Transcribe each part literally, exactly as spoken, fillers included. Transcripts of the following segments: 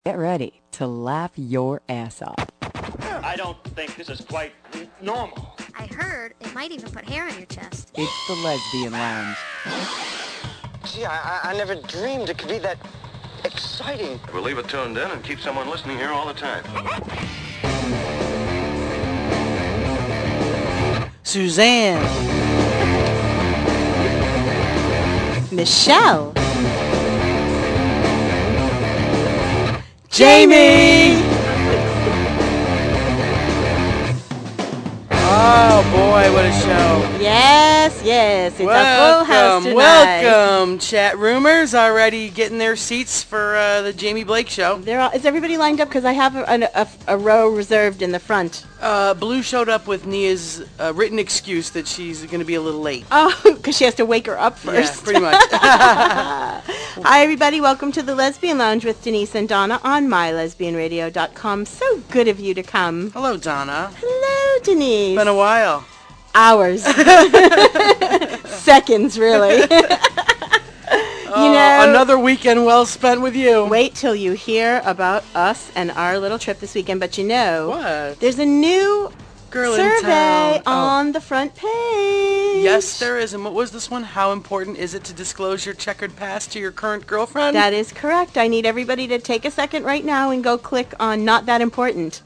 Get ready to laugh your ass off. I don't think this is quite normal. I heard it might even put hair on your chest. It's the Lesbian Lounge. Gee, I, I never dreamed it could be that exciting. We'll leave it tuned in and keep someone listening here all the time. Suzanne. Michelle. Jamie! Oh boy, what a show. Yes, yes. It's a full house tonight. Welcome, chat roomers already getting their seats for uh, the Jamie Blake show. They're all, is everybody lined up? Because I have a, a, a row reserved in the front. Uh, Blue showed up with Nia's uh, written excuse that she's going to be a little late. Oh, because she has to wake her up first. Yeah, pretty much. Hi, everybody. Welcome to the Lesbian Lounge with Denise and Donna on my lesbian radio dot com. So good of you to come. Hello, Donna. Hello, Denise. Been a while. Hours. Seconds, really. Oh, you know, another weekend well spent with you. Wait till you hear about us and our little trip this weekend. But you know, What? there's a new Girl in survey town. Oh. on the front page. Yes, there is. And what was this one? How important is it to disclose your checkered past to your current girlfriend? That is correct. I need everybody to take a second right now and go click on Not That Important.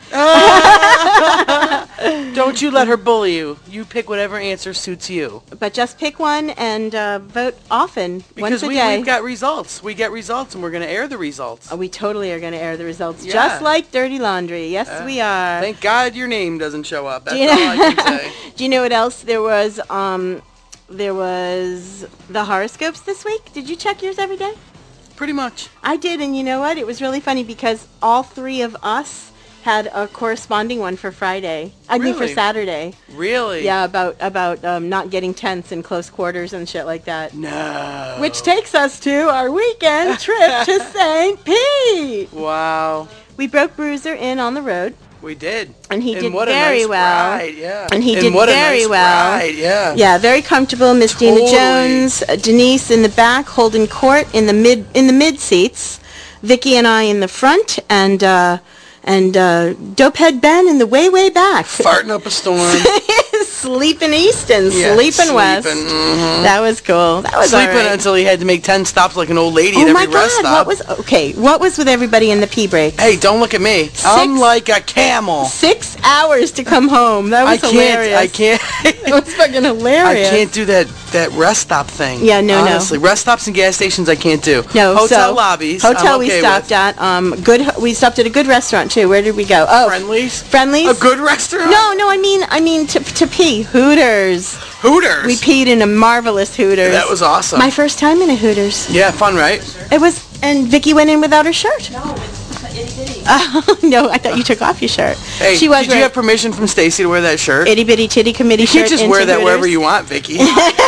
Don't you let her bully you. You pick whatever answer suits you. But just pick one and uh, vote often, Because once a we, day. we've got results. We get results, and we're going to air the results. Oh, we totally are going to air the results, Yeah. just like Dirty Laundry. Yes, Uh, we are. Thank God your name doesn't show up. That's Do you all know- I can say. Do you know what else? There was um, there was the horoscopes this week. Did you check yours every day? Pretty much. I did, and you know what? It was really funny because all three of us had a corresponding one for Friday. I mean, for Really? Saturday. Really? Yeah, about about um, not getting tense in close quarters and shit like that. No. Which takes us to our weekend trip to Saint Pete. Wow. We broke Bruiser in on the road, We did. and he did what a very nice well. Ride, yeah. And he and did what very a nice well. Ride, yeah. Yeah, very comfortable. Miss Dina Totally. Jones, uh, Denise in the back, holding court in the mid in the mid seats, Vicky and I in the front, and uh, and uh, Dopehead Ben in the way way back. Farting up a storm. Sleeping east and Yeah, sleeping west. sleeping, mhm. That was cool. That was Sleeping all right. until he had to make ten stops like an old lady Oh at my every rest God! stop. What was okay? What was with everybody in the pee break? Hey, don't look at me. I'm like a camel. Six hours to come home. That I was can't. hilarious. I can't. It was fucking I hilarious. can't do that that rest stop thing. Yeah, no, no. Honestly, rest stops and gas stations I can't do. No, hotel so, lobbies. Hotel I'm we okay stopped with. at. Um, good. We stopped at a good restaurant too. Where did we go? Oh, Friendlies. Friendlies. A good restaurant. No, no. I mean, I mean to to pee. Hooters. Hooters. We peed in a marvelous Hooters. That was awesome. my first time in a Hooters. Yeah, fun, right? It was, and Vicky went in without her shirt. No, it's itty bitty. Oh no, I thought you took off your shirt. Hey, she was did you wearing have permission from Stacy to wear that shirt? itty bitty titty committee You shirt. can't just into wear that Hooters. wherever you want, Vicky.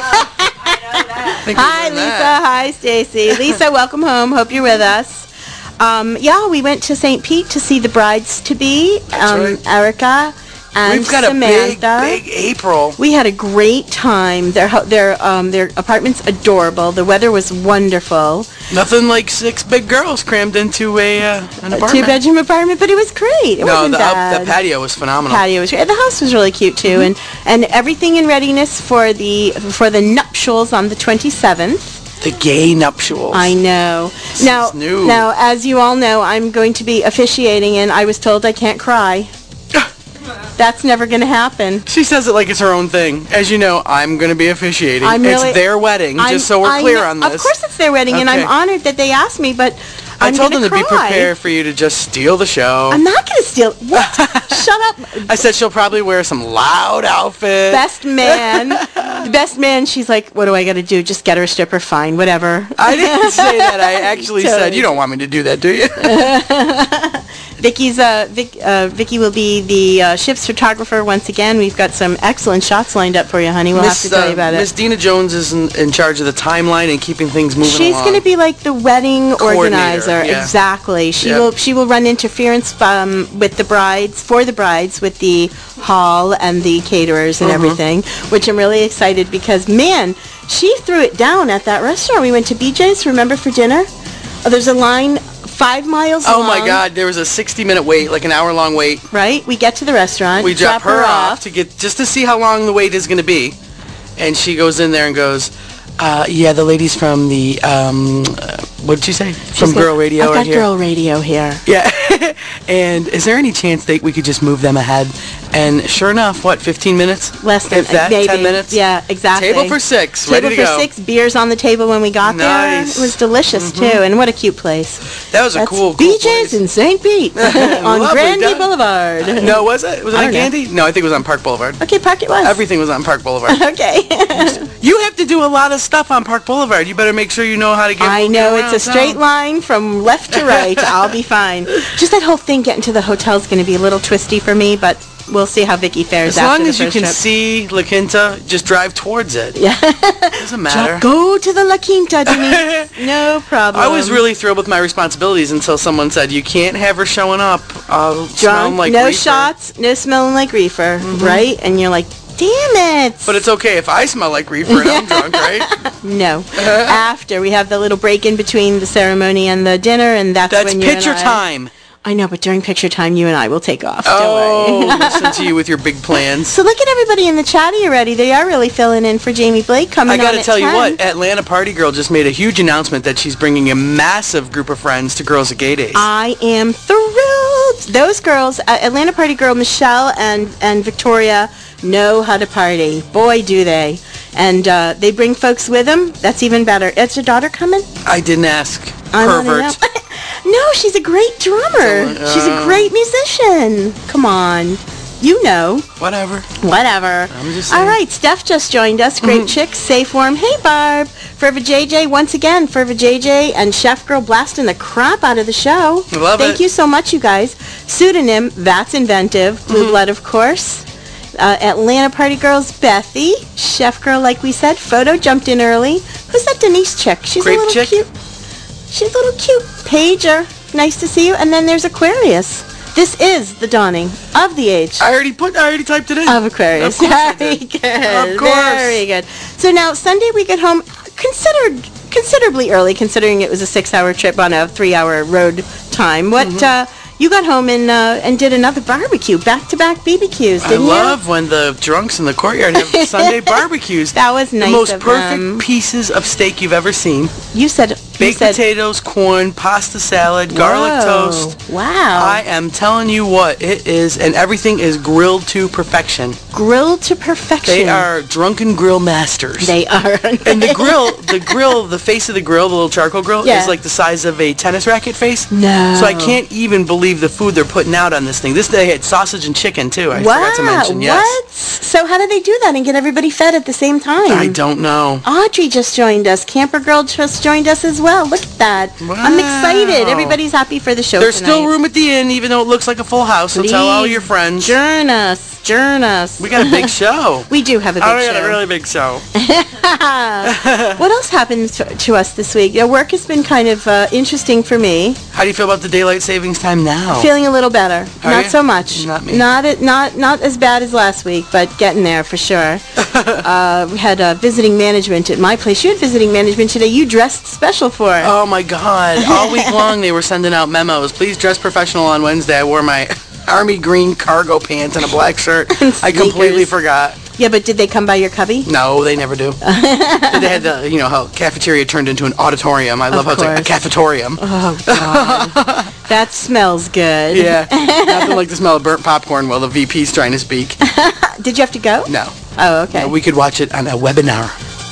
Think Hi, we're Lisa. doing that. Hi, Stacy. Lisa, welcome home. Hope you're with us. Um, yeah, we went to Saint Pete to see the brides to be, um, right. Erica and We've got Samantha. a big, big April. We had a great time. Their ho- their um, their apartment's adorable. The weather was wonderful. Nothing like six big girls crammed into a uh, an apartment. Two bedroom apartment, but it was great. It no, wasn't the, bad. the patio was phenomenal. patio was great. The house was really cute too, and and everything in readiness for the for the nuptials on the twenty-seventh. The gay nuptials. I know. Now, is new. now, as you all know, I'm going to be officiating, and I was told I can't cry. That's never going to happen. She says it like it's her own thing. As you know, I'm going to be officiating. I'm really- it's their wedding, I'm- just so we're I clear know- on this. Of course it's their wedding, and I'm Okay. honored that they asked me, but I I'm told them gonna to be cry. prepared for you to just steal the show. I'm not going to steal. What? Shut up. I said she'll probably wear some loud outfit. Best man. The best man, she's like, what do I got to do? Just get her a stripper? Fine, whatever. I didn't say that. I actually Totally. said, you don't want me to do that, do you? Vicky's uh, Vic, uh, Vicky will be the uh, ship's photographer once again. We've got some excellent shots lined up for you, honey. We'll Miss, have to tell uh, you about it. Miss Dina Jones is in, in charge of the timeline and keeping things moving She's along. going to be like the wedding Coordinator, organizer. yeah. Exactly. She Yep. will she will run interference um, with the brides, for the brides, with the hall and the caterers and Mhm. everything, which I'm really excited because, man, she threw it down at that restaurant. We went to B J's, remember, for dinner? Oh, there's a line five miles Oh long. my God, there was a sixty minute wait, like an hour long wait. Right? We get to the restaurant. We drop her off to get, just to see how long the wait is going to be. And she goes in there and goes, uh, yeah, the lady's from the, um, uh, what did she say? From She's Girl like, Radio I've right got here. Girl Radio here. Yeah. And is there any chance that we could just move them ahead? And sure enough, what, fifteen minutes? Less than If that, maybe. ten minutes? Yeah, exactly. Table for six, Table ready to for go. six, beers on the table when we got there. Nice. It was delicious too, and what a cute place. That was a That's cool, cool B J's place. in Saint Pete on Lovely, Grandy done. Boulevard. No, was it? Was it I on don't know. Gandy? No, I think it was on Park Boulevard. Okay, Park it was. Everything was on Park Boulevard. Okay. You have to do a lot of stuff on Park Boulevard. You better make sure you know how to get I get know around it's a straight town. line from left to right. I'll be fine. Just that whole thing getting to the hotel is going to be a little twisty for me, but we'll see how Vicky fares As after long the as you first can trip. see La Quinta, just drive towards it. Yeah. Doesn't matter. Go to the La Quinta, Denise. No problem. I was really thrilled with my responsibilities until someone said, you can't have her showing up uh, smelling drunk, like no reefer." shots, no smelling like reefer, right? And you're like, damn it. But it's okay if I smell like reefer and I'm drunk, right? No. After we have the little break in between the ceremony and the dinner, and that's, That's when you picture and I, time. I know, but during picture time, you and I will take off. Don't Oh, worry. listen to you with your big plans. So look at everybody in the chatty already. They are really filling in for Jamie Blake coming I on gotta at tell you ten. what, Atlanta Party Girl just made a huge announcement that she's bringing a massive group of friends to Girls at Gay Days. I am thrilled. Those girls, uh, Atlanta Party Girl Michelle and, and Victoria, know how to party. Boy, do they. And uh, they bring folks with them. That's even better. Is your daughter coming? I didn't ask. I wanna Pervert. know. No, she's a great drummer. So, uh, she's a great musician. Come on. You know. Whatever. Whatever. I'm just All saying. right, Steph just joined us. Great chick, safe, warm. Hey, Barb. Ferva J J, once again, Ferva J J and Chef Girl blasting the crap out of the show. Love Thank it. you so much, you guys. Pseudonym, that's inventive. Blue Mm-hmm. Blood, of course. Uh, Atlanta Party Girls, Bethy. Chef Girl, like we said. Photo jumped in early. Who's that Denise chick? She's Grape a little chick? cute. She's a little cute. Pager, nice to see you. And then there's Aquarius. This is the dawning of the age I already put, I already typed it in. of Aquarius. Of course I Very did. good. Of course. Very good. So now Sunday we get home considered considerably early, considering it was a six-hour trip on a three-hour road time. What Mm-hmm. uh, you got home and uh, and did another barbecue, back-to-back B B Qs, I didn't you? love when the drunks in the courtyard have Sunday barbecues. That was nice The most of perfect them. pieces of steak you've ever seen. You said you Baked said, potatoes, corn, pasta salad, garlic Whoa. toast. Wow. I am telling you what, it is, and everything is grilled to perfection. Grilled to perfection. They are drunken grill masters. They are. And the grill, the grill, the face of the grill, the little charcoal grill, Yeah. is like the size of a tennis racket face. No. So I can't even believe the food they're putting out on this thing. This day had sausage and chicken too. I wow. forgot to mention. Yes. What? So how do they do that and get everybody fed at the same time? I don't know. Audrey just joined us. Camper Girl just joined us as well. Look at that. I'm Wow. excited. Everybody's happy for the show There's tonight. still room at the inn, even though it looks like a full house. So tell all Please your friends. Join us. Join us. We got a big show. We do have a big Oh, we show. got a really big show. What else happened to, to us this week? Yeah, work has been kind of uh, interesting for me. How do you feel about the daylight savings time now? Feeling a little better. Are not you? so much. Not me. Not it- not not as bad as last week, but getting there for sure. uh, we had uh, visiting management at my place. You had visiting management today. You dressed special for it. Oh my God! All week long they were sending out memos. Please dress professional on Wednesday. I wore my army green cargo pants and a black shirt. I completely sneakers. forgot. Yeah, but did they come by your cubby? No, they never do. They had the, you know, how cafeteria turned into an auditorium. I love how it's like a course. cafetorium. Oh, God. That smells good. Yeah, nothing like the smell of burnt popcorn while the V P's trying to speak. Did you have to go? No, Oh, okay. we could watch it on a webinar.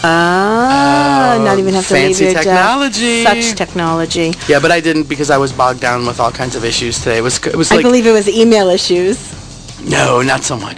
Ah, not even have to leave fancy your desk. technology. Such technology. Yeah, but I didn't because I was bogged down with all kinds of issues today. It was, it was I like, believe it was email issues. no, not so much.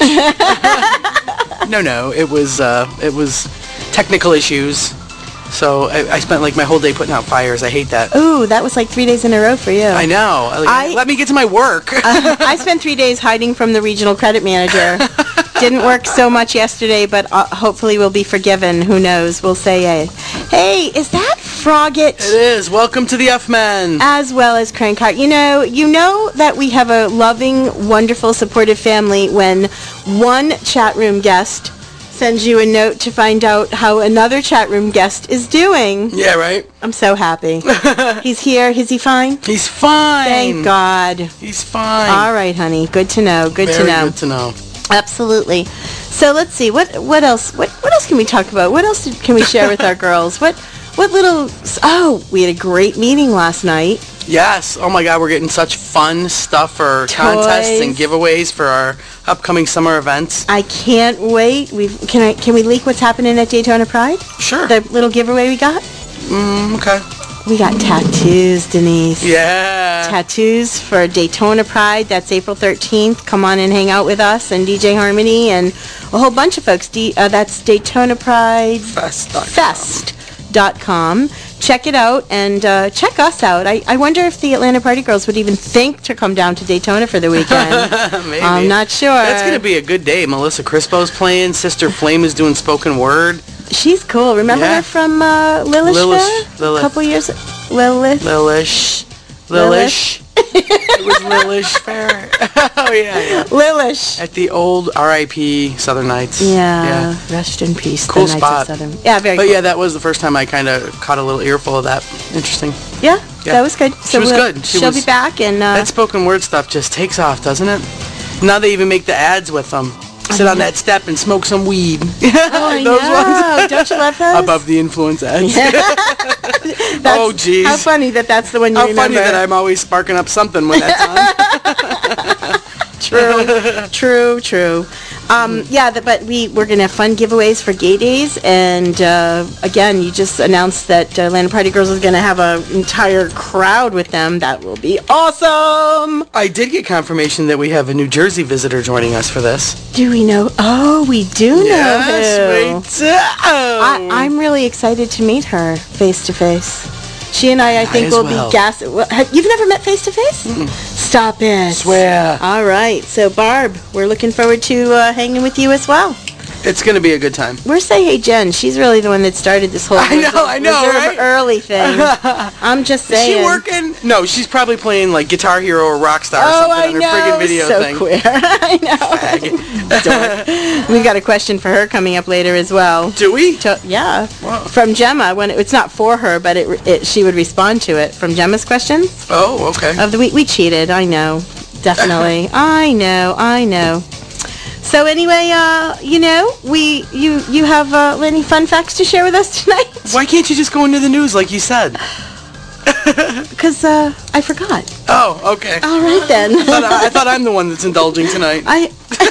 no, no, it was, uh, it was technical issues. So I, I spent like my whole day putting out fires. I hate that. Ooh, that was like three days in a row for you. I know. Like, I- let me get to my work. I spent three days hiding from the regional credit manager. Didn't work so much yesterday, but uh, hopefully we'll be forgiven. Who knows? We'll say, hey, hey, is that Frogget? It is. Welcome to the F-Men. As well as Crankheart. You know, you know that we have a loving, wonderful, supportive family when one chat room guest sends you a note to find out how another chat room guest is doing. Yeah, right? I'm so happy. He's here. Is he fine? He's fine. Thank God. He's fine. All right, honey. Good to know. Good Very to know. good to know. Absolutely. So let's see. What what else? What what else can we talk about? What else did, can we share with our girls? What what little? Oh, we had a great meeting last night. Yes. Oh my God, we're getting such fun stuff for Toys. contests and giveaways for our upcoming summer events. I can't wait. We can I can we leak what's happening at Daytona Pride? Sure. The little giveaway we got. Mm, okay. We got tattoos, Denise. Yeah. Tattoos for Daytona Pride. That's April thirteenth. Come on and hang out with us and D J Harmony and a whole bunch of folks. D- uh, that's Daytona Pride Fest. Fest dot com. Check it out and uh, check us out. I, I wonder if the Atlanta Party Girls would even think to come down to Daytona for the weekend. Maybe. I'm not sure. That's going to be a good day. Melissa Crispo's playing. Sister Flame is doing spoken word. She's cool. Remember Yeah. her from uh, Lilish Lilish. Fair? Lilith. A couple years Lilith. Lilish. Lilish. It was Lilish Fair. Oh, yeah, yeah. Lilish. At the old R I P Southern Nights. Yeah. Rest in peace. Cool the Knights spot. of Southern. Yeah, very But cool. yeah, that was the first time I kind of caught a little earful of that. Interesting. Yeah, Yeah. that was good. She was we'll- good. She she'll was- be back and uh, That spoken word stuff just takes off, doesn't it? Now they even make the ads with them. Sit on that step and smoke some weed. oh, I Those know. ones. Don't you love those? Above the influence ads. That's- Oh, jeez. How funny that that's the one you How remember. funny that I'm always sparking up something when that's on. True, true, true. Um, yeah, the, but we, we're going to have fun giveaways for Gay Days. And uh, again, you just announced that uh, Atlanta Party Girls is going to have an entire crowd with them. That will be awesome. I did get confirmation that we have a New Jersey visitor joining us for this. Do we know? Oh, we do know who. Yes, we do. I, I'm really excited to meet her face to face. She and I, I think, as will well. be gas. Well, have- you've never met face to face? Stop it. Swear. All right. So, Barb, we're looking forward to uh, hanging with you as well. It's going to be a good time. We're saying, hey, Jen, she's really the one that started this whole I know, reserve, I know, reserve right? early thing. I'm just Is saying. she working? No, she's probably playing like Guitar Hero or Rockstar or Oh, something I on her know. friggin' video so thing. queer. I know. Dork. We've got a question for her coming up later as well. Do we? To, yeah, Wow. from Gemma. When it, it's not for her, but it, it she would respond to it from Gemma's questions Oh, okay. of the week. We cheated. I know, definitely. I know. I know. So anyway, uh, you know, we you you have uh, any fun facts to share with us tonight? Why can't you just go into the news like you said? Because uh, I forgot. Oh, okay. All right then. I, thought I, I thought I'm the one that's indulging tonight. I.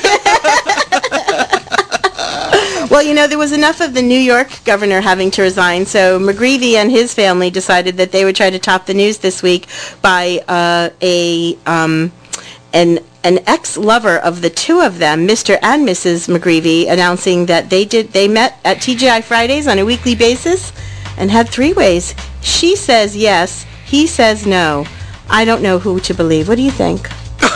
Well, you know, there was enough of the New York governor having to resign, so McGreevey and his family decided that they would try to top the news this week by uh, a um, an an ex-lover of the two of them, Mister and Missus McGreevey, announcing that they did they met at T G I Fridays on a weekly basis and had three-ways. She says yes, he says no. I don't know who to believe. What do you think?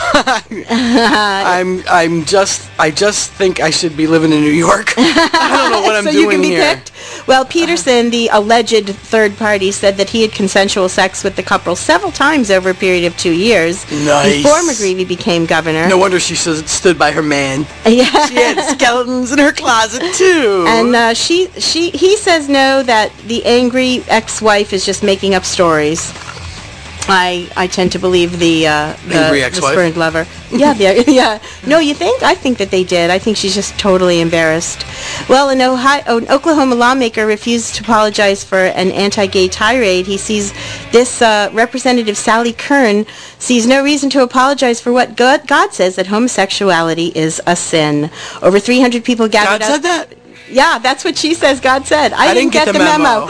I'm I'm just I just think I should be living in New York. I don't know what I'm so doing you can be here. picked? Well, Peterson, the alleged third party, said that he had consensual sex with the couple several times over a period of two years Nice. before McGreevey became governor. No wonder she stood stood by her man. Yeah. She had skeletons in her closet too. And uh, she, she, he says no, that the angry ex-wife is just making up stories. I, I tend to believe the uh, the, Angry the ex-wife? spurned lover. Yeah, the, yeah. No, you think? I think that they did. I think she's just totally embarrassed. Well, an, Ohio, an Oklahoma lawmaker refused to apologize for an anti-gay tirade. He sees this uh, Representative Sally Kern sees no reason to apologize for what God, God says, that homosexuality is a sin. Over three hundred people gathered. God said that? Yeah, that's what she says. God said. I, I didn't get the memo.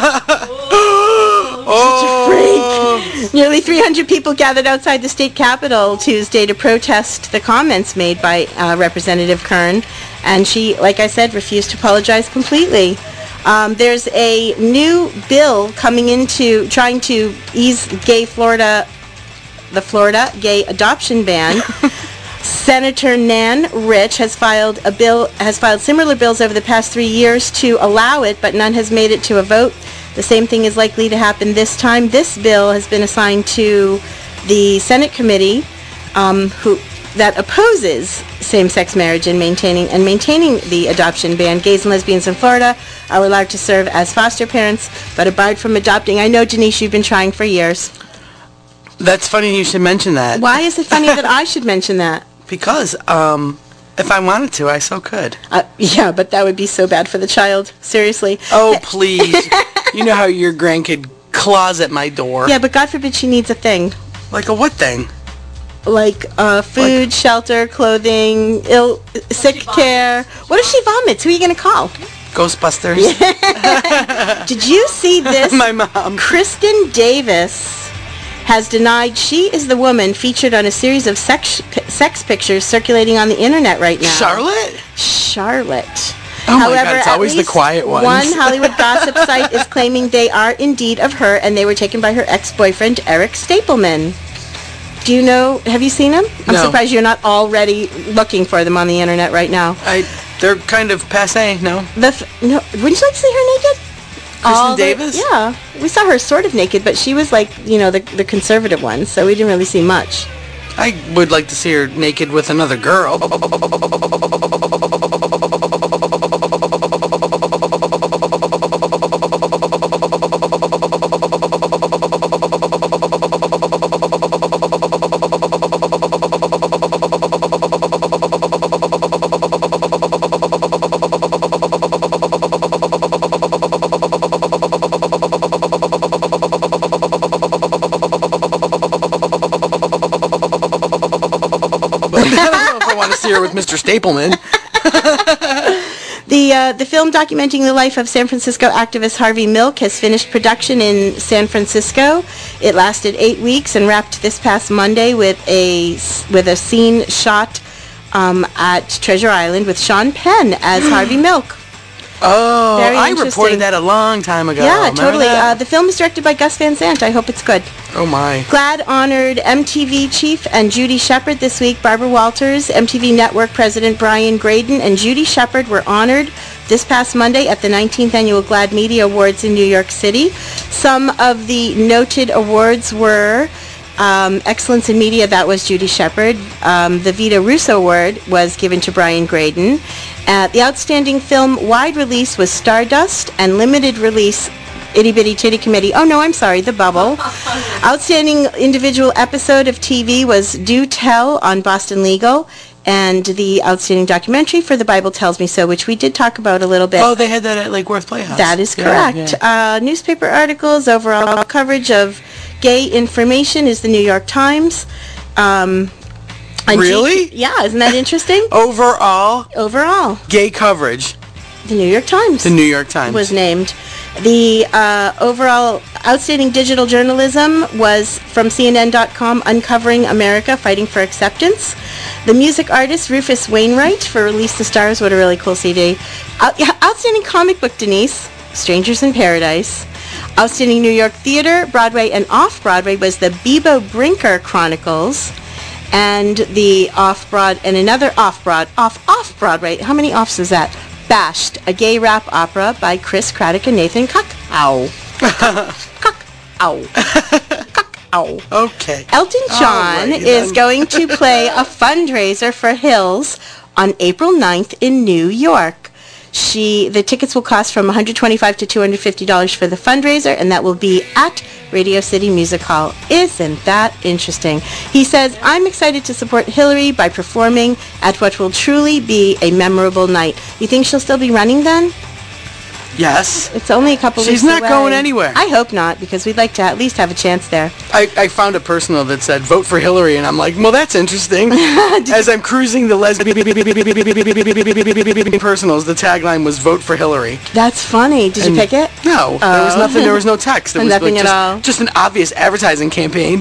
Oh. Nearly three hundred people gathered outside the state capitol Tuesday to protest the comments made by uh, Representative Kern, and she, like I said, refused to apologize completely. Um, there's a new bill coming into trying to ease gay Florida, the Florida gay adoption ban. Senator Nan Rich has filed a bill, has filed similar bills over the past three years to allow it, but none has made it to a vote. The same thing is likely to happen this time. This bill has been assigned to the Senate committee, um, who that opposes same-sex marriage and maintaining and maintaining the adoption ban. Gays and lesbians in Florida are allowed to serve as foster parents, but are barred from adopting. I know, Denise, you've been trying for years. That's funny you should mention that. Why is it funny that I should mention that? Because, um, if I wanted to, I so could. Uh, yeah, but that would be so bad for the child. Seriously. Oh, please. You know how your grandkid claws at my door. Yeah, but God forbid she needs a thing. Like a what thing? Like uh, food, Like- shelter, clothing, ill, sick care. What if she vomits? Who are you going to call? Ghostbusters. Did you see this? My mom. Kristen Davis has denied she is the woman featured on a series of sex, p- sex pictures circulating on the internet right now. Charlotte? Charlotte. Oh my God, it's at always the least quiet ones. One Hollywood gossip site is claiming they are indeed of her, and they were taken by her ex-boyfriend, Eric Stapleman. Do you know, have you seen them? I'm No. surprised you're not already looking for them on the internet right now. I. They're kind of passe, no? The f- no, wouldn't you like to see her naked? Kristen All the- Davis? Yeah. We saw her sort of naked, but she was like, you know, the, the conservative one, so we didn't really see much. I would like to see her naked with another girl. I don't know if I want to see her with Mister Stapleman. The uh, the film documenting the life of San Francisco activist Harvey Milk has finished production in San Francisco. It lasted eight weeks and wrapped this past Monday with a with a scene shot um, at Treasure Island with Sean Penn as Harvey Milk. Oh, Very I interesting. reported that a long time ago. Yeah, Remember totally. Uh, that? the film is directed by Gus Van Sant. I hope it's good. Oh my. GLAAD honored M T V chief and Judy Shepard this week. Barbara Walters, M T V Network President Brian Graydon, and Judy Shepard were honored this past Monday at the nineteenth Annual GLAAD Media Awards in New York City. Some of the noted awards were um, Excellence in Media, that was Judy Shepard. Um, the Vita Russo Award was given to Brian Graydon. Uh, the Outstanding Film Wide Release was Stardust, and Limited Release Itty Bitty Titty Committee. Oh no, I'm sorry, The Bubble. Outstanding Individual Episode of T V was Do Tell on Boston Legal, and the Outstanding Documentary for The Bible Tells Me So, which we did talk about a little bit. Oh, they had that at Lake Worth Playhouse. That is Yeah, correct. yeah. Uh, newspaper articles, overall coverage of gay information is the New York Times. Um, on G- Really? yeah, isn't that interesting? Overall, Overall, gay coverage. the New York Times. The New York Times. was named. The uh, overall outstanding digital journalism was from C N N dot com, Uncovering America, Fighting for Acceptance. The music artist Rufus Wainwright for Release the Stars, what a really cool C D. Out, yeah, outstanding comic book, Denise, Strangers in Paradise. Outstanding New York theater, Broadway and off-Broadway was the Bebo Brinker Chronicles. And the off-Broad, and another off-Broad, off-off-Broadway, how many offs is that? Bashed, a gay rap opera by Chris Craddock and Nathan Kuckow. Kuckow. Kuckow. Okay. Elton John Alrighty is then. going to play a fundraiser for Hills on April ninth in New York. She, the tickets will cost from one hundred twenty-five dollars to two hundred fifty dollars for the fundraiser, and that will be at Radio City Music Hall. Isn't that interesting? He says, I'm excited to support Hillary by performing at what will truly be a memorable night. You think she'll still be running then? Yes. It's only a couple She's weeks not away. going anywhere. I hope not, because we'd like to at least have a chance there. I, I found a personal that said, vote for Hillary, and I'm like, well, that's interesting. As I'm cruising the lesbian personals, the tagline was, vote for Hillary. That's funny. Did And you pick it? No, there was Oh. nothing, there was no text. It was Nothing like at just, all. just an obvious advertising campaign.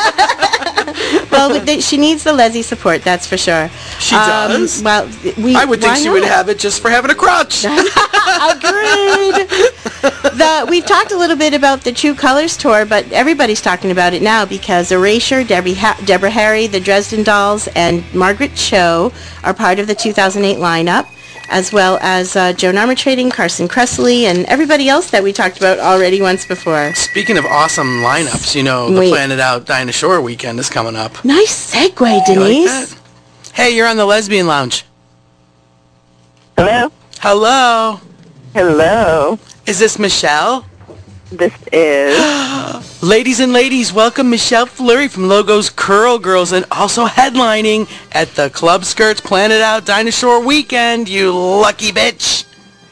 Well, with the, she needs the Leslie support, that's for sure. She Um, does? Well, we. I would think why she would not? have it just for having a crotch. Agreed. The, we've talked a little bit about the True Colors tour, but everybody's talking about it now because Erasure, Debbie ha- Deborah Harry, the Dresden Dolls, and Margaret Cho are part of the two thousand eight lineup, as well as uh, Joan Armatrading, Carson Kressley, and everybody else that we talked about already once before. Speaking of awesome lineups, you know, the Wait. Planet Out Dinah Shore weekend is coming up. Nice segue, You like Denise. that? Hey, you're on the Lesbian Lounge. Hello? Hello. Hello. Is this Michelle? This is... Ladies and ladies, welcome Michelle Fleury from Logo's Curl Girls and also headlining at the Club Skirts Planet Out Dinosaur Weekend, you lucky bitch.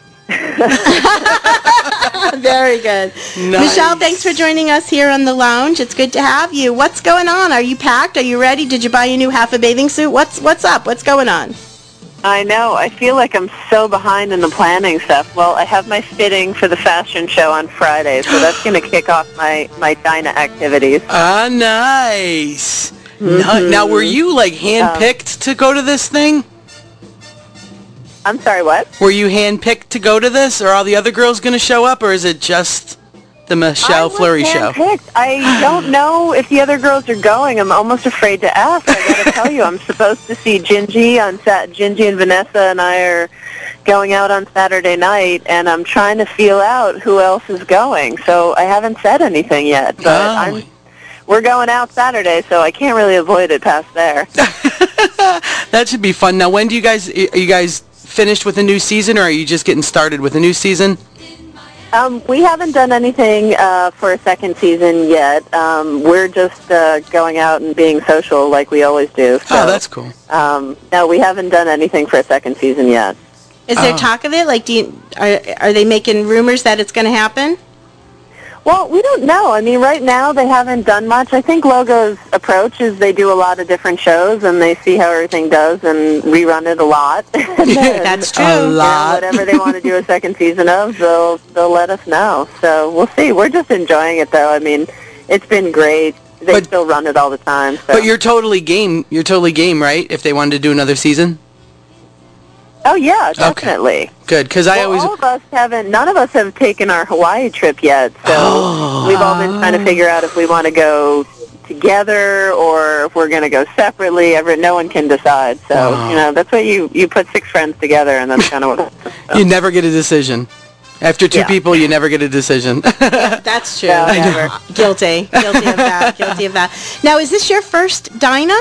Very good. Nice. Michelle, thanks for joining us here on the lounge. It's good to have you. What's going on? Are you packed? Are you ready? Did you buy a new half a bathing suit? What's what's up? What's going on? I know. I feel like I'm so behind in the planning stuff. Well, I have my fitting for the fashion show on Friday, so that's going to kick off my, my Dyna activities. Ah, nice. Mm-hmm. Now, were you, like, handpicked um, to go to this thing? I'm sorry, what? Were you handpicked to go to this? Are all the other girls going to show up, or is it just the Michelle Fleury show? I don't know if the other girls are going. I'm almost afraid to ask. I got to tell you, I'm supposed to see Gingy on Sat. Gingy and Vanessa and I are going out on Saturday night, and I'm trying to feel out who else is going. So I haven't said anything yet, but oh. I'm. We're going out Saturday, so I can't really avoid it past there. That should be fun. Now, when do you guys? Are you guys finished with a new season, or are you just getting started with a new season? Um, we haven't done anything uh, for a second season yet. Um, we're just uh, going out and being social like we always do. So, oh, that's cool. Um, no, we haven't done anything for a second season yet. Is there oh. talk of it? Like, do you, are are they making rumors that it's going to happen? Well, we don't know. I mean, right now they haven't done much. I think Logo's approach is they do a lot of different shows and they see how everything does and rerun it a lot. then, That's true. A lot. Whatever they want to do a second season of, they'll they'll let us know. So we'll see. We're just enjoying it, though. I mean, it's been great. They but, still run it all the time. So. But you're totally game. You're totally game, right? If they wanted to do another season. Oh yeah, definitely. Okay. Good, because well, I always. All of us haven't. None of us have taken our Hawaii trip yet, so oh. we've all been trying to figure out if we want to go together or if we're going to go separately. Ever, no one can decide. So oh. you know, that's what you you put six friends together, and that's kind of what. So. You never get a decision. After two yeah. people, you never get a decision. Yeah, that's true. No, never. Guilty. Guilty of that. Guilty of that. Now, is this your first Dyna?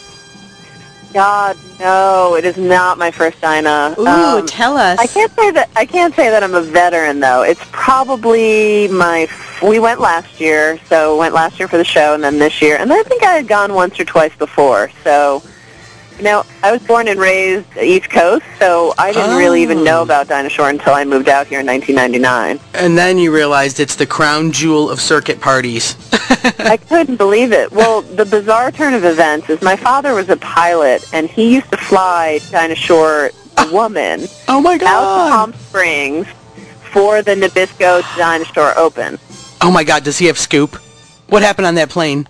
God, no, it is not my first Dyna. Ooh, um, tell us. I can't say that. I can't say that I'm a veteran though. It's probably my. We went last year, so went last year for the show, and then this year, and I think I had gone once or twice before. So, you know, I was born and raised East Coast, so I didn't oh. really even know about Dinosaur until I moved out here in nineteen ninety-nine. And then you realized it's the crown jewel of circuit parties. I couldn't believe it. Well, the bizarre turn of events is my father was a pilot, and he used to fly Dinosaur, the woman, oh my God. out to Palm Springs for the Nabisco Dinosaur Open. Oh my God, does he have scoop? What happened on that plane?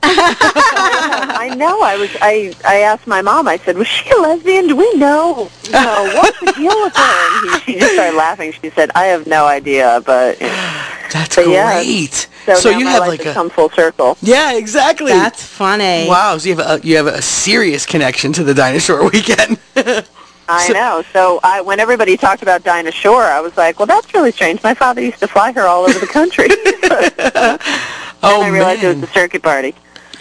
I know. I was. I. I asked my mom. I said, "Was she a lesbian? Do we know? No. What's the deal with her?" And he, she just started laughing. She said, "I have no idea, but." You know. That's but great. Yeah, so so now you my have life like has a come full circle. Yeah, exactly. That's funny. Wow. So you have a you have a serious connection to the Dinosaur Weekend. I so, know. So I, when everybody talked about Dinah Shore, I was like, "Well, that's really strange. My father used to fly her all over the country." Oh, and I realized man. it was a circuit party.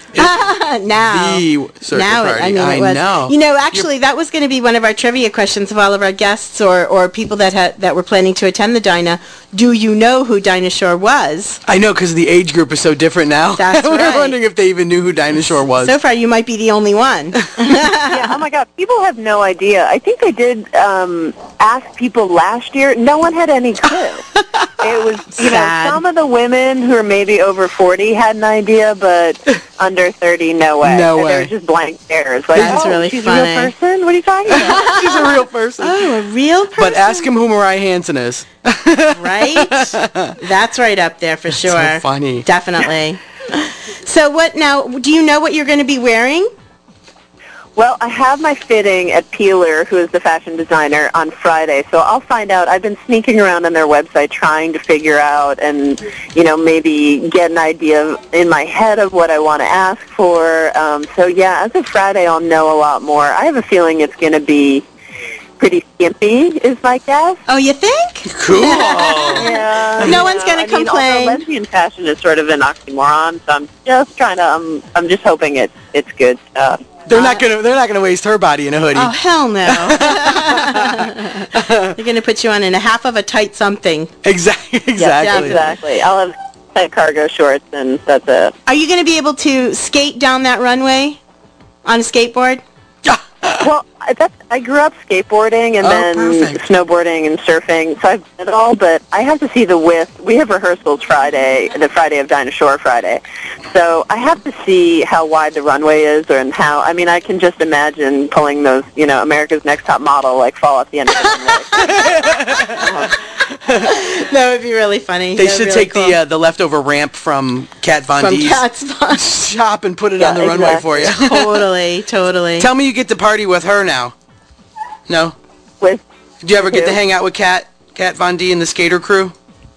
now, the circuit now party. It, I, mean, I it was. know. You know, actually, You're... that was going to be one of our trivia questions of all of our guests or, or people that had that were planning to attend the Dyna. Do you know who Dinosaur was? I know, because the age group is so different now. That's we right. were wondering if they even knew who Dinosaur was. So far, you might be the only one. Yeah. Oh my God. People have no idea. I think they did um, ask people last year. No one had any clue. It was, you Sad. know, some of the women who are maybe over forty had an idea, but under thirty, no way. No and way. They were just blank stares. Like, That's oh, really she's funny. a real person? What are you talking about? She's a real person. Oh, a real person? But ask him who Mariah Hansen is. Right? That's right up there for sure. So funny. Definitely. So what now, do you know what you're going to be wearing? Well, I have my fitting at Peeler, who is the fashion designer, on Friday, so I'll find out. I've been sneaking around on their website trying to figure out and, you know, maybe get an idea in my head of what I want to ask for. Um, so, yeah, as of Friday, I'll know a lot more. I have a feeling it's going to be pretty skimpy, is my guess. Oh, you think? Cool. Yeah. No one's going to I mean, complain. although lesbian fashion is sort of an oxymoron, so I'm just trying to, um, I'm just hoping it's, it's good stuff. They're not gonna. They're not gonna waste her body in a hoodie. Oh hell no! They're gonna put you on in a half of a tight something. Exactly. Exactly. Yeah, exactly. I'll have tight cargo shorts, and that's it. Are you gonna be able to skate down that runway on a skateboard? Well, I- that's, I grew up skateboarding and Oh, then perfect. snowboarding and surfing, so I've done it all, but I have to see the width. We have rehearsals Friday, the Friday of Dinosaur Friday, so I have to see how wide the runway is and how, I mean, I can just imagine pulling those, you know, America's Next Top Model, like, fall off the end of the runway. That would be really funny. They That would should be take really the uh, the leftover ramp from Kat Von cool. from D's Cat's shop and put it Yeah, on the runway exactly. for you. Totally, totally. Tell me you get to party with her now. No? With, Did you ever get to Who? hang out with Kat, Kat Von D and the skater crew?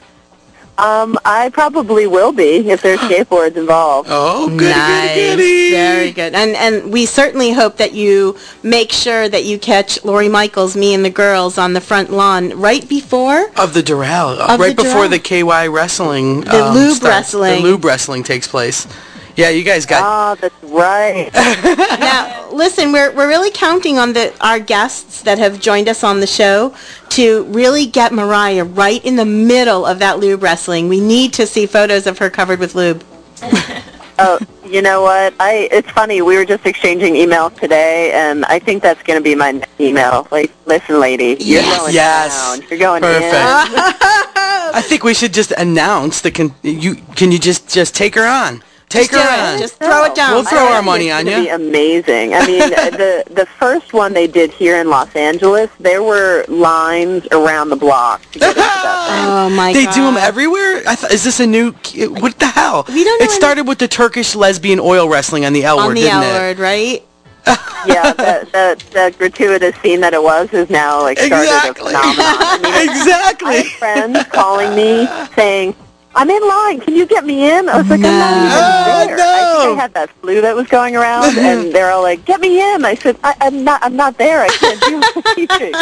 um, I probably will be if there's skateboards involved. Oh, goody, Nice. goody, goody. Very good. And and we certainly hope that you make sure that you catch Lori Michaels, Me and the Girls on the front lawn right before. Of the Doral, uh, Of right the before Doral. the K Y wrestling. The um, lube starts. wrestling. The lube wrestling takes place. Yeah, you guys got... Oh, that's right. Now, listen, we're we're really counting on the our guests that have joined us on the show to really get Mariah right in the middle of that lube wrestling. We need to see photos of her covered with lube. Oh, you know what? I it's funny. We were just exchanging emails today, and I think that's going to be my next email. Like, listen, lady, you're Yes. going Yes. down. You're going Perfect. in. I think we should just announce the... Con- you Can you just, just take her on? Take Just her do it. on. Just throw it down. We'll throw I our think money it's on gonna you. Be amazing. I mean, the the first one they did here in Los Angeles, there were lines around the block to get into that thing. Oh my They god. do them everywhere? I th- is this a new... What the hell? We don't know It any- started with the Turkish lesbian oil wrestling on the L on word, the didn't L it? word, right? Yeah, that, that that gratuitous scene that it was is now like started Exactly. a phenomenon. I mean, I Exactly. have friends calling me saying, I'm in line. Can you get me in? I was like, I'm not even No. there. No. I think I had that flu that was going around, and they're all like, get me in. I said, I, I'm not I'm not there. I can't do the teaching.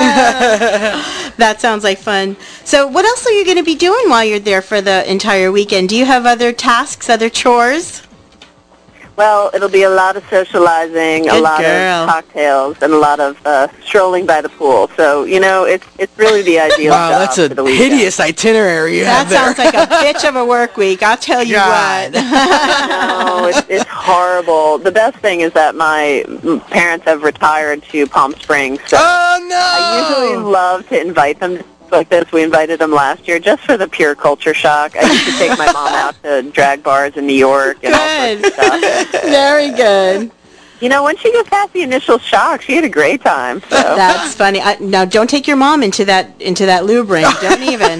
That sounds like fun. So what else are you going to be doing while you're there for the entire weekend? Do you have other tasks, other chores? Well, it'll be a lot of socializing, a Good lot girl. of cocktails, and a lot of uh, strolling by the pool. So, you know, it's it's really the ideal Wow, job that's for the a weekend. hideous itinerary you That have there. sounds like a bitch of a work week. I'll tell you God. what. No, it's, it's horrible. The best thing is that my mm, parents have retired to Palm Springs, so Oh, no! I usually love to invite them to like this. We invited them last year just for the pure culture shock. I used to take my mom out to drag bars in New York and all sorts Good. of stuff. Very good. You know, when she got past the initial shock, she had a great time. So. That's funny. I, now, don't take your mom into that into that lube ring. Don't even.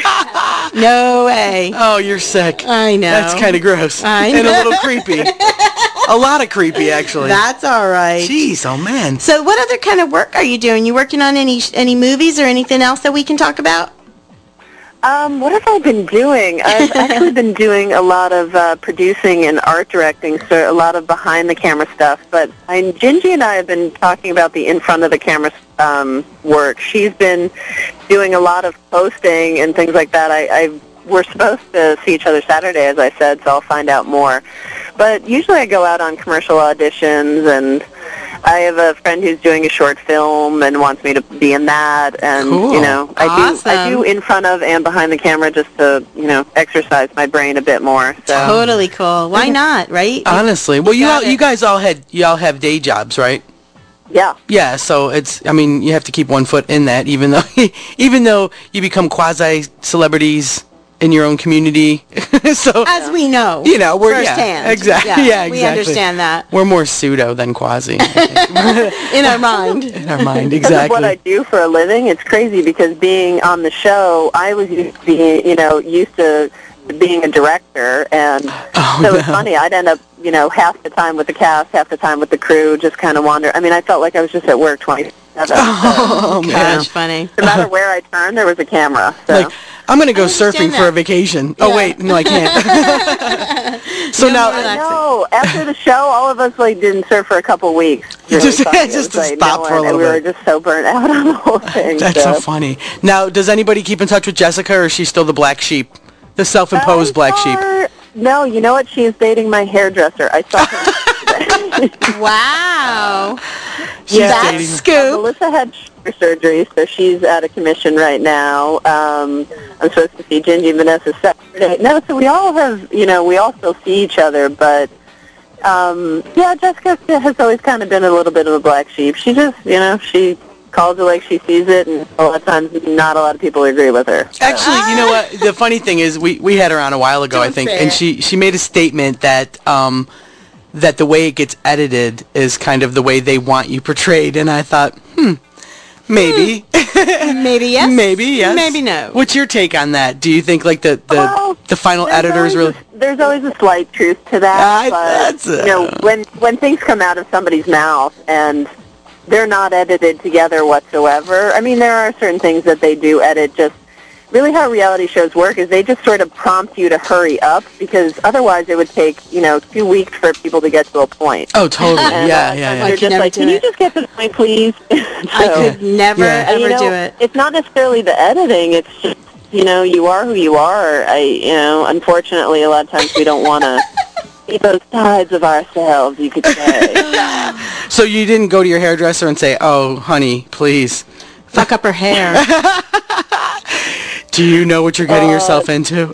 No way. Oh, you're sick. I know. That's kind of gross. I And a know. little creepy. A lot of creepy, actually. That's all right. Jeez, oh, man. So, what other kind of work are you doing? You working on any any movies or anything else that we can talk about? Um, what have I been doing? I've actually been doing a lot of uh, producing and art directing, so a lot of behind-the-camera stuff. But I, Gingy and I have been talking about the in-front-of-the-camera um, work. She's been doing a lot of posting and things like that. I, I we're supposed to see each other Saturday, as I said, so I'll find out more. But usually I go out on commercial auditions, and I have a friend who's doing a short film and wants me to be in that. And, Cool. you know, I do I Awesome. do in front of and behind the camera just to, you know, exercise my brain a bit more. So Totally cool. Why not? Right? Honestly. Well, you got all, you it. guys all had, you all have day jobs, right? yeah. Yeah, so it's, I mean, you have to keep one foot in that, even though, even though you become quasi-celebrities in your own community. So, As we know. you know, we're, yeah, firsthand. exactly. Yeah, exactly. We understand that We're more pseudo than quasi, in our mind. in our mind, Because of what I exactly. do for a living, it's crazy because being on the show, I was used to being, you know, used to being a director, and Oh, so it's no. funny. I'd end up, you know, half the time with the cast, half the time with the crew, just kind of wander. I mean, I felt like I was just at work twenty-seven. Oh, man. Gosh, funny. No matter where I turned, there was a camera. So. Like, I'm going to go understand surfing for that. a vacation. Oh, Yeah. wait, no, I can't. So No now, more relaxing. No, after the show, all of us like didn't surf for a couple weeks. Really Just- funny. It just was, to like, stop no for a one- little and we bit. were just so burnt out on the whole thing. that's so funny. Now, does anybody keep in touch with Jessica, or is she still the black sheep? The self-imposed I black saw sheep? her- No, you know what? She's dating my hairdresser. I saw her. Wow. She's Yeah. dating. Uh, Scoop. Melissa had shoulder surgery, so she's out of commission right now. Um, I'm supposed to see Gingy and Vanessa Saturday. No, so we all have, you know, we all still see each other, but um, yeah, Jessica has always kind of been a little bit of a black sheep. She just, you know, she calls it like she sees it, and a lot of times not a lot of people agree with her. Actually, you know what? The funny thing is, we, we had her on a while ago, I Don't think, say and it. she, she made a statement that um, that the way it gets edited is kind of the way they want you portrayed, and I thought, hmm, maybe. Maybe yes. Maybe yes. Maybe no. What's your take on that? Do you think like the the, Well, the final There's editors always really? a, there's always a slight truth to that, I- but that's, uh, you know, when when things come out of somebody's mouth and they're not edited together whatsoever. I mean, there are certain things that they do edit. Just really, how reality shows work is they just sort of prompt you to hurry up, because otherwise it would take, you know, two weeks for people to get to a point. Oh, totally. And yeah, a lot of yeah, times yeah. They're could just never like, do can you it. just get to the point, please? I So- could never Yeah. and, ever you know, do it. It's not necessarily the editing. It's just, you know, you are who you are. I, you know, unfortunately, a lot of times we don't want to see those sides of ourselves, you could say. So you didn't go to your hairdresser and say, "Oh, honey, please, Fuck up her hair. do you know what you're getting yourself into?"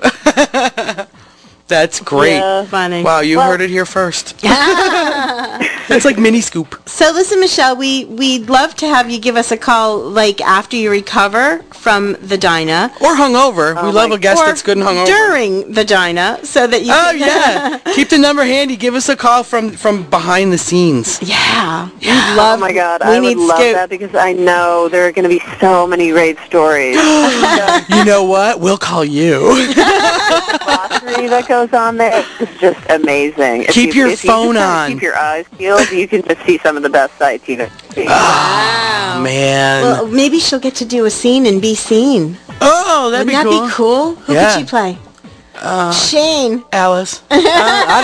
That's great. Yeah. Funny. Wow, you Well- heard it here first. That's like mini scoop. So listen, Michelle, we, we'd love to have you give us a call, like, after you recover from the Dyna. Or hungover. we love my- a guest or that's good and hungover. during the Dyna, so that you Oh can... yeah. Keep the number handy. Give us a call from from behind the scenes. Yeah. We'd Oh love... my God, we I need would love Scoop. that, because I know there are going to be so many great stories. You know what? We'll call you. Glossary that goes on there is just amazing. If Keep you, your if you just phone kinda on. Keep your eyes peeled. You can just see some of the best sights you've ever seen. Wow. Man. Well, maybe she'll get to do a scene and be seen. Oh, that'd Wouldn't be that cool. be cool? Who Yeah. could she play? Shane. Alice. Uh, I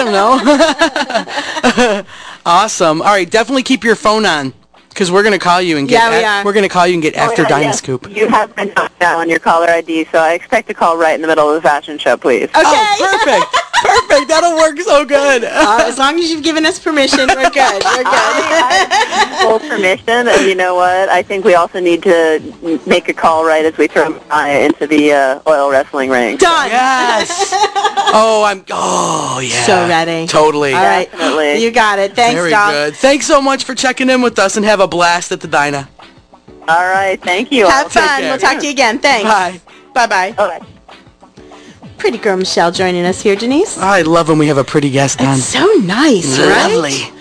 don't know. Awesome. All right, definitely keep your phone on, because we're gonna call you and get. Yeah, we a- are. We're gonna call you and get after Oh, yeah, Dyna yeah. Scoop. You have my number now on your caller I D, so I expect a call right in the middle of the fashion show, please. Okay. Oh, perfect. Perfect. That'll work so good. Uh, as long as you've given us permission, we're good. We're good. Full permission, and you know what? I think we also need to m- make a call right as we throw Maya into the uh, oil wrestling ring. Done. Yes. Oh, I'm. Oh, yeah. So ready. Totally. All right. Definitely. You got it. Thanks, Very doll. good. Thanks so much for checking in with us, and have a blast at the Dyna. All right, thank you. Have Take fun. care. We'll talk to you again. Thanks. Bye. Bye-bye. All right. Pretty girl Michelle joining us here, Denise. I love when we have a pretty guest on. It's so nice, right? Lovely.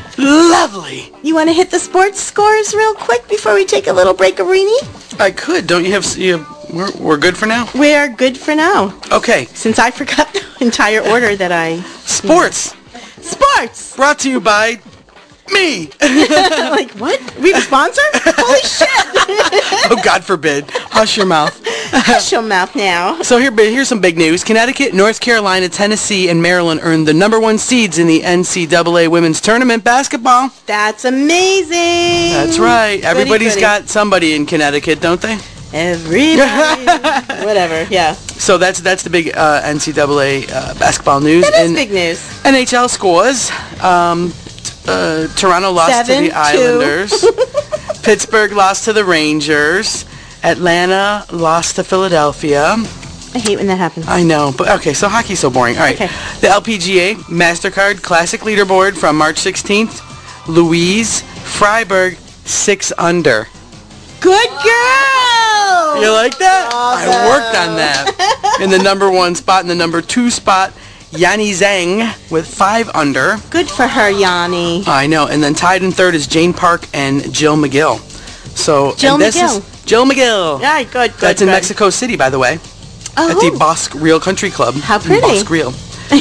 Lovely. You want to hit the sports scores real quick before we take a little break, Arini? I could. Don't you have... You, we're, we're good for now? We are good for now, Okay. since I forgot the entire order that I... Sports. Sports! Brought to you by me. Like, what? We have a sponsor? Holy shit! Oh, God forbid. Hush your mouth. Hush your mouth now. So here, here's some big news. Connecticut, North Carolina, Tennessee, and Maryland earned the number one seeds in the N C double A Women's Tournament basketball. That's amazing. That's right. Goody, Everybody's goody. got somebody in Connecticut, don't they? Everybody. Whatever, yeah. So that's that's the big uh, N C double A uh, basketball news. That is And big news. N H L scores. Um, uh, Toronto lost Seven, to the two. Islanders. Pittsburgh lost to the Rangers. Atlanta lost to Philadelphia. I hate when that happens. I know, but okay, so hockey's so boring. All right. Okay. The L P G A MasterCard Classic Leaderboard from March sixteenth. Louise Freiberg, six under. Good girl! You like that? I worked on that. In the number one spot, in the number two spot, Yanni Zhang with five under. Good for her, Yanni. I know. And then tied in third is Jane Park and Jill McGill. So Jill and this McGill. Is Jill McGill. Yeah, good, good, That's in good. Mexico City, by the way, Oh, at the Bosque Real Country Club. How in pretty. Bosque Real.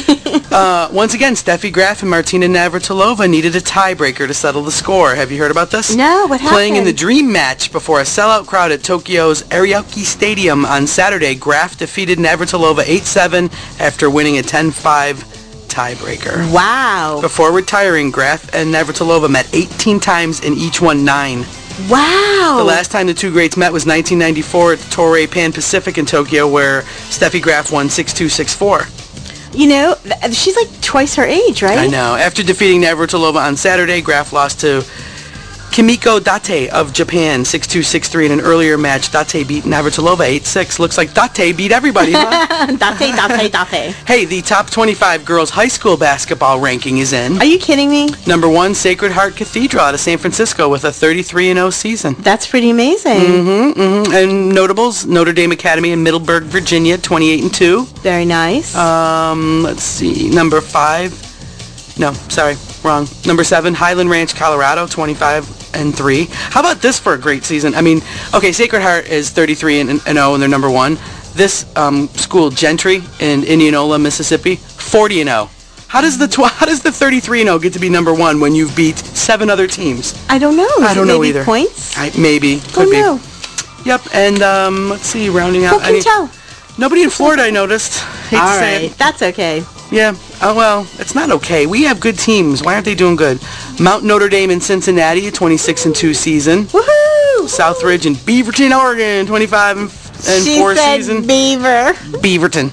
uh, once again, Steffi Graf and Martina Navratilova needed a tiebreaker to settle the score. Have you heard about this? No, what Playing in the happened? dream match before a sellout crowd at Tokyo's Ariake Stadium on Saturday, Graf defeated Navratilova eight seven after winning a ten five tiebreaker. Wow. Before retiring, Graf and Navratilova met eighteen times and each won nine. Wow. The last time the two greats met was nineteen ninety-four at the Toray Pan Pacific in Tokyo, where Steffi Graf won six two, six four. You know, th- she's like twice her age, right? I know. After defeating Navratilova on Saturday, Graf lost to Kimiko Date of Japan six two, six three in an earlier match. Date beat Navratilova eight six. Looks like Date beat everybody, huh? Date, date, date. Hey, the top twenty-five girls high school basketball ranking is in. Are you kidding me? Number one, Sacred Heart Cathedral out of San Francisco with a thirty-three and oh season. That's pretty amazing. Mm-hmm, mm-hmm. And notables, Notre Dame Academy in Middleburg, Virginia, twenty-eight and two. Very nice. Um, let's see, number five. No, sorry, wrong. Number seven, Highland Ranch, Colorado, twenty-five and three. How about this for a great season? I mean, okay, Sacred Heart is thirty-three and oh, and they're number one. This um, school, Gentry in Indianola, Mississippi, forty and oh. How does the tw- how does the thirty-three and oh get to be number one when you've beat seven other teams? I don't know. I don't know maybe either. Points? I, maybe could oh, be. No. Yep, and um, let's see, rounding out. Who can any- tell? Nobody in Florida, I noticed. Hate All to say right, it. that's okay. Yeah. Oh, well, it's not okay. We have good teams. Why aren't they doing good? Mount Notre Dame in Cincinnati, twenty-six and two season. Woohoo! Southridge in Beaverton, Oregon, twenty-five and, and she four said season. Beaver. Beaverton.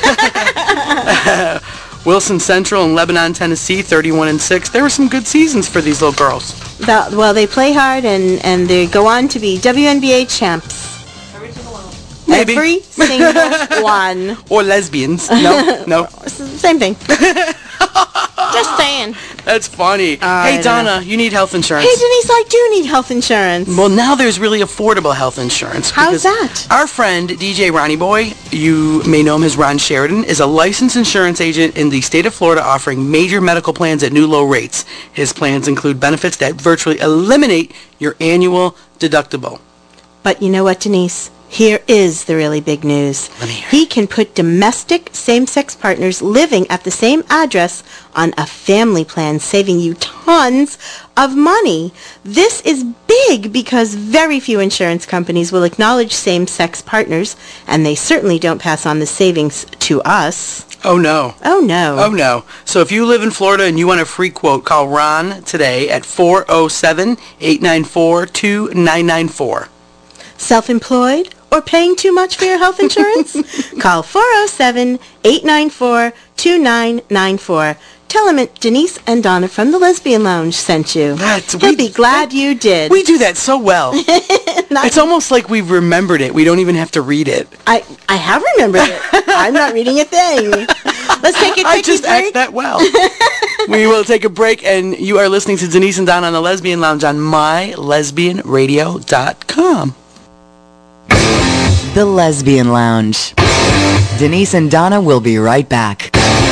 Wilson Central in Lebanon, Tennessee, thirty-one and six. There were some good seasons for these little girls. The, well, they play hard and, and they go on to be W N B A champs. Maybe. Every single one. Or lesbians. No, no. Same thing. Just saying. That's funny. I Hey, don't Donna, you need health insurance. Hey, Denise, I do need health insurance. Well, now there's really affordable health insurance. How's because that? Our friend, D J Ronnie Boy, you may know him as Ron Sheridan, is a licensed insurance agent in the state of Florida offering major medical plans at new low rates. His plans include benefits that virtually eliminate your annual deductible. But you know what, Denise? Here is the really big news. Let me hear it. He can put domestic same-sex partners living at the same address on a family plan, saving you tons of money. This is big because very few insurance companies will acknowledge same-sex partners, and they certainly don't pass on the savings to us. Oh, no. Oh, no. Oh, no. So if you live in Florida and you want a free quote, call Ron today at four oh seven, eight nine four, two nine nine four. Self-employed or paying too much for your health insurance? Call four oh seven, eight nine four, two nine nine four. Tell him it Denise and Donna from the Lesbian Lounge sent you. That's- He'll we- be glad you did. We do that so well. It's almost like we've remembered it. We don't even have to read it. I, I have remembered it. I'm not reading a thing. Let's take a I quickie just break. act that well. We will take a break, and you are listening to Denise and Donna on the Lesbian Lounge on my lesbian radio dot com. The Lesbian Lounge. Denise and Donna will be right back.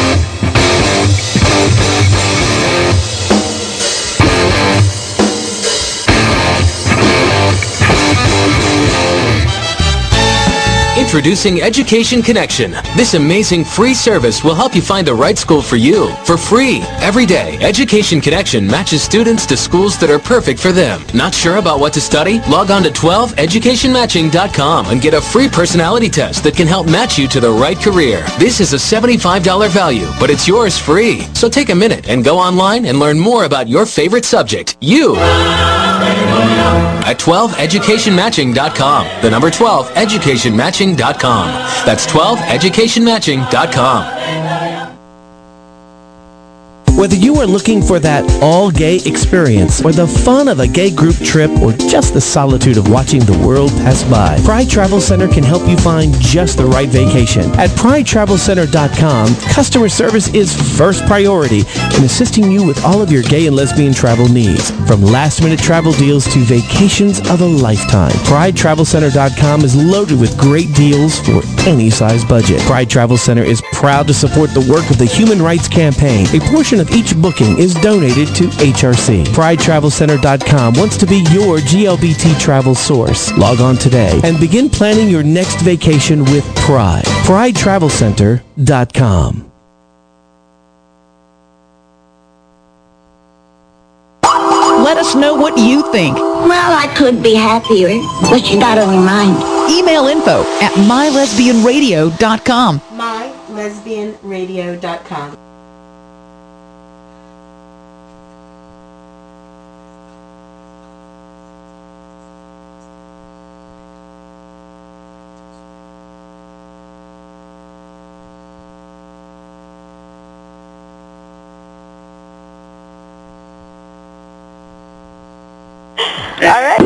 Introducing Education Connection. This amazing free service will help you find the right school for you for free. Every day, Education Connection matches students to schools that are perfect for them. Not sure about what to study? Log on to twelve education matching dot com and get a free personality test that can help match you to the right career. This is a seventy-five dollars value, but it's yours free. So take a minute and go online and learn more about your favorite subject, you, at twelve education matching dot com. The number twelve education matching dot com. That's twelve education matching dot com. Whether you are looking for that all-gay experience, or the fun of a gay group trip, or just the solitude of watching the world pass by, Pride Travel Center can help you find just the right vacation. At pride travel center dot com, customer service is first priority in assisting you with all of your gay and lesbian travel needs. From last-minute travel deals to vacations of a lifetime, pride travel center dot com is loaded with great deals for any size budget. Pride Travel Center is proud to support the work of the Human Rights Campaign. A portion of each booking is donated to H R C. pride travel center dot com wants to be your G L B T travel source. Log on today and begin planning your next vacation with Pride. pride travel center dot com. Let us know what you think. Well, I could be happier, but you gotta remind. Email info at my lesbian radio dot com. my lesbian radio dot com. right.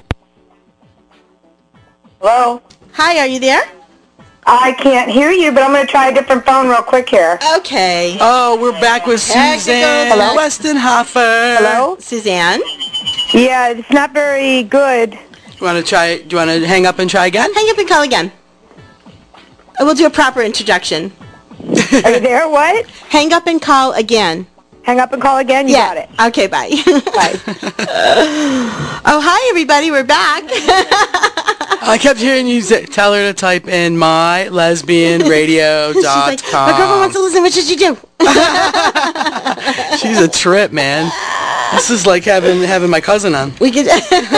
Hello? Hi, are you there? I can't hear you, but I'm going to try a different phone real quick here. Okay. Oh, we're back with Suzanne Hello? Westenhofer. Hello? Suzanne? Yeah, it's not very good. You want to try? Do you want to hang up and try again? Hang up and call again. Uh, We'll do a proper introduction. Are you there? What? Hang up and call again. Hang up and call again? You yeah. got it. Okay, bye. Bye. Oh, hi, everybody. We're back. I kept hearing you say, tell her to type in my lesbian radio dot com. She's like, my girlfriend wants to listen. What should you do? She's a trip, man. This is like having having my cousin on. We could.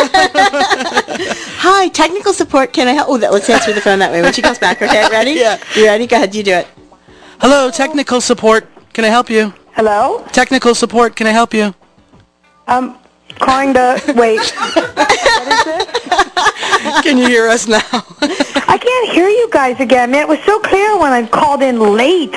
Hi, technical support. Can I help? Oh, that, let's answer the phone that way when she comes back. Okay, ready? Yeah. You ready? Go ahead. You do it. Hello, technical support. Can I help you? Hello? Technical support. Can I help you? Um, calling the... Wait. What is this? Can you hear us now? I can't hear you guys again, man. It was so clear when I called in late.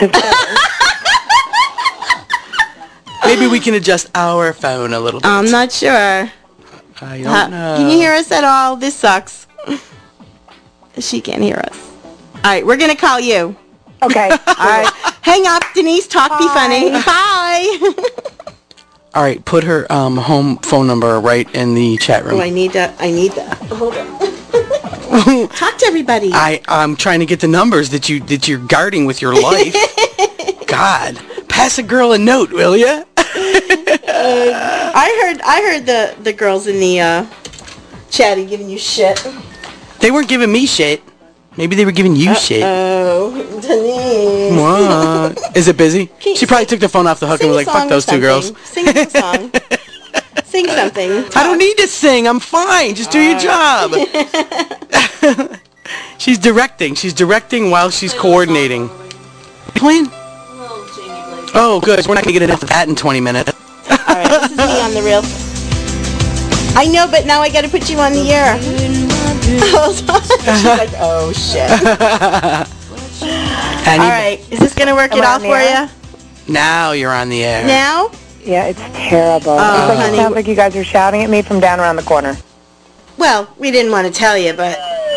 Maybe we can adjust our phone a little bit. I'm not sure. I don't Uh, know. Can you hear us at all? This sucks. She can't hear us. All right, we're going to call you. Okay. All right. Hang up, Denise. Talk be funny. Bye. All right, put her um, home phone number right in the chat room. Oh, I need that. I need that. Hold on. Talk to everybody. I I'm trying to get the numbers that you that you're guarding with your life. God, pass a girl a note, will ya? uh, I heard. I heard the the girls in the uh, chatty giving you shit. They weren't giving me shit. Maybe they were giving you shit. Oh, Denise. What? Is it busy? She probably took the phone off the hook and was like, "Fuck those two girls." Sing a song. Sing something. I don't need to sing. I'm fine. Just do your job. She's directing. She's directing while she's coordinating. Playing? Oh, good. We're not going to get enough of that in twenty minutes. All right, this is me on the real. I know, but now I got to put you on the air. She's like, oh, shit. All right, is this going to work Am it I out on the for air? you? Now you're on the air. Now? Yeah, it's terrible. Oh, it's like, honey. it sounds like you guys are shouting at me from down around the corner. Well, we didn't want to tell you, but...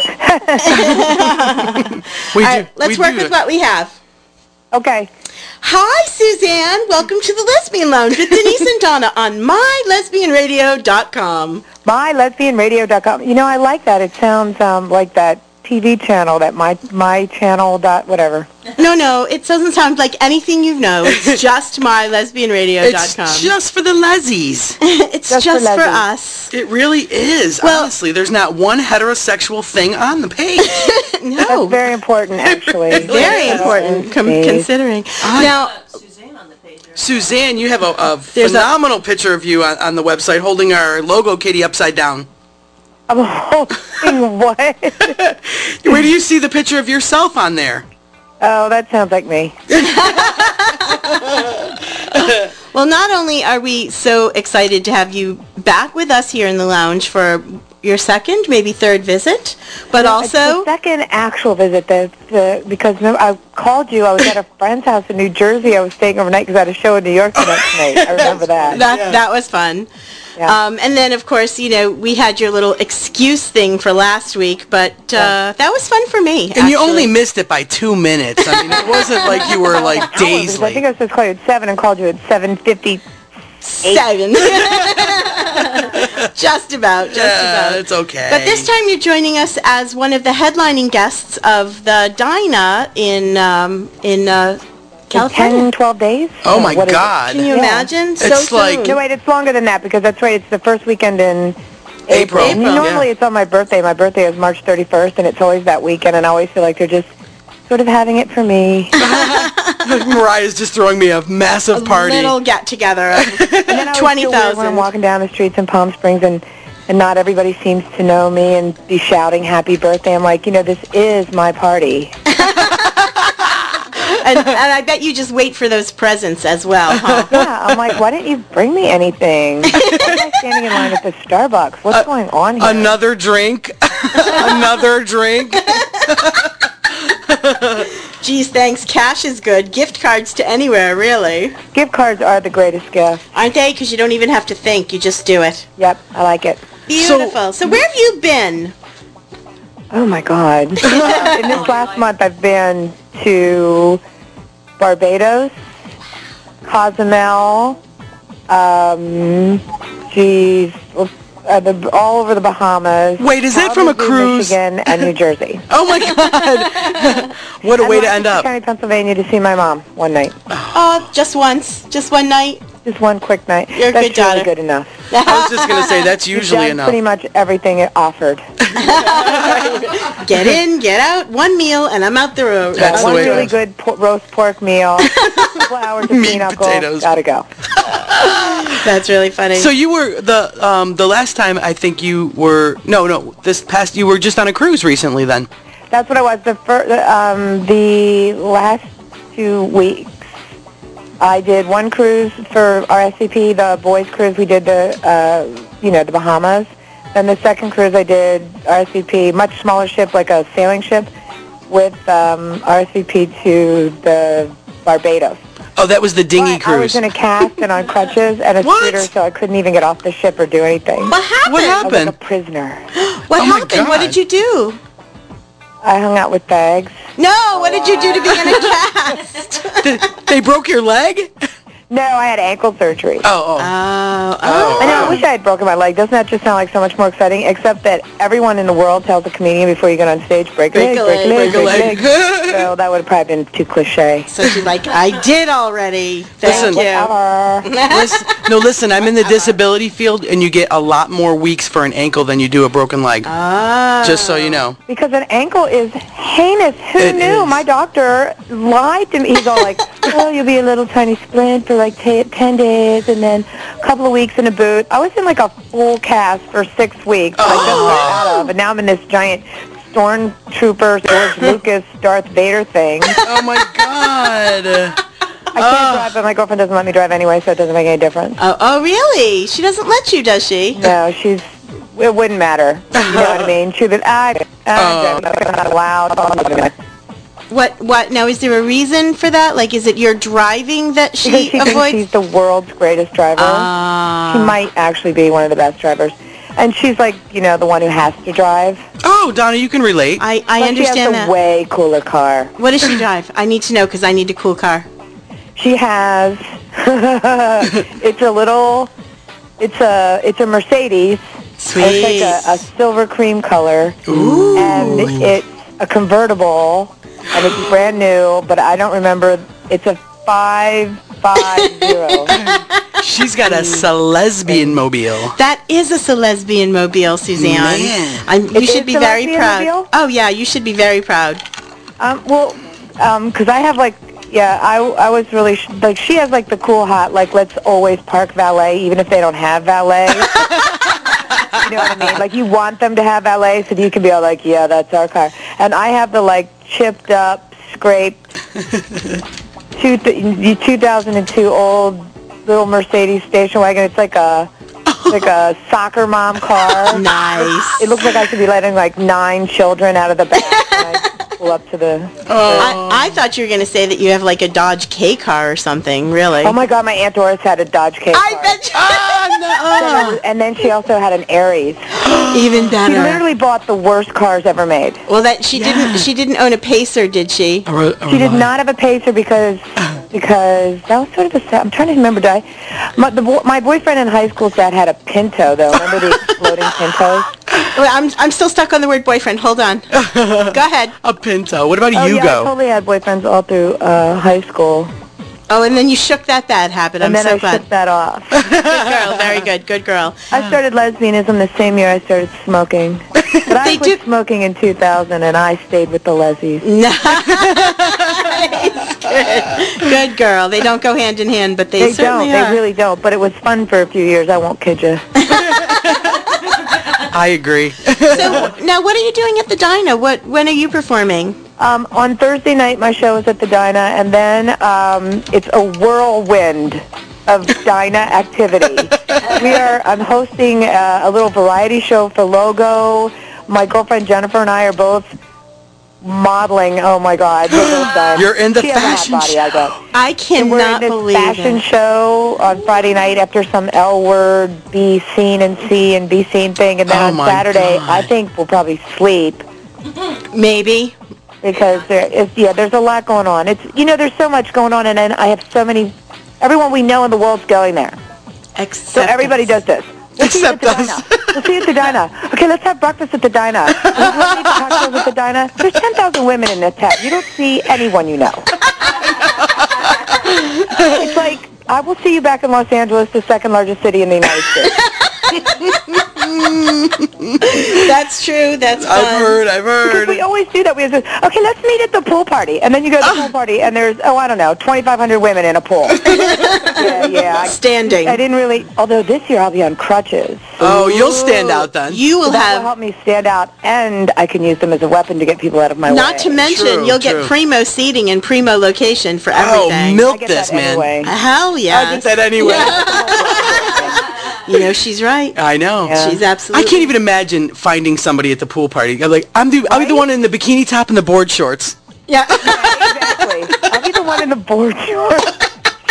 We All do. right, let's we work do with it. what we have. Okay. Hi, Suzanne. Welcome to the Lesbian Lounge with Denise and Donna on my lesbian radio dot com. my lesbian radio dot com. You know, I like that. It sounds um, like that T V channel, that my my channel dot whatever. No, no, it doesn't sound like anything you know. It's just my lesbian radio dot com. It's just for the lezzies. It's just, Just for for, lesbians. us. It really is. Well- Honestly, there's not one heterosexual thing on the page. No, That's very important, actually. very important com- Please. considering. Now, Suzanne, you have a, a There's a- phenomenal picture of you on, on the website holding our logo kitty upside down. I'm hoping what? Where do you see the picture of yourself on there? Oh, that sounds like me. well, not only are we so excited to have you back with us here in the lounge for your second, maybe third visit, but No, also... it's the second actual visit, the, the, because remember, I called you. I was at a friend's house in New Jersey. I was staying overnight because I had a show in New York the next night. I remember that. That that was fun. Yeah. Um, and then, of course, you know, we had your little excuse thing for last week, but uh, that was fun for me. And you actually. only missed it by two minutes. I mean, it wasn't like you were like days Because I think late. I was supposed to call you at seven and called you at seven fifty. Seven. just about, just Yeah, about. it's okay. But this time you're joining us as one of the headlining guests of the Dinah in um, in uh, California. ten, twelve days? Oh No, my what is it? God. Can you Yeah. imagine? So It's like- soon. No, wait, it's longer than that because that's right. It's the first weekend in April. April. April, Normally yeah. it's on my birthday. My birthday is March thirty-first, and it's always that weekend, and I always feel like they're just sort of having it for me. Mariah's just throwing me a massive party. Little get together of And then I always twenty feel weird when I'm thousand. walking down the streets in Palm Springs, and, and not everybody seems to know me and be shouting happy birthday. I'm like, you know, this is my party. and, and I bet you just wait for those presents as well, huh? Yeah, I'm like, why didn't you bring me anything? Why am I standing in line at the Starbucks? What's Uh, going on here? Another drink. Another drink. Geez, thanks. Cash is good. Gift cards to anywhere, really. Gift cards are the greatest gift. Aren't they? Because you don't even have to think. You just do it. Yep, I like it. Beautiful. So, so where have you been? Oh my God! In this last month, I've been to Barbados, Cozumel, um, geez, uh, the, all over the Bahamas. Wait, is that from a Kalamazoo, cruise? Michigan, and New Jersey. Oh my God! What a and way to end Rochester up. County, Pennsylvania, to see my mom one night. Oh, just once, just one night. Just one quick night. You're a That's good daughter. really good enough. I was just gonna say that's You've usually done enough. pretty much everything it offered. Get in, get out, one meal, and I'm out the road. That's one the way it really goes. good po- roast pork meal. Couple hours of Meat and pinochle. potatoes. Gotta go. That's really funny. So you were the um the last time I think you were no no this past you were just on a cruise recently then. That's what I was. The fir- um, the last two weeks, I did one cruise for R S V P, the boys' cruise. We did the uh, you know the Bahamas. Then the second cruise I did R S V P, much smaller ship, like a sailing ship, with um, R S V P to the Barbados. Oh, that was the dinghy But I was cruise. in a cast and on crutches and a What? scooter, so I couldn't even get off the ship or do anything. What happened? What I was like happened? a prisoner. What Oh my happened? What God. did you do? I hung out with bags. No, what did you do to be in a cast? Did- they broke your leg? No, I had ankle surgery. Oh, oh. Oh, oh. I know, I wish I had broken my leg. Doesn't that just sound like so much more exciting? Except that everyone in the world tells a comedian before you get on stage, break a leg, break a leg, break a leg. So that would have probably been too cliche. So she's like, I did already. Thank Listen. you. Whatever. Listen, no, listen, I'm in the disability field, and you get a lot more weeks for an ankle than you do a broken leg. Ah. Just so you know. Because an ankle is heinous. Who It knew? is. My doctor lied to me. He's all like, well, you'll be a little tiny splint for like t- ten days and then a couple of weeks in a boot. I was in like a full cast for six weeks. that I just got out of, and now I'm in this giant Stormtrooper, George Lucas, Darth Vader thing. Oh my God. I can't drive, but my girlfriend doesn't let me drive anyway, so it doesn't make any difference. Oh, oh, really? She doesn't let you, does she? No, she's. It wouldn't matter. You know what I mean? She'd be, I, I'm not allowed. What? What? Now, is there a reason for that? Like, is it your driving that she Because she avoids? thinks she's the world's greatest driver. Ah. She might actually be one of the best drivers. And she's like, you know, the one who has to drive. Oh, Donna, you can relate. I, I But understand she has that. a way cooler car. What does she drive? I need to know because I need a cool car. She has, it's a little, it's a, it's a Mercedes. Sweet. It's like a, a silver cream color. Ooh. And it's a convertible. And it's brand new, but I don't remember. It's a five five zero. She's got a lesbian mobile. That is a lesbian mobile, Suzanne. Man. I'm, you It should is be a very lesbian proud. mobile? Oh yeah, you should be very proud. Um, well, um, 'cause I have like, yeah, I, I was really, sh- like, she has like the cool hot, like, let's always park valet, even if they don't have valet. You know what I mean? Like, you want them to have valet so that you can be all like, yeah, that's our car. And I have the, like, chipped up, scraped, two th- two thousand two old little Mercedes station wagon. It's like a, like a soccer mom car. Nice. It looks like I should be letting, like, nine children out of the back when I pull up to the... I, I thought you were going to say that you have like a Dodge K car or something. Really? Oh my God, my Aunt Doris had a Dodge K car. I bet you. Oh, no. And then she also had an Aries. Even She better. literally bought the worst cars ever made. Well, that she didn't. She didn't own a Pacer, did she? She did not have a Pacer because because that was sort of a sad. I'm trying to remember. Did I? My, the, bo- my boyfriend in high school's dad had a Pinto though. Remember the exploding Pintos? Well, I'm I'm still stuck on the word boyfriend. Hold on. Go ahead. A Pinto. What about Oh you yeah, I go? totally had boyfriends all through uh, high school, Oh, and then you shook that bad habit. I'm and then so I glad. shook that off. Good girl. Very good. Good girl. I started lesbianism the same year I started smoking. But I They quit do- smoking in two thousand, and I stayed with the lesbies. Nice. Good. Good girl. They don't go hand in hand, but they, They certainly don't. are. They really don't. But it was fun for a few years. I won't kid you. I agree. So now, what are you doing at the Dinah? What? When are you performing? Um, on Thursday night, my show is at the Dinah, and then um, it's a whirlwind of Dinah activity. We are. I'm hosting uh, a little variety show for Logo. My girlfriend Jennifer and I are both modeling. Oh my God. You're in the she has a hot fashion body, show. I guess. I And we're in cannot this believe fashion it. show on Friday night after some L word, be seen and see and be seen thing. And then Oh on my Saturday, God. I think we'll probably sleep. Maybe. Because there is, yeah, there's a lot going on. It's, you know, there's so much going on, and then I have so many, everyone we know in the world's going there. Except So everybody us. does this. We'll see you at Except the us. diner. We'll see you at the diner. Okay, let's have breakfast at the diner. Let's eat cocktails at the diner. There's ten thousand women in this town. You don't see anyone you know. It's like, I will see you back in Los Angeles, the second largest city in the United States. That's true. That's fun. I've heard, I've Because heard. we always do that. We have this, okay, let's meet at the pool party. And then you go to the pool party, and there's, oh, I don't know, twenty-five hundred women in a pool. yeah, yeah. I, Standing. I didn't really, although this year I'll be on crutches. Oh, you'll stand out then. You will So that have. will help me stand out, and I can use them as a weapon to get people out of my Not way. to mention, True, you'll true. get primo seating and primo location for Oh, everything. milk I get this, that man. anyway. Hell yeah. I get that anyway. You know, she's right. I know. Yeah. She's absolutely. I can't even imagine finding somebody at the pool party. I'm like, I'm the, I'll be the Right? one in the bikini top and the board shorts. Yeah. Exactly. I'll be the one in the board shorts.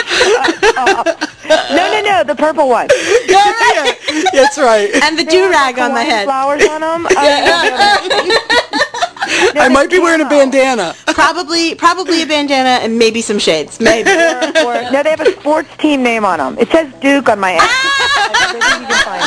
no, no, no, the purple one. Yeah, yeah. That's right. And the They have do-rag on my Hawaiian head. flowers on them. I might be wearing a bandana. Probably, probably a bandana and maybe some shades. Maybe. Or, or, no, they have a sports team name on them. It says Duke on my ass. I think you can find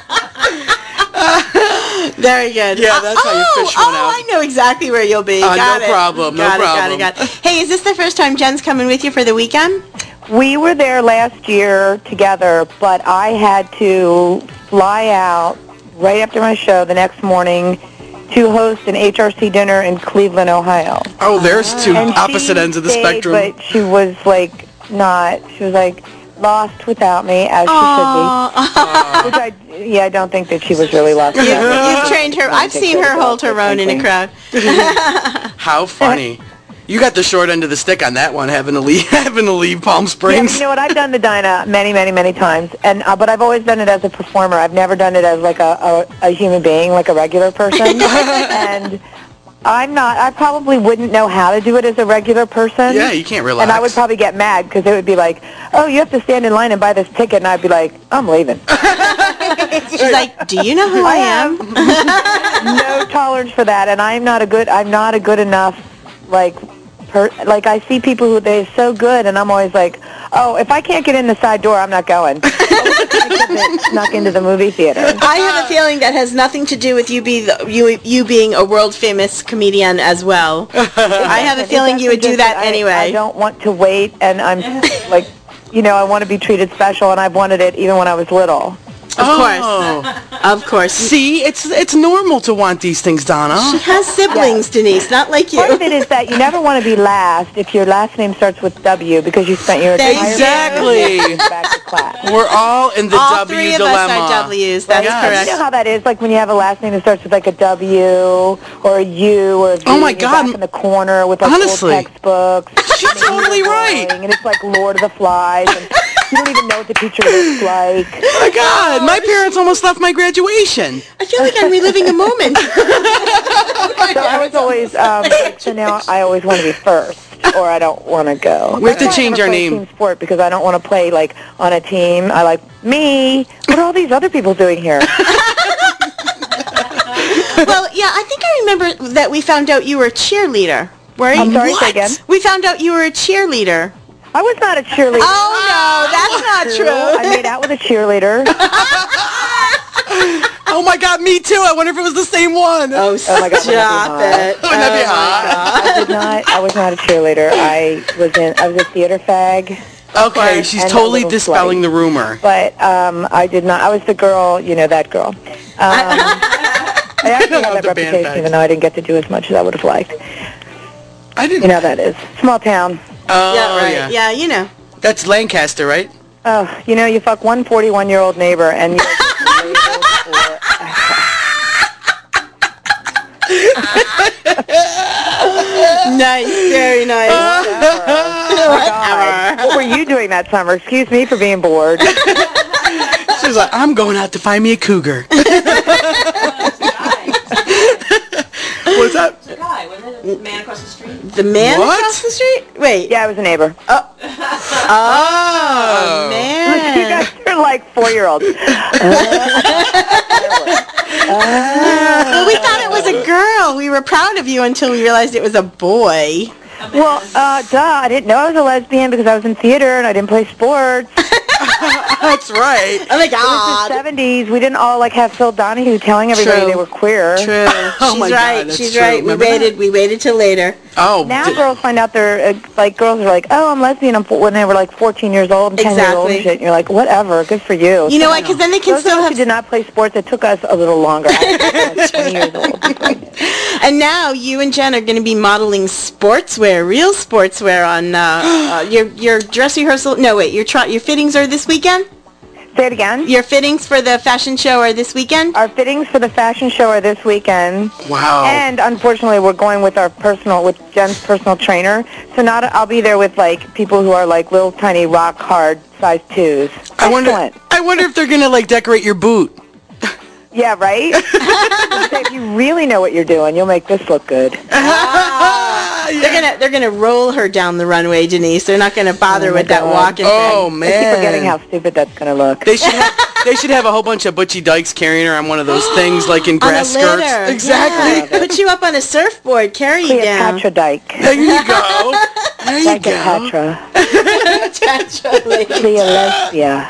it. Very good. Yeah, that's how you oh, fish one oh, out. I know exactly where you'll be. Uh, got no it. problem, no got it, problem. Got it, got it. Hey, is this the first time Jen's coming with you for the weekend? We were there last year together, but I had to fly out right after my show the next morning to host an H R C dinner in Cleveland, Ohio. Oh, there's two And opposite she ends of the stayed, spectrum. But she was like not. She was like lost without me, as she Aw. should be. Which I, yeah, I don't think that she was really lost. You've, without me. you've trained her. I've take seen credit her for hold her that, own in a frankly. crowd. How funny. You got the short end of the stick on that one, having to leave, having to leave Palm Yeah, Springs. you know what? I've done the Dinah many, many, many times, and uh, but I've always done it as a performer. I've never done it as like a, a, a human being, like a regular person. And I'm not. I probably wouldn't know how to do it as a regular person. Yeah, you can't relax. And I would probably get mad because it would be like, "Oh, you have to stand in line and buy this ticket," and I'd be like, "I'm leaving." She's like, "Do you know who I am?" No tolerance for that, and I'm not a good. I'm not a good enough, like. Per, like I see people who they're so good, and I'm always like, oh, if I can't get in the side door, I'm not going. I couldn't snuck into the movie theater. I have a feeling that has nothing to do with you be the, you you being a world famous comedian as well. I have a feeling you would do that I, anyway. I don't want to wait, and I'm like, you know, I want to be treated special, and I've wanted it even when I was little. Of Oh. course, of course. See, it's it's normal to want these things, Donna. She has siblings, Denise, not like you. Part of it is that you never want to be last if your last name starts with W because you spent your There you entire Exactly. life back to class. We're all in the All W three of dilemma. us are W's. That's Yes. correct. You know how that is, like when you have a last name that starts with like a W or a U or a V. Oh, my and you're God. back in the corner with like Honestly. old textbooks. She's and you're totally going, right. And it's like Lord of the Flies. And you don't even know what the teacher looks like. Oh my God, my parents almost left my graduation. I feel like I'm reliving a moment. So I was always, um, like, so now I always want to be first. Or I don't want to go. We have to That's why I change never our play name. Team sport because I don't want to play like on a team. I like me. What are all these other people doing here? Well, yeah, I think I remember that we found out you were a cheerleader. Were you? I'm sorry, What? say again? We found out you were a cheerleader. I was not a cheerleader. Oh no, that's not true. I made out with a cheerleader. Oh my God, me too. I wonder if it was the same one. Oh, Oh my God, stop that'd it. Wouldn't that be Oh, hot? I did not. I was not a cheerleader. I was in. I was a theater fag. Okay, she's And a totally little dispelling slutty. the rumor. But um, I did not. I was the girl. You know that girl. Um, I actually love had that the band reputation, bags. even though I didn't get to do as much as I would have liked. I didn't. You know how that is. Small town. Oh Yeah, right. yeah. Yeah, you know. That's Lancaster, right? Oh, you know, you fuck one forty-one-year-old neighbor, and you. Nice, very nice. God. What were you doing that summer? Excuse me for being bored. She's like, I'm going out to find me a cougar. What's that? The man across the street? The man What? across the street? Wait. Yeah, I was a neighbor. Oh, oh man. You guys are like four-year-olds. Well, we thought it was a girl. We were proud of you until we realized it was a boy. Well, uh, duh, I didn't know I was a lesbian because I was in theater and I didn't play sports. That's right. Oh my It was God. the seventies. We didn't all like have Phil Donahue telling everybody True. they were queer. True. Oh She's my God, right. that's She's true. right. Remember we waited. that? We waited till later. Oh, Now did- girls find out they're, uh, like, girls are like, oh, I'm lesbian I'm, when they were like fourteen years old and ten years old and Exactly. shit. And you're like, whatever, good for you. You know what? Because then they can Those still of us have. who did not play sports, it took us a little longer. I was twenty years old. And now you and Jen are going to be modeling sportswear, real sportswear on uh, uh, your your dress rehearsal. No, wait, your tr- your fittings are this weekend. Say it again. Your fittings for the fashion show are this weekend. Our fittings for the fashion show are this weekend. Wow. And unfortunately, we're going with our personal, with Jen's personal trainer. So not, I'll be there with like people who are like little tiny rock hard size twos. I wonder. Excellent. I wonder if they're gonna like decorate your boot. Yeah, right? Say, if you really know what you're doing, you'll make this look good. Ah, they're gonna they're gonna roll her down the runway, Denise. They're not gonna bother Oh, my with that God. walking Oh thing. I keep man. forgetting how stupid that's going to look. They should have, they should have a whole bunch of butchy dykes carrying her on one of those things like in On a grass litter. skirts. Exactly. Yeah. Put you up on a surfboard, carry you down. Cleopatra Dyke. There you go. There you Like a go. Patra. Naturally. Cleolesbia.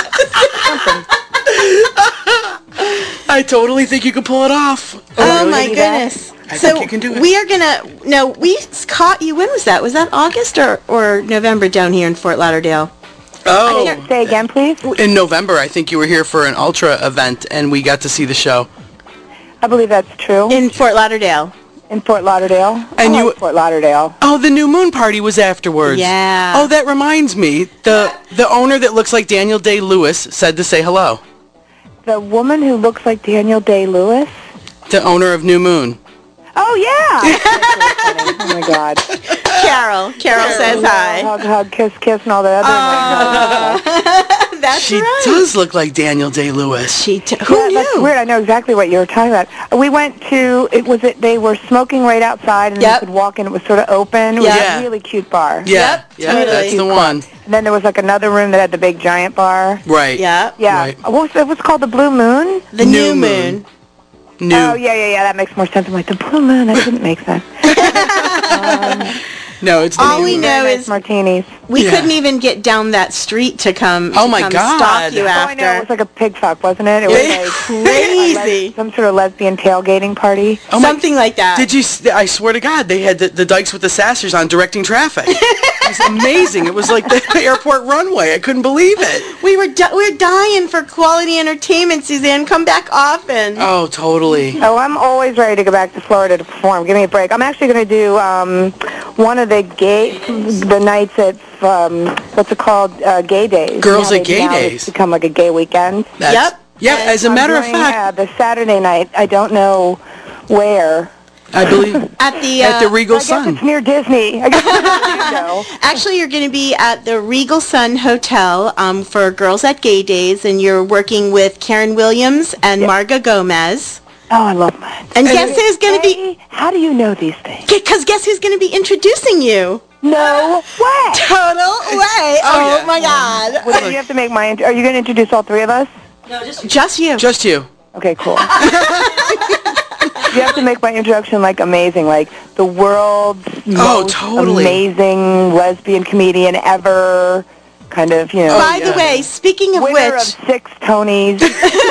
I totally think you could pull it off. Oh really my do that? goodness. I so think you can do it. we are gonna no, we s- caught you. When was that? Was that August or, or November down here in Fort Lauderdale? Oh, Say again, please. in November, I think you were here for an Ultra event, and we got to see the show. I believe that's true. In Fort Lauderdale. In Fort Lauderdale. And I you- like Fort Lauderdale. Oh, the New Moon party was afterwards. Yeah. Oh, that reminds me. The the owner that looks like Daniel Day-Lewis said to say hello. The woman who looks like Daniel Day-Lewis. The owner of New Moon. Oh, yeah. That's really funny. Oh, my God. Carol. Carol says hi. Hug, hug, kiss, kiss, and all that other Uh, that's She right. does look like Daniel Day-Lewis. She t- who Yeah, knew? that's weird. I know exactly what you were talking about. We went to, it was it. They were smoking right outside, and Yep. you could walk in. It was sort of open. It was Yeah. a really cute bar. Yeah, Yep, yeah, totally. that's the one. And then there was like another room that had the big giant bar. Right. Yeah. Yeah. Right. What was it? Was called the Blue Moon? The New new, moon. moon. New. Oh, yeah, yeah, yeah. That makes more sense. I'm like, the Blue Moon. That didn't make sense. No, it's the All New we Moon. know Very nice is martinis. we Yeah. couldn't even get down that street to come. Oh to my come God. Stalk you Oh, I know. It after. was like a pig fuck, wasn't it? It was Yeah. like Crazy. a les- some sort of lesbian tailgating party. Oh my- Something like that. Did you? s- I swear to God, they had the, the dykes with the sassers on directing traffic. It was amazing. It was like the airport runway. I couldn't believe it. We were di- we were dying for quality entertainment, Suzanne. Come back often. Oh, totally. Oh, I'm always ready to go back to Florida to perform. Give me a break. I'm actually going to do um, one of the gay, the nights at, um, what's it called, uh, Gay Days. Girls Now at they- Gay now Days. It's become like a gay weekend. That's, Yep. Yeah. And As a I'm matter of doing, fact, uh, the Saturday night. I don't know where. I believe At the at the uh, Regal I guess Sun. it's near Disney. I guess it's near Orlando. Actually, you're going to be at the Regal Sun Hotel um, for Girls at Gay Days, and you're working with Karen Williams and Marga Gomez. Oh, I love mine. And guess who's going to be? How do you know these things? Because guess who's going to be introducing you? No way. Total way! Oh, yeah. my God! Well, you have to make my. Int- Are you going to introduce all three of us? Just you. Just you. Okay, cool. You have to make my introduction like amazing, like the world's Oh, most totally. amazing lesbian comedian ever. Kind of, you know. By yeah. the way, speaking of winner which, of six Tonys.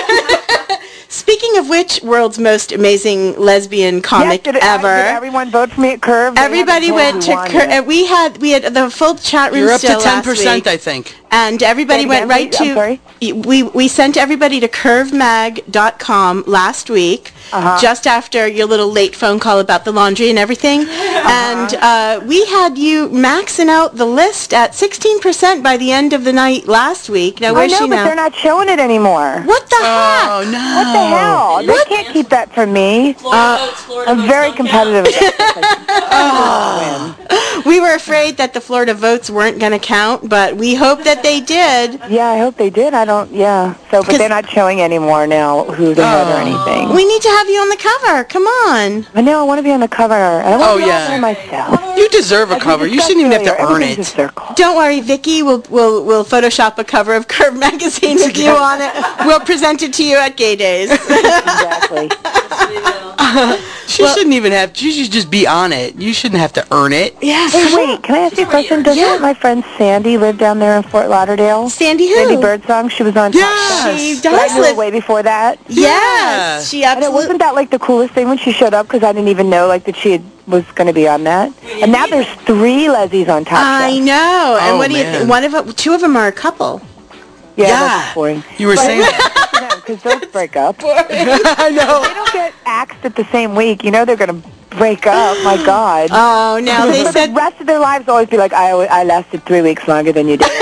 speaking of which, world's most amazing lesbian comic yes, did, ever. Did everyone vote for me at Curve? They Everybody haven't went to told who won Cur- yet. uh, we had we had the full chat room You're up to still ten last percent, week, I think. and everybody Say it went again, right please. I'm to sorry? we we sent everybody to curve mag dot com last week, Uh-huh. just after your little late phone call about the laundry and everything, and uh, we had you maxing out the list at sixteen percent by the end of the night last week. Now I where's know, she but now? they're not showing it anymore. What the heck? Oh no. What the hell? They can't keep that from me. Uh, I'm very competitive. About this. I win. We were afraid that the Florida votes weren't going to count, but we hope that they did. Yeah, I hope they did. I don't, yeah. So, but they're not showing anymore now who they had or anything. We need to have you on the cover. Come on. I know, I want to be on the cover. I want Oh, to be yeah. on myself. You deserve a cover. You shouldn't even have to earn it. Don't worry, Vicky. We'll we'll we'll Photoshop a cover of Curve magazine with you on it. We'll present it to you at Gay Days. Exactly. She shouldn't even have. She should just be on it. You shouldn't have to earn it. Yes. Hey, wait, can I ask you a question? Doesn't Yeah. my friend Sandy live down there in Fort Lauderdale? Sandy who? Sandy Birdsong. She was on Yes. Top Chef. She But does I knew her live. way before that. Yes, she And it absolutely. wasn't that like the coolest thing when she showed up because I didn't even know like that she had, was going to be on that. And now there's three Leslies on Top I Chef. know. And Oh, what do you man. think? One of them, two of them are a couple. Yeah, Yeah. that's boring. You were saying. Because those break up. I know. They don't get axed at the same week. You know they're going to break up. My God. Oh, now they For said the rest of their lives always be like, I, I lasted three weeks longer than you did.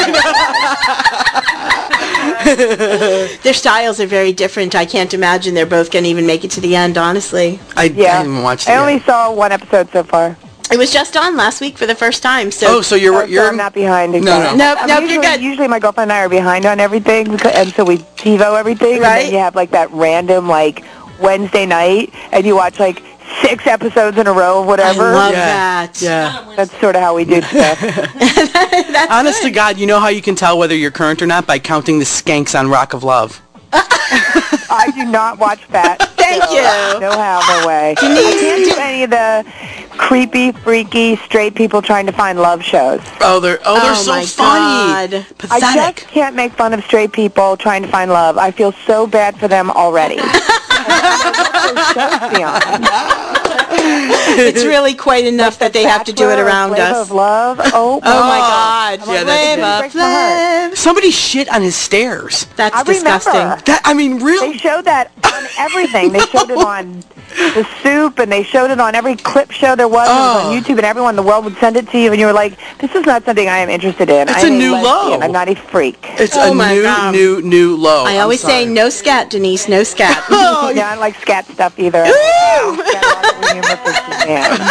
their styles are very different. I can't imagine they're both going to even make it to the end, honestly. I, Yeah. I haven't watched it I yet. only saw one episode so far. It was just on last week for the first time. So Oh, so you're Oh, so you're I'm not behind. No, Exactly. no. Nope, I'm nope, usually, you're good. Usually my girlfriend and I are behind on everything, because, and so we TiVo everything. And Right. then you have like that random like Wednesday night, and you watch like six episodes in a row of whatever. I love Yeah. that. Yeah. That's sort of how we do stuff. That's Honest good. to God, you know how you can tell whether you're current or not by counting the skanks on Rock of Love. I do not watch that. Thank so, you. No how, no way. I can't do any of the creepy, freaky, straight people trying to find love shows. Oh, they're oh they're Oh, so my funny. God. I just Pathetic. can't make fun of straight people trying to find love. I feel so bad for them already. It's really quite enough that they have to do it around Flavor us. Of love. Oh, Oh my God! Yeah, that's Flav good. of Breaks my heart. Flav. Somebody shit on his stairs. That's I disgusting. remember. That I mean, really. They showed that on everything. They showed it on The Soup, and they showed it on every clip show there was. It was Oh. on YouTube, and everyone in the world would send it to you, and you were like, this is not something I am interested in. It's I'm a new lesbian. low. I'm not a freak. It's Oh a my new, God. new, new low. I I'm always say sorry. no scat, Denise. No scat. Oh, Yeah, I don't like scat stuff either. Man.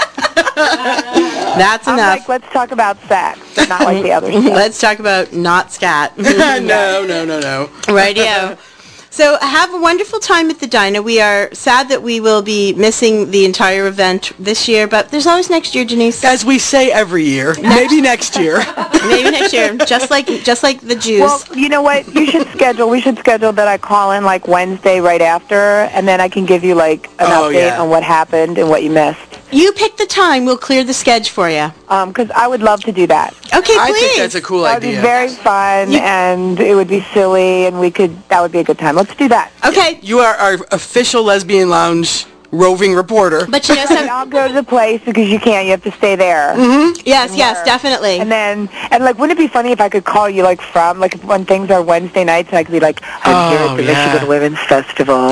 That's I'm enough. like, let's talk about sex, but not like the other stuff. Let's talk about not scat. no, no, no, no. Radio. So have a wonderful time at the Dinah. We are sad that we will be missing the entire event this year, but there's always next year, Janice. As we say every year, maybe next year. Maybe next year, just like just like the Jews. Well, you know what? You should schedule. We should schedule that I call in like Wednesday right after, and then I can give you like an Oh, update yeah. on what happened and what you missed. You pick the time. We'll clear the schedule for you. Um, because I would love to do that. Okay, I please. think that's a cool That would be idea. very fun, You- and it would be silly, and we could. That would be a good time. Let's do that. Okay, You are our official Lesbian Lounge roving reporter. but you know And some. I'll go to the place because you can't. You have to stay there. Mm-hmm. Yes, yes, definitely. And then, and like, wouldn't it be funny if I could call you like from like when things are Wednesday nights, and I could be like, I'm here Oh, at the yeah. Michigan Women's Festival.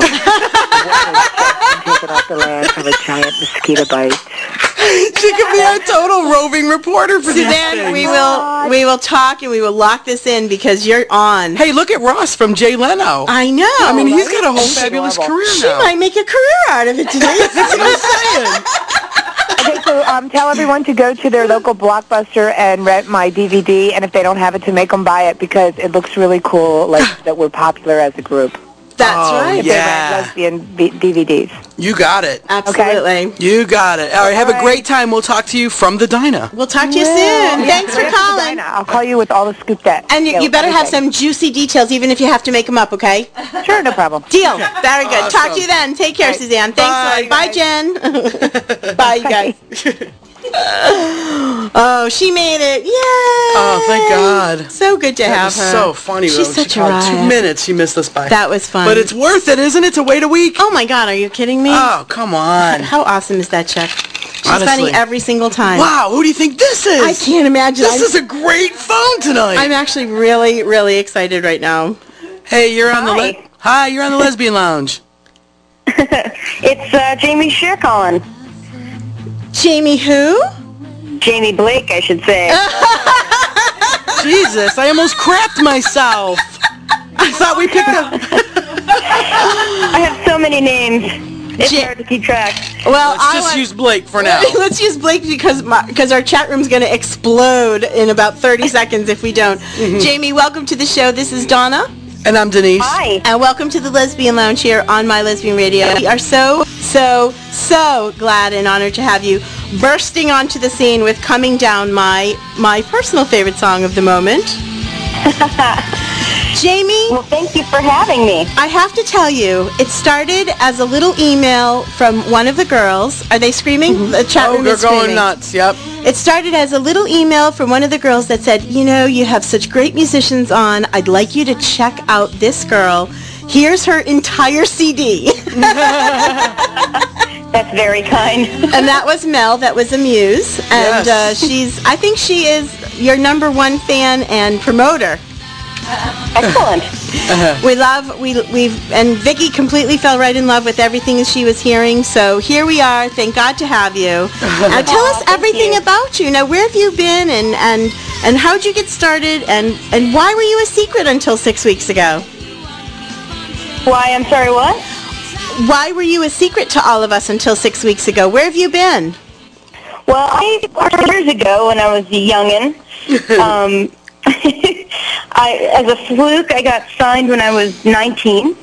I'm taking off the land from a giant mosquito bite. She could be our total roving reporter for these Suzanne, things. we will we will talk and we will lock this in because you're on. Hey, look at Ross from Jay Leno. I know. I mean, he's got a whole fabulous adorable. career She now. might make a career out of it today. That's what I'm saying. Okay, so um, tell everyone to go to their local Blockbuster and rent my D V D, and if they don't have it, to make them buy it because it looks really cool, like that we're popular as a group. That's Oh, right. If yeah. they rent lesbian B- D V Ds. You got it. Absolutely. You got it. All right, have a All right. great time. We'll talk to you from the Dinah. We'll talk to you Yeah. soon. Yeah. Thanks for Right after calling. Dinah. I'll call you with all the scoop that. And you, yeah, you better have everything. some juicy details, even if you have to make them up, okay? Sure, no problem. Deal. Very good. Talk Awesome. to you then. Take care, Right. Suzanne. Thanks, Bye. Lord. Bye, Jen. Bye, you guys. Oh, she made it. Yay. Oh, thank God. So good to That have was her. so funny. She's though. such she a called two riot. minutes. She missed us by. That was fun. But it's worth it, isn't it, to wait a week? Oh, my God. Are you kidding me? Oh, come on. How awesome is that chick? She's Honestly. funny every single time. Wow, who do you think this is? I can't imagine. This I'm, is a great phone tonight. I'm actually really, really excited right now. Hey, you're on the Hi. le- Hi, you're on the Lesbian Lounge. It's uh, Jamie Shear calling. Jamie who? Jamie Blake, I should say. Jesus, I almost crapped myself. I thought we picked up. I have so many names. It's Ja- hard to keep track. Well, Let's I just want- use Blake for now. Let's use Blake because because our chat room's going to explode in about thirty seconds if we don't. Mm-hmm. Jamie, welcome to the show. This is Donna. And I'm Denise. Hi. And welcome to the Lesbian Lounge here on My Lesbian Radio. We are so, so, so glad and honored to have you bursting onto the scene with Coming Down, my my personal favorite song of the moment. Jamie, Well, thank you for having me. I have to tell you, it started as a little email from one of the girls. Are they screaming? The chat Oh, room they're is screaming. going nuts. Yep. It started as a little email from one of the girls that said, you know, you have such great musicians on. I'd like you to check out this girl. Here's her entire C D. That's very kind. And that was Mel. That was a muse. And Yes. uh, she's, I think she is your number one fan and promoter. Excellent. We love, we, we've, and Vicky completely fell right in love with everything that she was hearing. So here we are. Thank God to have you. Now tell us everything you. about you. Now, where have you been and, and, and how'd you get started and, and why were you a secret until six weeks ago? Why, I'm sorry, what? Why were you a secret to all of us until six weeks ago? Where have you been? Well, I, years ago when I was a youngin', um, I, as a fluke, I got signed when I was nineteen.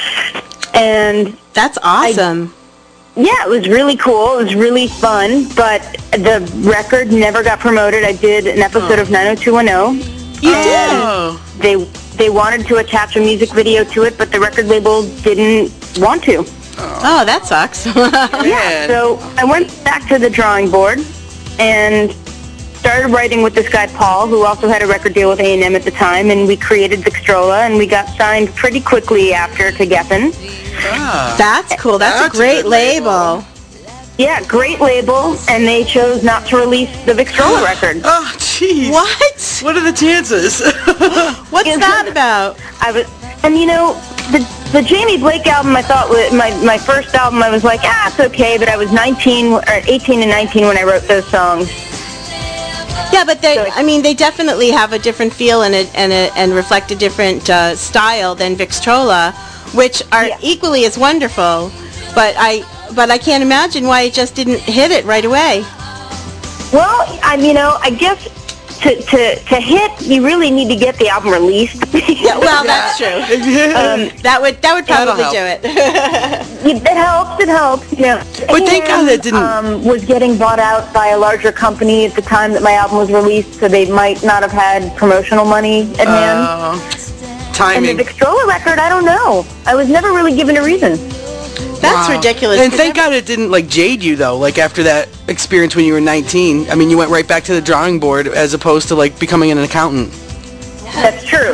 And that's awesome. I, yeah, it was really cool. It was really fun, but the record never got promoted. I did an episode oh. of nine oh two one oh. You did? They they wanted to attach a music video to it, but the record label didn't want to. Oh, that sucks. Yeah, so I went back to the drawing board and started writing with this guy, Paul, who also had a record deal with A and M at the time, and we created Vixtrola, and we got signed pretty quickly after to Geffen. Ah, That's cool. That's, that's a great a label. label. Yeah, great label, and they chose not to release the Vixtrola record. Oh, jeez. What? What are the chances? What's that about? I was, and you know, the the Jamie Blake album, I thought was my my first album. I was like, ah, it's okay, but I was nineteen or eighteen and nineteen when I wrote those songs. Yeah, but they, I mean, they definitely have a different feel and a, and a, and reflect a different uh, style than Vixtrola, which are yeah. equally as wonderful. But I, but I can't imagine why it just didn't hit it right away. Well, I, you know, I guess to to to hit, you really need to get the album released. Yeah, well, that's true. um, that would that would probably do it. It helps. It helps. You know. But thank God that didn't. Um, was getting bought out by a larger company at the time that my album was released, so they might not have had promotional money at hand. Uh, timing. And the Vixtrola record, I don't know. I was never really given a reason. That's wow. ridiculous. And thank God it didn't like jade you though. Like after that experience when you were nineteen, I mean, you went right back to the drawing board as opposed to like becoming an accountant. That's true.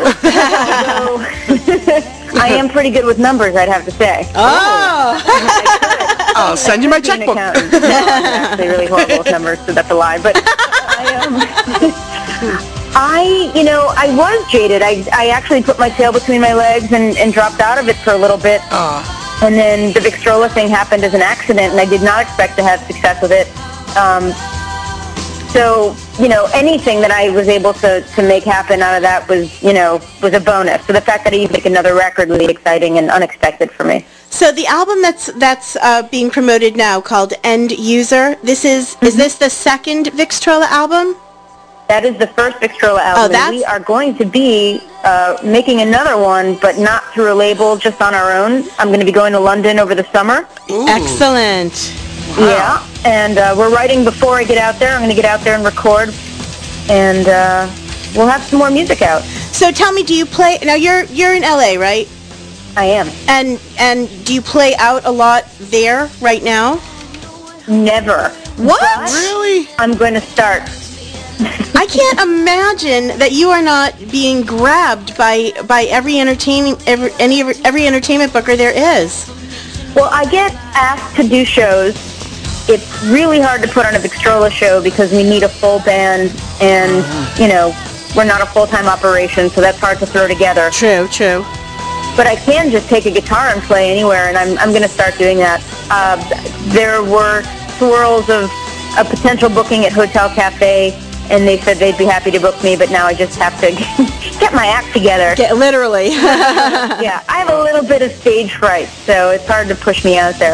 I am pretty good with numbers, I'd have to say. Oh. I'll send you my checkbook. No, I'm actually really horrible with numbers, so that's a lie. But I um, I, you know, I was jaded. I, I actually put my tail between my legs and, and dropped out of it for a little bit. Uh. And then the Vixtrola thing happened as an accident, and I did not expect to have success with it. Um, so, you know, anything that I was able to, to make happen out of that was, you know, was a bonus. So the fact that I even make another record was exciting and unexpected for me. So the album that's that's uh, being promoted now, called End User, this is mm-hmm. is this the second Vixtrola album? That is the first Vixtrola album. Oh, that's... We are going to be uh, making another one, but not through a label, just on our own. I'm going to be going to London over the summer. Ooh. Excellent. Wow. Yeah, and uh, we're writing before I get out there. I'm going to get out there and record, and uh, we'll have some more music out. So tell me, do you play, now you're you're in L A, right? I am. And and do you play out a lot there right now? Never. What? But really? I'm going to start. I can't imagine that you are not being grabbed by by every entertaining every any every entertainment booker there is. Well, I get asked to do shows. It's really hard to put on a Vixtrola show because we need a full band, and you know we're not a full-time operation, so that's hard to throw together. True, true. But I can just take a guitar and play anywhere, and I'm I'm going to start doing that. Uh, there were swirls of a potential booking at Hotel Cafe, and they said they'd be happy to book me, but now I just have to get my act together. Get, literally. Yeah, I have a little bit of stage fright, so it's hard to push me out there.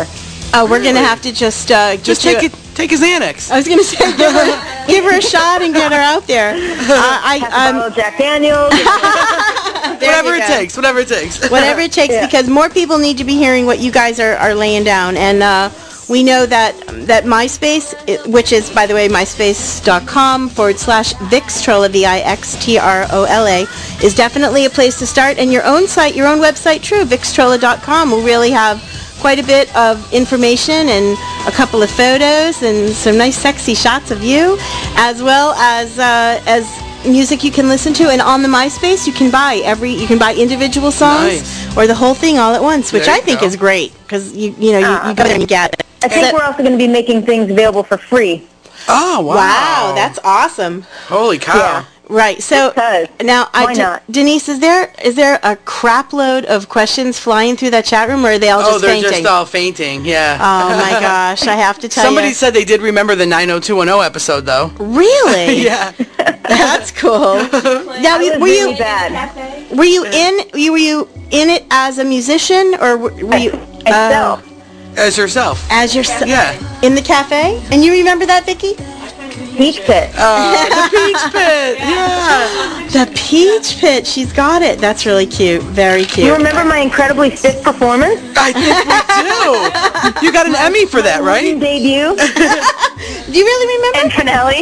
Oh, we're gonna have to just uh, Just get take you- it. Take his Xanax. I was gonna say, give her, give her a shot and get her out there. Uh, I, um, Jack Daniels. Whatever you it go. takes. Whatever it takes. Whatever it takes, Yeah. because more people need to be hearing what you guys are, are laying down. And uh, we know that that MySpace, it- which is, by the way, myspace.com forward slash Vixtrola, V I X T R O L A, is definitely a place to start. And your own site, your own website, true, Vixtrola dot com, will really have quite a bit of information and a couple of photos and some nice sexy shots of you, as well as uh, as music you can listen to. And on the MySpace, you can buy every you can buy individual songs Nice. or the whole thing all at once, which There I you think go. is great because you you know you, you go there and you get it. I think So- we're also going to be making things available for free. Oh, wow. wow, that's awesome. Holy cow. Yeah. Right. So Because, now, I why De- not? Denise, is there is there a crap load of questions flying through that chat room, or are they all Oh, just they're fainting? just all fainting. Yeah. Oh my gosh, I have to tell Somebody you. said they did remember the nine oh two one oh episode, though. Really? Yeah. That's cool. Now, I was were really you bad. were you in you were you in it as a musician, or were were you Myself. As herself. as yourself? Yeah. In the cafe? And you remember that, Vicky? Peach Pit. Uh, the Peach Pit. Yeah. The Peach Pit. She's got it. That's really cute. Very cute. You remember my incredibly stiff performance? I think we do. You got an Emmy for that, right? Debut Do you really remember? and finale.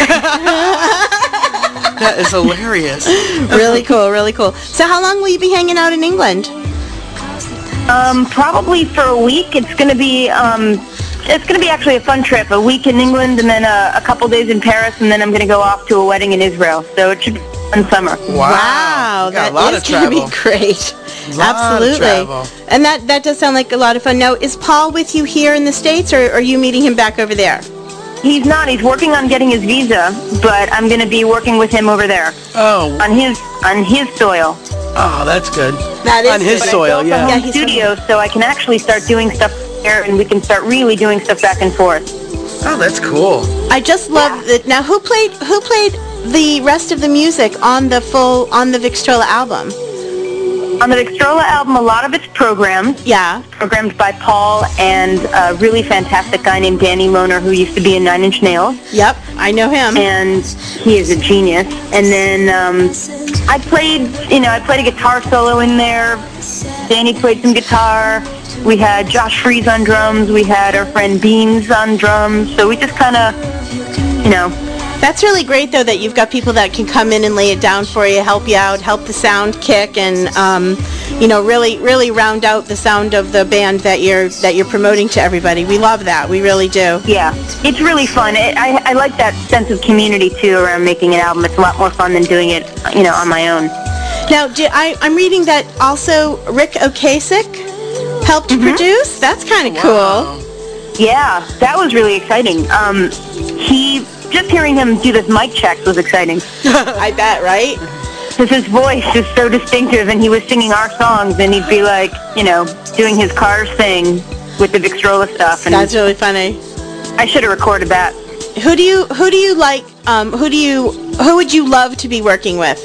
That is hilarious. Really cool. Really cool. So, how long will you be hanging out in England? Um, probably for a week. It's going to be um, it's going to be actually a fun trip. A week in England, and then a, a couple days in Paris, and then I'm going to go off to a wedding in Israel. So it should be a fun summer. Wow, You got that a lot is of going to be travel. great. Lot of Absolutely. travel. And that that does sound like a lot of fun. Now, is Paul with you here in the States, or are you meeting him back over there? He's not. He's working on getting his visa, but I'm going to be working with him over there Oh. on his on his soil. Oh, that's good. That is On his good. soil, Built a yeah. home he's studio, so I can actually start doing stuff there, and we can start really doing stuff back and forth. Oh, that's cool. I just love that. Now, who played who played the rest of the music on the full on the Vixtrola album? On the Vixtrola album, a lot of it's programmed. Yeah. Programmed by Paul and a really fantastic guy named Danny Lohner, who used to be in Nine Inch Nails. Yep, I know him. And he is a genius. And then um, I played, you know, I played a guitar solo in there. Danny played some guitar. We had Josh Freeze on drums. We had our friend Beans on drums. So we just kind of, you know. That's really great, though, that you've got people that can come in and lay it down for you, help you out, help the sound kick, and um, you know, really, really round out the sound of the band that you're that you're promoting to everybody. We love that. We really do. Yeah, it's really fun. It, I, I like that sense of community, too, around making an album. It's a lot more fun than doing it, you know, on my own. Now, do, I, I'm reading that also Rick Ocasek helped Mm-hmm. produce. That's kind of cool. Yeah, that was really exciting. Um, he, just hearing him do this mic check was exciting. I bet, right? Because his voice is so distinctive, and he was singing our songs, and he'd be like, you know, doing his Cars thing with the Vixtrola stuff. And That's really funny. I should have recorded that. Who do you who do you like? Um, who do you who would you love to be working with?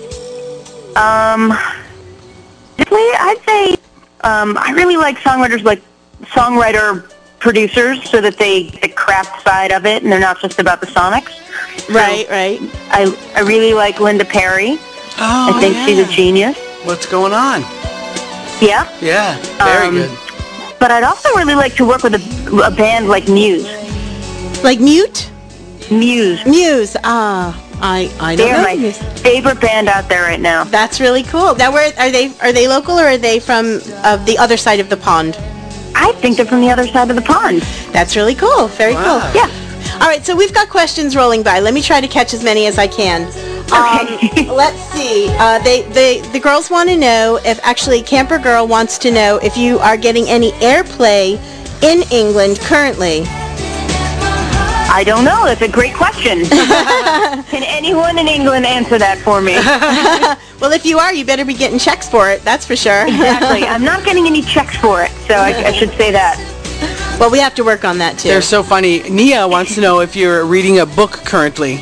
Um, definitely, I'd say um, I really like songwriters, like songwriter producers, so that they get the craft side of it, and they're not just about the sonics. Right, right. I I really like Linda Perry. Oh, I think yeah. she's a genius. What's going on? Yeah. Yeah, very Um, good. But I'd also really like to work with a, a band like Muse. Like Mute? Muse. Muse. Ah, I I don't They're know. my Muse. favorite band out there right now. That's really cool. Now, where are they? Are they local, or are they from uh, the other side of the pond? I think they're from the other side of the pond. That's really cool. Very Wow. cool. Yeah. All right, so we've got questions rolling by. Let me try to catch as many as I can. Okay. Um, let's see. Uh, they, they, the girls want to know if, actually, Camper Girl wants to know if you are getting any airplay in England currently. I don't know. That's a great question. Can anyone in England answer that for me? Well, if you are, you better be getting checks for it. That's for sure. Exactly. I'm not getting any checks for it, so I, I should say that. Well, we have to work on that, too. They're so funny. Nia wants to know if you're reading a book currently.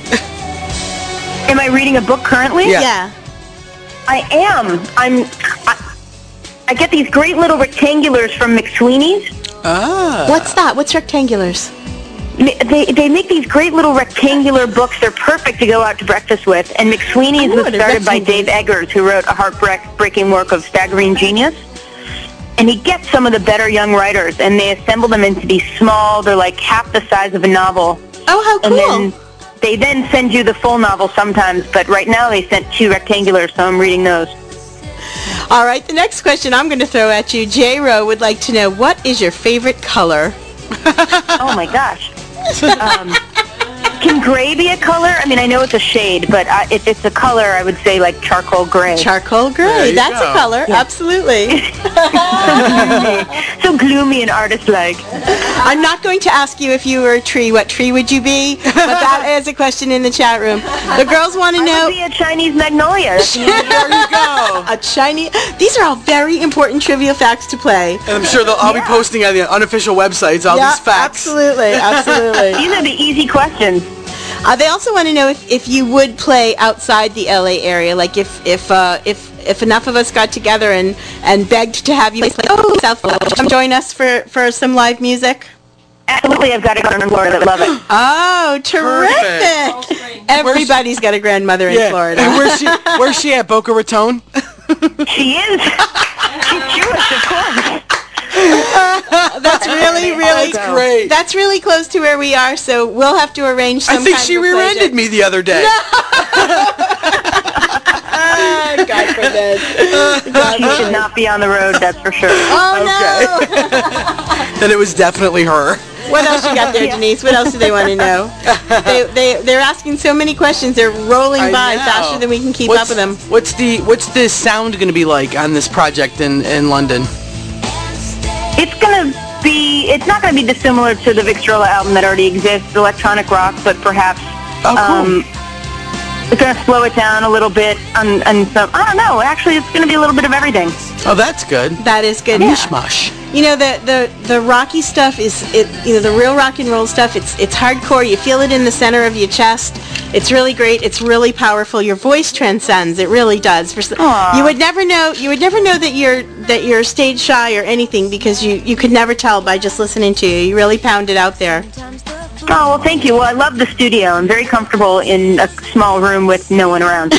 Am I reading a book currently? Yeah. Yeah. I am. I'm. I, I get these great little rectangulars from McSweeney's. Ah. What's that? What's rectangulars? They they make these great little rectangular books. They're perfect to go out to breakfast with. And McSweeney's I know was what a started by rectangle Dave Eggers, who wrote a heartbreaking work of staggering genius. And he gets some of the better young writers, and they assemble them into these small. They're like half the size of a novel. Oh, how cool! And then they then send you the full novel sometimes. But right now they sent two rectangulars, so I'm reading those. All right, the next question I'm going to throw at you. J-Ro would like to know, what is your favorite color? Oh my gosh. Um, can gray be a color? I mean, I know it's a shade, but I, if it's a color, I would say like charcoal gray. Charcoal There gray. you That's go. a color. Yeah. Absolutely. so gloomy, so gloomy and artist-like. I'm not going to ask you if you were a tree. What tree would you be? But that is a question in the chat room. The girls want to I know. would be a Chinese magnolia. There you go. A Chinese. These are all very important trivia facts to play. And I'm sure they'll, I'll Yeah. be posting on the unofficial websites all Yeah, these facts. absolutely, absolutely. These are the easy questions. Uh, they also want to know if, if you would play outside the L A area, like if if uh, if if enough of us got together and, and begged to have you play, oh, South Florida, come join us for, for some live music. Absolutely, I've got a girl in Florida that love it. Oh, terrific! Everybody's got a grandmother in Yeah. Florida. And where's she? Where's she at? Boca Raton? She is. She's Jewish, of course. That's really, really That's great. That's really close to where we are, so we'll have to arrange some I think kind she of a rear-ended pleasure. me the other day. Ah, God forbid. God She should not be on the road, that's for sure. Oh, Okay. Then it was definitely her. no! What else you got there, Yeah. Denise? What else do they want to know? They, they, they're asking so many questions. They're rolling I by know. faster than we can keep what's, up with them. What's the What's the sound going to be like on this project in, in London? It's gonna be. It's not gonna be dissimilar to the Victrola album that already exists, electronic rock, but perhaps. Oh, cool. Um, it's gonna slow it down a little bit, and and some. I don't know. Actually, it's gonna be a little bit of everything. Oh, that's good. That is good. Mishmash. You know, the, the, the rocky stuff is, it. you know, the real rock and roll stuff, it's it's hardcore. You feel it in the center of your chest. It's really great. It's really powerful. Your voice transcends. It really does. For, s- Aw. you would never know. You would never know that you're that you're stage shy or anything because you, you could never tell by just listening to you. You really pound it out there. Oh well, thank you. Well, I love the studio. I'm very comfortable in a small room with no one around.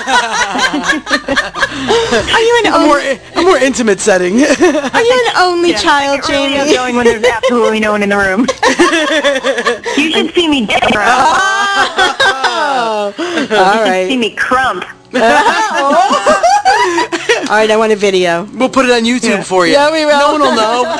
Are you an A only, more, a more intimate setting. are you an only child, It really is Jamie? going when there's absolutely no one in the room. You should see me dance around. Oh, all You should right. see me crump. All right, I want a video. We'll put it on YouTube for you. Yeah, we will. No one will know.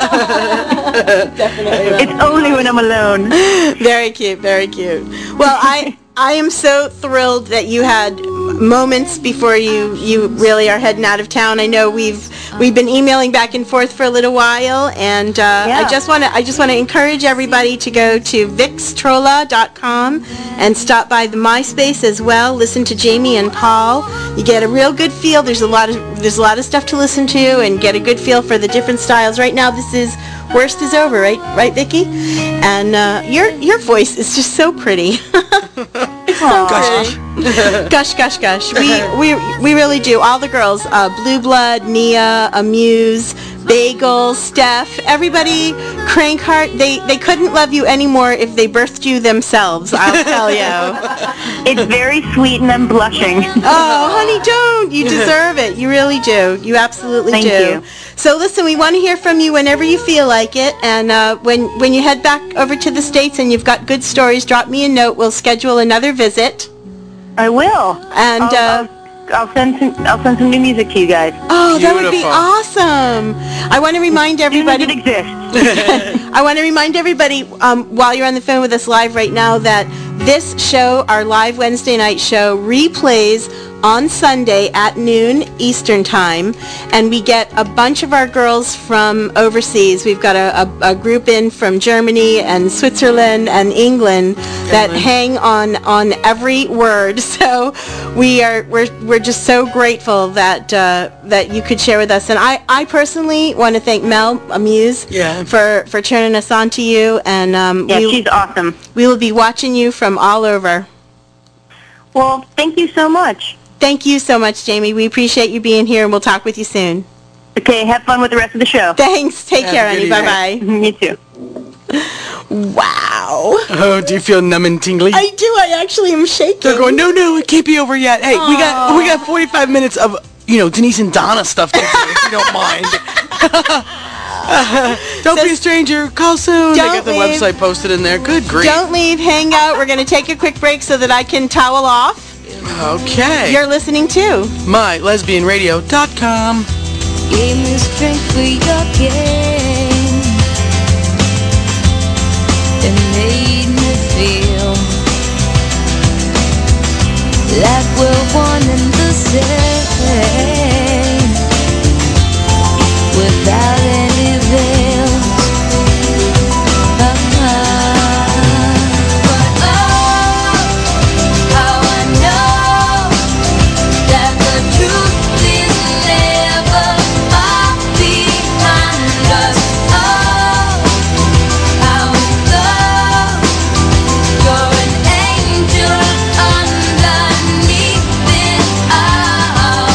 It's only when I'm alone. Very cute, very cute. Well, I I am so thrilled that you had moments before you you really are heading out of town. I know we've we've been emailing back and forth for a little while, and uh, Yeah. I just want to I just want to encourage everybody to go to vixtrola dot com and stop by the MySpace as well. Listen to Jamie and Paul. You get a real good feel. There's a lot of there's a lot of stuff to listen to, and get a good feel for the different styles. Right now, this is Worst Is Over, right, right, Vicki? And uh, your your voice is just so pretty. It's so Gush. pretty. Gush, gush, gush. We we we really do. All the girls, uh, Blue Blood, Nia, Amuse, Bagel, Steph, everybody, Crankheart. They they couldn't love you anymore if they birthed you themselves. I'll tell you. It's very sweet and I'm blushing. Oh, honey, don't. You deserve it. You really do. You absolutely Thank do. you. So listen, we want to hear from you whenever you feel like it. And uh, when, when you head back over to the States and you've got good stories, drop me a note. We'll schedule another visit. I will. And I'll, uh, I'll, I'll send some. I'll send some new music to you guys. oh, that would be Beautiful. awesome. I want to remind everybody. It exists. I want to remind everybody um, while you're on the phone with us live right now that this show, our live Wednesday night show, replays on Sunday at noon Eastern Time, and we get a bunch of our girls from overseas. We've got a, a, a group in from Germany and Switzerland and England that hang on on every word. So we are we're we're just so grateful that uh, that you could share with us. And I, I personally want to thank Mel Amuse Yeah. for for turning us on to you. And um, Yeah, we, she's awesome. we will be watching you from all over. Well, thank you so much. Thank you so much, Jamie. We appreciate you being here, and we'll talk with you soon. Okay, have fun with the rest of the show. Thanks. Take Have care, a good Annie. evening. Bye-bye. You too. Wow. Oh, do you feel numb and tingly? I do. I actually am shaking. They're going, no, no, it can't be over yet. Hey, we got we got forty-five minutes of, you know, Denise and Donna stuff to do, if you don't mind. uh, don't So- be a stranger. Call soon. They Don't got the leave. website posted in there. Good grief. Don't leave. Hang out. We're going to take a quick break so that I can towel off. Okay. You're listening to my lesbian radio dot com. Gave me strength for your game. It made me feel like we're one and the same, without any veils. Uh-huh. But oh, how I know that the truth is never far behind us. Oh, how we love. You're an angel underneath it all.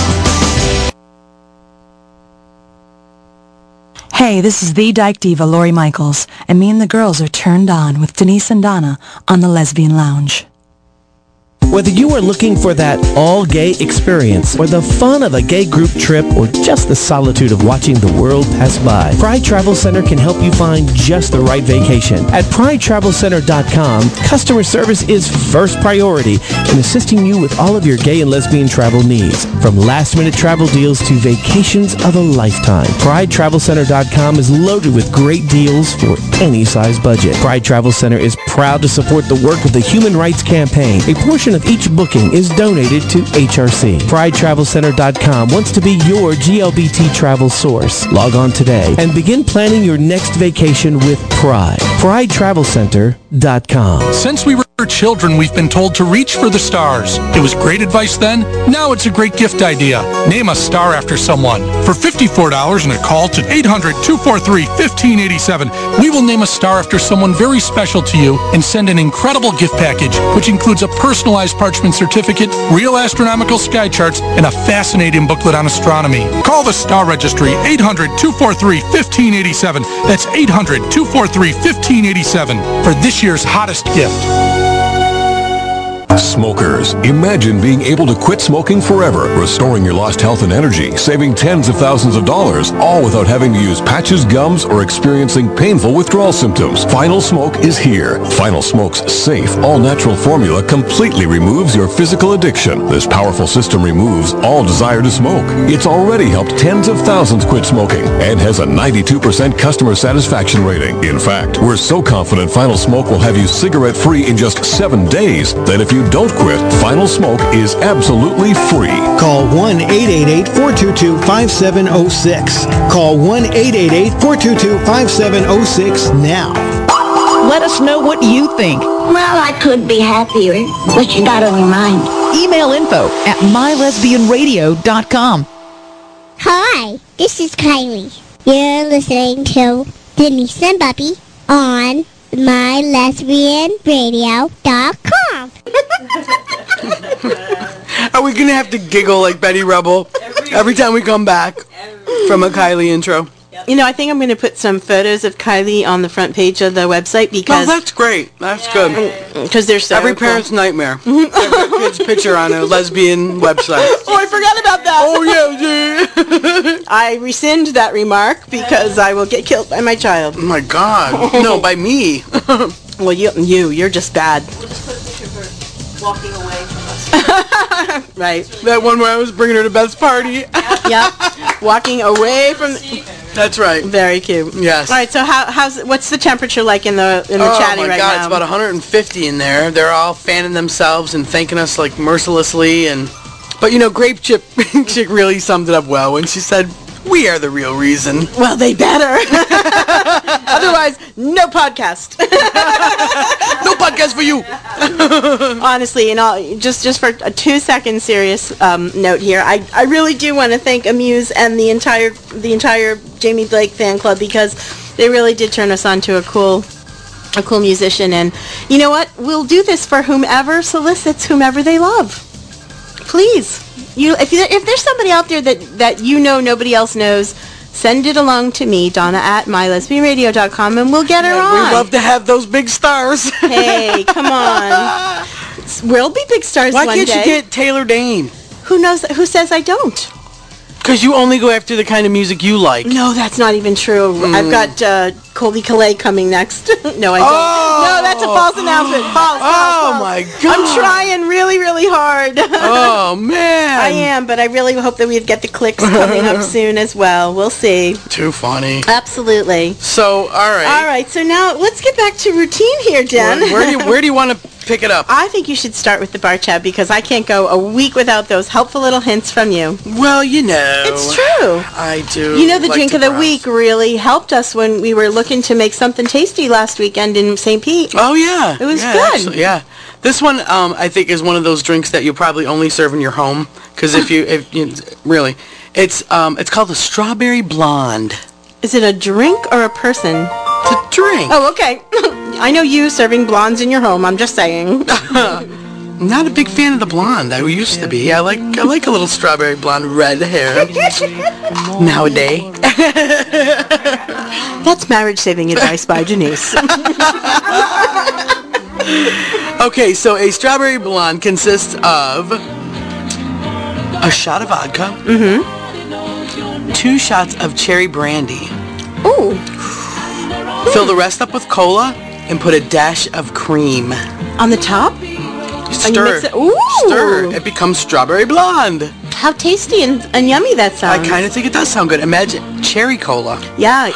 Hey, this is the Dyke Diva, Lori Michaels, and me and the girls are turned on with Denise and Donna on the Lesbian Lounge. Whether you are looking for that all-gay experience, or the fun of a gay group trip, or just the solitude of watching the world pass by, Pride Travel Center can help you find just the right vacation. At pride travel center dot com, customer service is first priority in assisting you with all of your gay and lesbian travel needs. From last-minute travel deals to vacations of a lifetime, pride travel center dot com is loaded with great deals for any size budget. Pride Travel Center is proud to support the work of the Human Rights Campaign. A portion of each booking is donated to H R C. pride travel center dot com wants to be your G L B T travel source. Log on today and begin planning your next vacation with Pride. pride travel center dot com. Since we were children, we've been told to reach for the stars. It was great advice then. Now it's a great gift idea. Name a star after someone. For fifty-four dollars and a call to eight hundred, two four three, one five eight seven, we will name a star after someone very special to you and send an incredible gift package, which includes a personalized parchment certificate, real astronomical sky charts, and a fascinating booklet on astronomy. Call the Star Registry, eight hundred, two four three, one five eight seven. That's eight hundred, two four three, one five eight seven for this year's hottest gift. Smokers, imagine being able to quit smoking forever, restoring your lost health and energy, saving tens of thousands of dollars, all without having to use patches, gums, or experiencing painful withdrawal symptoms. Final Smoke is here. Final Smoke's safe, all-natural formula completely removes your physical addiction. This powerful system removes all desire to smoke. It's already helped tens of thousands quit smoking and has a ninety-two percent customer satisfaction rating. In fact, we're so confident Final Smoke will have you cigarette-free in just seven days that if you don't quit, Final Smoke is absolutely free. Call one eight eight eight, four two two, five seven zero six. Call one eight eight eight, four two two, five seven zero six now. Let us know what you think. Well, I could be happier. What you got on your mind? Email info at my lesbian radio dot com. Hi, this is Kylie. You're listening to Denise and Bubby on my lesbian radio dot com. Are we going to have to giggle like Betty Rubble every, every time we come back from a Kylie intro? You know, I think I'm going to put some photos of Kylie on the front page of the website because... Oh, that's great. That's good. Because they're so Every cool. parent's nightmare. Every kid's picture on a lesbian website. Oh, I forgot about that. Oh, yeah. I rescind that remark because I will get killed by my child. Oh, my God. No, by me. Well, you, you, you're just bad. Walking away from us. Right. That one where I was bringing her to Beth's party. Yep. Walking away from... That's right. Very cute. Yes. All right, so how, how's what's the temperature like in the in the oh chatty my right God, now? it's about one hundred fifty in there. They're all fanning themselves and thanking us like mercilessly. And But, you know, Grape Chip Chick really summed it up well when she said, we are the real reason. Well, they better. Otherwise, no podcast. No podcast for you. Honestly, and all, just just for a two-second serious um, note here, I, I really do want to thank Amuse and the entire the entire Jamie Blake fan club because they really did turn us on to a cool a cool musician. And you know what? We'll do this for whomever solicits whomever they love. Please. You, if, you, if there's somebody out there that, that you know nobody else knows send it along to me, Donna at my lesbian radio dot com, and we'll get her on. We love to have those big stars. Hey, come on. We'll be big stars Why one can't day. you get Taylor Dane? Who knows? Who says I don't? Because you only go after the kind of music you like. No, that's not even true. Mm. I've got uh, Colby Calais coming next. No, I don't. Oh. No, that's a false announcement. False, false, Oh, false. my God. I'm trying really, really hard. Oh, man. I am, but I really hope that we'd get the clicks coming up soon as well. We'll see. Too funny. Absolutely. So, all right. All right, so now let's get back to routine here, Jen. Where, where do you, where do you want to pick it up? I think you should start with the bar tab because I can't go a week without those helpful little hints from you. Well, you know. It's true. I do. You know, the like drink to of the browse. week really helped us when we were looking to make something tasty last weekend in Saint Pete. Oh, yeah. It was yeah, good. Actually, yeah. This one, um, I think, is one of those drinks that you probably only serve in your home. Because if you, if you, really, it's um, it's called the Strawberry Blonde. Is it a drink or a person? It's a drink. Oh, okay. I know you serving blondes in your home. I'm just saying. Not a big fan of the blonde. I used to be. I like I like a little strawberry blonde red hair nowadays. That's marriage saving advice by Denise. Okay, so a strawberry blonde consists of a shot of vodka, mm-hmm. two shots of cherry brandy. Ooh. Fill the rest up with cola and put a dash of cream. On the top? Stir. And you mix it. Ooh. Stir. It becomes strawberry blonde. How tasty and, and yummy that sounds. I kind of think it does sound good. Imagine cherry cola. Yeah.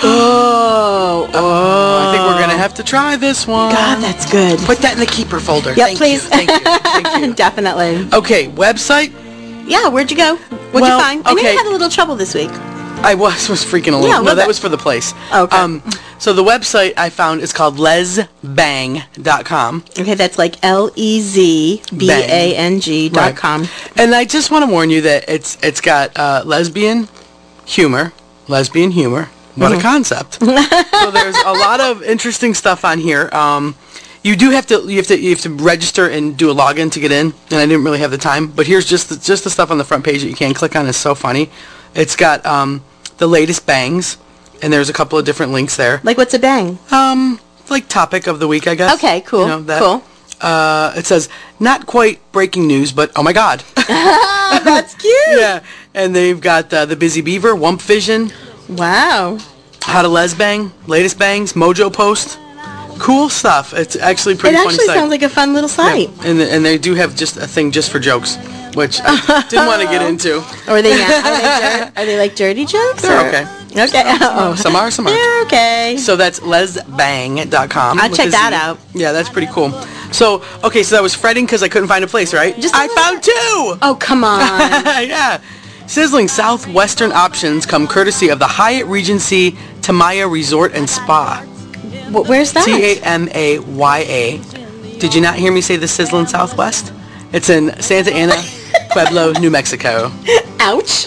Oh. Oh. I think we're going to have to try this one. God, that's good. Put that in the keeper folder. Yeah, Thank please. You. Thank you. Thank you. Definitely. Okay, website? Yeah, where'd you go? What'd Well, you find? I know okay. you had a little trouble this week. I was was freaking a little. Yeah, a no, little that bit. was for the place. Okay. Um, so the website I found is called les bang dot com. Okay, that's like L E Z B A N G dot Right. com. And I just want to warn you that it's it's got uh, lesbian humor, lesbian humor. What Mhm. a concept! So there's a lot of interesting stuff on here. Um, you do have to you have to you have to register and do a login to get in, and I didn't really have the time. But here's just the, just the stuff on the front page that you can click on. It's so funny. It's got um, the latest bangs, and there's a couple of different links there. Like, what's a bang? Um, like topic of the week, I guess. Okay, cool. You know, that. Cool. Uh, it says not quite breaking news, but oh my god. That's cute. Yeah, and they've got uh, the Busy Beaver, Wump Vision, Wow. How to Les Bang, latest bangs, Mojo Post. Cool stuff. It's actually It pretty funny actually site. sounds like a fun little site. Yeah. And and they do have just a thing just for jokes, which I didn't want to get into. Or are they, na- are, they dir- are they like dirty jokes? They're or- okay. Okay. Oh. Some are, some aren't. They're okay. So that's les bang dot com. I'll with check a that Z. out. Yeah, that's pretty cool. So, okay, so I was fretting because I couldn't find a place, right? Just a I little- found two! Oh, come on. Yeah. Sizzling Southwestern options come courtesy of the Hyatt Regency Tamaya Resort and Spa. Wh- Where's that? T A M A Y A. Did you not hear me say the Sizzling Southwest? It's in Santa Ana, Pueblo, New Mexico. Ouch.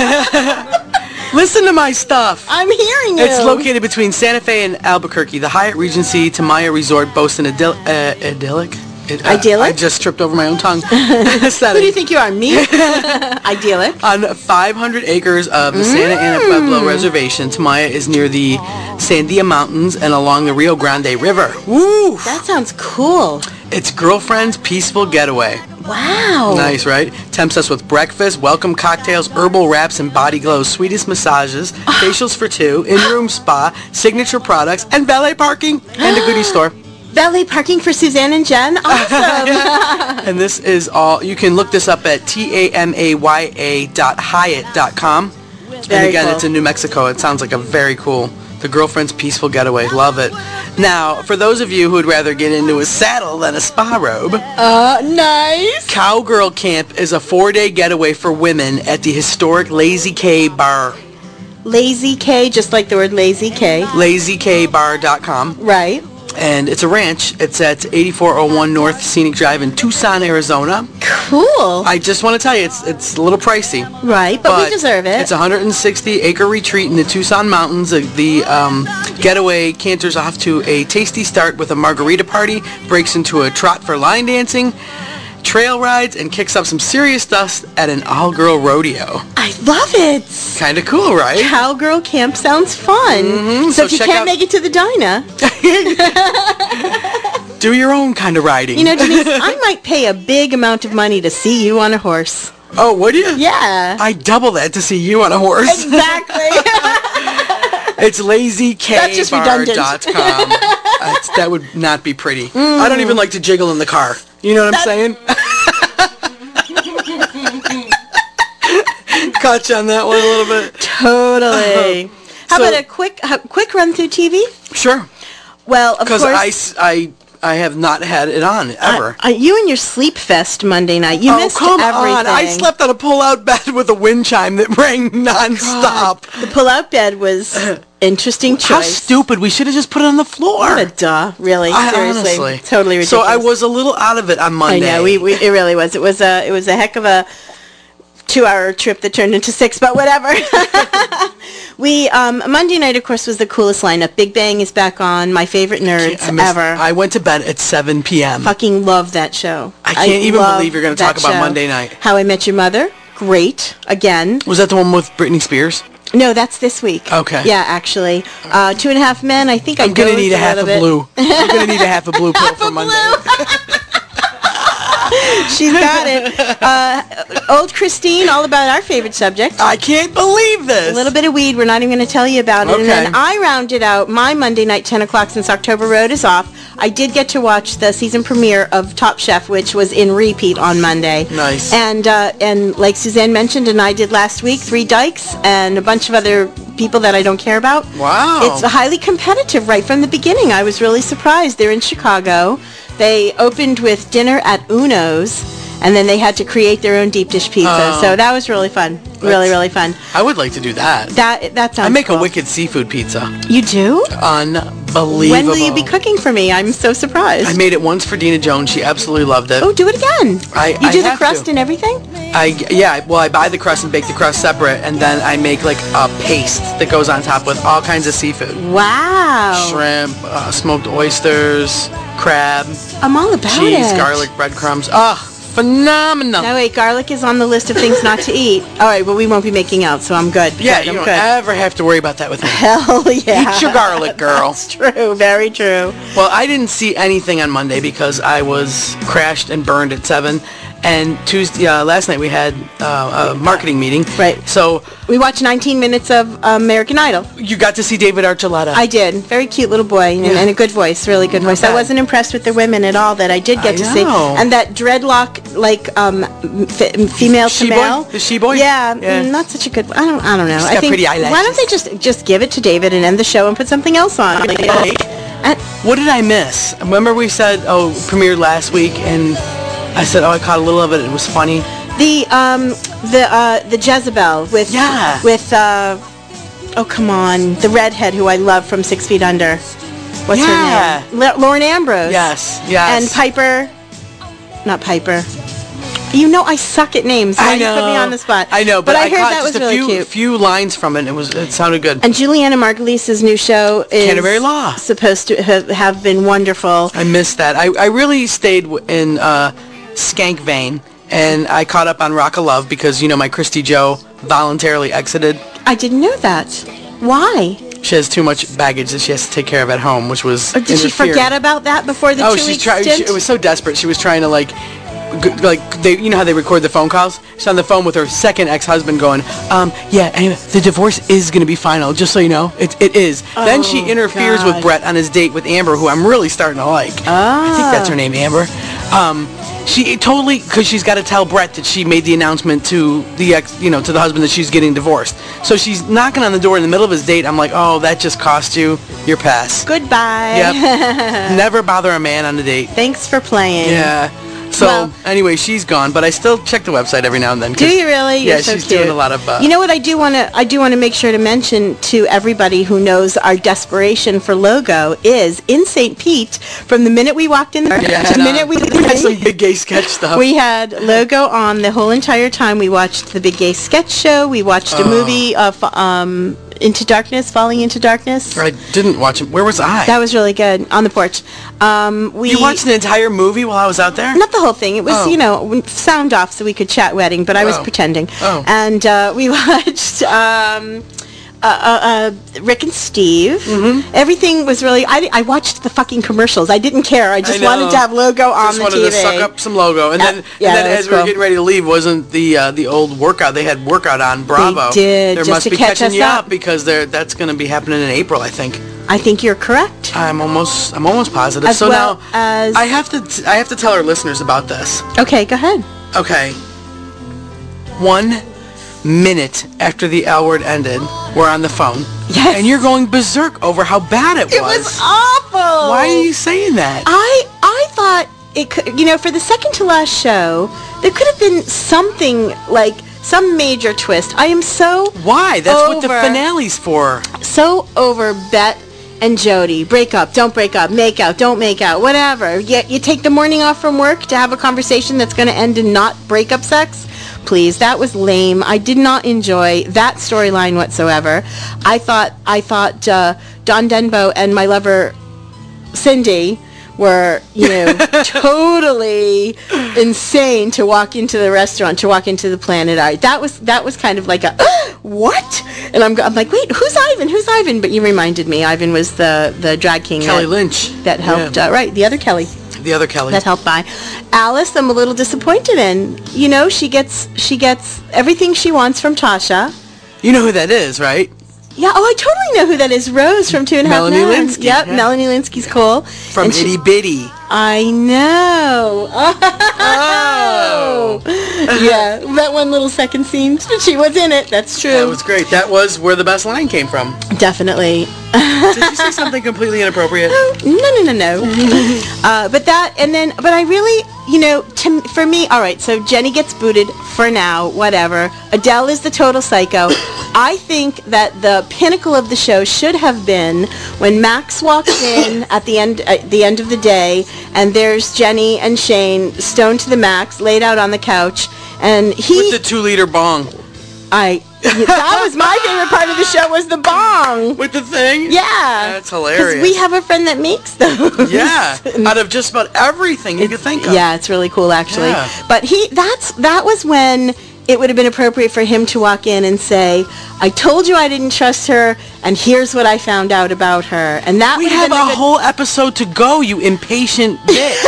Listen to my stuff. I'm hearing you. It's located between Santa Fe and Albuquerque. The Hyatt Regency Tamaya Resort boasts an idyll- uh, idyllic. It, uh, Idyllic? I just tripped over my own tongue. Who Setting. do you think you are? Me? Idyllic. On five hundred acres of the Santa Ana Mm. Pueblo Reservation, Tamaya is near the Sandia Mountains and along the Rio Grande River. Woo! That sounds cool. It's girlfriend's peaceful getaway. Wow. Nice, right? Tempts us with breakfast, welcome cocktails, herbal wraps, and body glows, sweetest massages, facials for two, in-room spa, signature products, and valet parking, and a goodie store. Valet parking for Suzanne and Jen? Awesome. And this is all, you can look this up at T A M A Y A dot Hyatt dot com. And Very again, cool. it's in New Mexico. It sounds like a very cool, the girlfriend's peaceful getaway. Love it. Now, for those of you who would rather get into a saddle than a spa robe, Uh, nice. Cowgirl Camp is a four-day getaway for women at the historic Lazy K Bar. Lazy K, just like the word lazy K. lazy k bar dot com. Right. And it's a ranch. It's at eighty-four oh one North Scenic Drive in Tucson, Arizona. Cool. I just want to tell you, it's it's a little pricey. Right, but, we deserve it. It's a one hundred sixty acre retreat in the Tucson Mountains. The, the um, getaway canters off to a tasty start with a margarita party, breaks into a trot for line dancing, trail rides and kicks up some serious dust at an all-girl rodeo. I love it. Kind of cool, right? Cowgirl camp sounds fun. Mm-hmm. So, So if you check can't out- make it to the diner, Do your own kind of riding. you know, Denise, I might pay a big amount of money to see you on a horse. Oh, would you? Yeah. I double that to see you on a horse. Exactly. It's lazy k That's just bar redundant. dot com. That's, that would not be pretty. I don't even like to jiggle in the car. You know what I'm saying? Caught you on that one a little bit. Totally. How So- about a quick a quick run through T V? Sure. Well, of Because course. I, s- I, I have not had it on ever. Uh, you and your sleep fest Monday night. You oh, missed come everything. on. I slept on a pull-out bed with a wind chime that rang nonstop. The pull-out bed was interesting choice. How stupid. We should have just put it on the floor. What a duh, really. I- Seriously. honestly. Totally ridiculous. So I was a little out of it on Monday. I know, we, we it really was. It was a it was a heck of a two-hour trip that turned into six, but whatever. we um, Monday night, of course, was the coolest lineup. Big Bang is back on. My favorite nerds I missed- ever. I went to bed at seven p.m. Fucking love that show. I can't even love believe you're going to that talk about show. Monday night. How I Met Your Mother. Great. Again. Was that the one with Britney Spears? No, that's this week. Okay. Yeah, actually. Uh, Two and a Half Men, I think I I'm going to dozed need a half a little bit. blue. I'm going to need a half a blue pill for Monday. She's got it. Uh, old Christine, all about our favorite subject. I can't believe this. A little bit of weed. We're not even going to tell you about it. And Okay. then I rounded out my Monday night ten o'clock since October Road is off. I did get to watch the season premiere of Top Chef, which was in repeat on Monday. Nice. And uh, and like Suzanne mentioned, and I did last week, Three Dykes and a bunch of other people that I don't care about. Wow. It's highly competitive right from the beginning. I was really surprised. They're in Chicago. They opened with dinner at Uno's, and then they had to create their own deep dish pizza. Oh. So that was really fun. Really, That's- really fun. I would like to do that. That that sounds I make cool. a wicked seafood pizza. You do? Unbelievable. When will you be cooking for me? I'm so surprised. I made it once for Dina Jones. She absolutely loved it. Oh, do it again. I, You I do the have crust to. and everything? I yeah. Well, I buy the crust and bake the crust separate, and then I make like a paste that goes on top with all kinds of seafood. Wow. Shrimp, uh, smoked oysters, crab, I'm all about cheese, it. garlic, breadcrumbs. Ah, phenomenal. No, wait, garlic is on the list of things not to eat. All right, well, we won't be making out, so I'm good. Yeah, Good, you I'm don't good. ever have to worry about that with me. Hell yeah. Eat your garlic, girl. That's true, very true. Well, I didn't see anything on Monday because I was crashed and burned at seven. And Tuesday, uh, last night we had uh, a marketing meeting. Right. So We watched nineteen minutes of American Idol. you got to see David Archuleta. I did. Very cute little boy and, Yeah. and a good voice, really good voice. I bad. wasn't impressed with the women at all that I did get I to see. know. And that dreadlock, like um, f- female to She-boy? male. The she-boy? Yeah, Yeah. mm, not such a good. I don't. I don't know. She's I got think. pretty Why don't eyelashes. they just just give it to David and end the show and put something else on? And- What did I miss? Remember we said, oh, premiered last week, and I said, oh, I caught a little of it. It was funny. The um the uh the Jezebel with Yeah. with uh oh come on, the redhead who I love from Six Feet Under. What's Yeah. her name? La- Lauren Ambrose. Yes, yes. And Piper, not Piper. You know I suck at names. Now I you know. put me on the spot. I know, but, I, heard caught that just was a really few, cute. few lines from it. And it was it sounded good. And Juliana Margulies' new show is Canterbury Law. supposed to have, have been wonderful. I missed that. I, I really stayed w- in uh, skank vein, and I caught up on Rock of Love because, you know, my Christy Joe voluntarily exited. I didn't know that. Why? She has too much baggage that she has to take care of at home, which was Or did she interfering. forget about that before the oh, two she's week trying. stint? It was so desperate. She was trying to like, g- like they, you know how they record the phone calls. She's on the phone with her second ex-husband, going, um, yeah, anyway, the divorce is going to be final. Just so you know, it it is. then she Oh, interferes God. with Brett on his date with Amber, who I'm really starting to like. I think that's her name, Amber. Um, she totally, because she's got to tell Brett that she made the announcement to the ex, you know, to the husband that she's getting divorced. So she's knocking on the door in the middle of his date. I'm like, oh, that just cost you your pass. Goodbye. Yep. Never bother a man on a date. Thanks for playing. Yeah. So Well- anyway, she's gone, but I still check the website every now and then. 'cause- Do you really? You're yeah, so she's cute. doing a lot of. Uh, You know what I do want to I do want to make sure to mention to everybody who knows our desperation for logo is in Saint Pete. From the minute we walked in there yeah, to the and, minute uh, we had some big gay sketch stuff. we had logo on the whole entire time. We watched the Big Gay Sketch Show. We watched a Oh. movie of um Into Darkness, Falling Into Darkness. I didn't watch it. Where was I? That was really good. On the porch. Um, we You watched the entire movie while I was out there? Not the whole thing. It was, Oh. you know, sound off so we could chat wedding, but I was Oh. pretending. Oh. And uh, we watched um, uh, uh, uh, Rick and Steve. Mm-hmm. Everything was really... I, I watched the fucking commercials. I didn't care. I just I know. wanted to have logo on Just the wanted T V. to suck up some logo. And Yeah, then, yeah, and then that as was we were cool. getting ready to leave, wasn't the uh, the old workout, they had workout on Bravo. They did, They just must to be catch catching us you up. up because they're, that's going to be happening in April, I think. I think you're correct. I'm almost I'm almost positive. As so well now as... I have to t- I have to tell our listeners about this. Okay, go ahead. Okay. One minute after the L word ended, we're on the phone. Yes. And you're going berserk over how bad it was. It was awful. Why are you saying that? I I thought it could, you know, for the second to last show, there could have been something like some major twist. I am so Why? That's what the over- finale's for. So over Bet and Jody. Break up, don't break up, make out, don't make out, whatever. Yet you take the morning off from work to have a conversation that's going to end in not breakup sex. Please, that was lame. I did not enjoy that storyline whatsoever. I thought I thought uh, Don Denbo and my lover Cindy were, you know, totally insane to walk into the restaurant, to walk into the Planet Art. That was that was kind of like a what? And I'm, I'm like, wait, who's Ivan? Who's Ivan? But you reminded me, Ivan was the the drag king. Kelly that, Lynch. that helped. Yeah. Uh, right, the other Kelly. The other Kelly. That helped by. Alice, I'm a little disappointed in. You know, she gets she gets everything she wants from Tasha. You know who that is, right? Yeah, oh, I totally know who that is. Rose from Two and a Half Melanie Men. Lynskey, Yep, yeah. Melanie Linsky's cool. From And she- Itty Bitty. I know. Oh. Yeah, that one little second scene. She was in it. That's true. That was great. That was where the best line came from. Definitely. Did you say something completely inappropriate? No, no, no, no. uh, but that, and then, but I really, you know, to, for me, all right, so Jenny gets booted for now, whatever. Adele is the total psycho. I think that the pinnacle of the show should have been when Max walks in at the end at the end of the day, and there's Jenny and Shane stoned to the max, laid out on the couch, and he... With the two-liter bong. I... That was my favorite part of the show, was the bong. With the thing? Yeah. That's hilarious. Because we have a friend that makes those. Yeah. Out of just about everything you could think of. Yeah, it's really cool, actually. Yeah. But he, that's, that was when it would have been appropriate for him to walk in and say, I told you I didn't trust her, and here's what I found out about her. And that We would have been a the good- whole episode to go, you impatient bitch.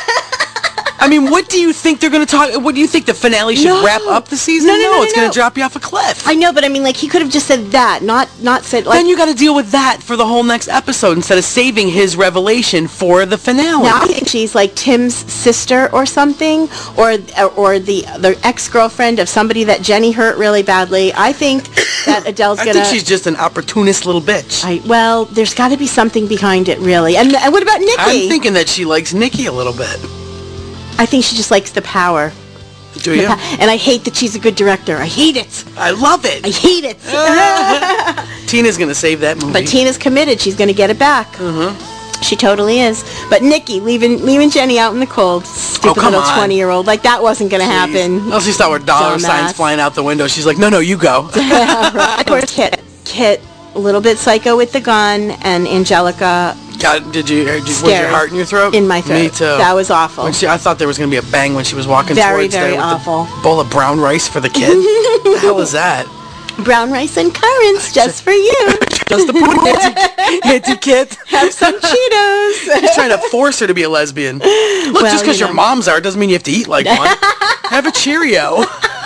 I mean, what do you think they're going to talk... What do you think, the finale should No. wrap up the season? No, no, no, it's no, going no. to drop you off a cliff. I know, but I mean, like, he could have just said that, not not said, like... Then you got to deal with that for the whole next episode instead of saving his revelation for the finale. Now I think she's like Tim's sister or something, or or the the ex-girlfriend of somebody that Jenny hurt really badly. I think that Adele's I gonna... think she's just an opportunist little bitch. I, well, there's got to be something behind it, really. And, and what about Nikki? I'm thinking that she likes Nikki a little bit. I think she just likes the power. Do The you? pa- and I hate that she's a good director. I hate it. I love it. I hate it. Tina's going to save that movie. But Tina's committed. She's going to get it back. Mm-hmm. She totally is. But Nikki, leaving leaving Jenny out in the cold, stupid Oh, come little on. twenty-year-old, like that wasn't going to happen. Oh, she thought were dollar signs Dumbass. flying out the window. She's like, no, no, you go. Of course, Kit. Kit, a little bit psycho with the gun, and Angelica God, did you, did, was Scary. your heart in your throat? in my throat. Me too. That was awful. When she, I thought there was going to be a bang when she was walking Very, towards very there with awful. the bowl of brown rice for the kid. What the hell is that? Brown rice and currants, just for you. Just the Auntie, Auntie Kit. Have some Cheetos. He's trying to force her to be a lesbian. Look, Well, just because you your know. moms are doesn't mean you have to eat like one. Have a Cheerio.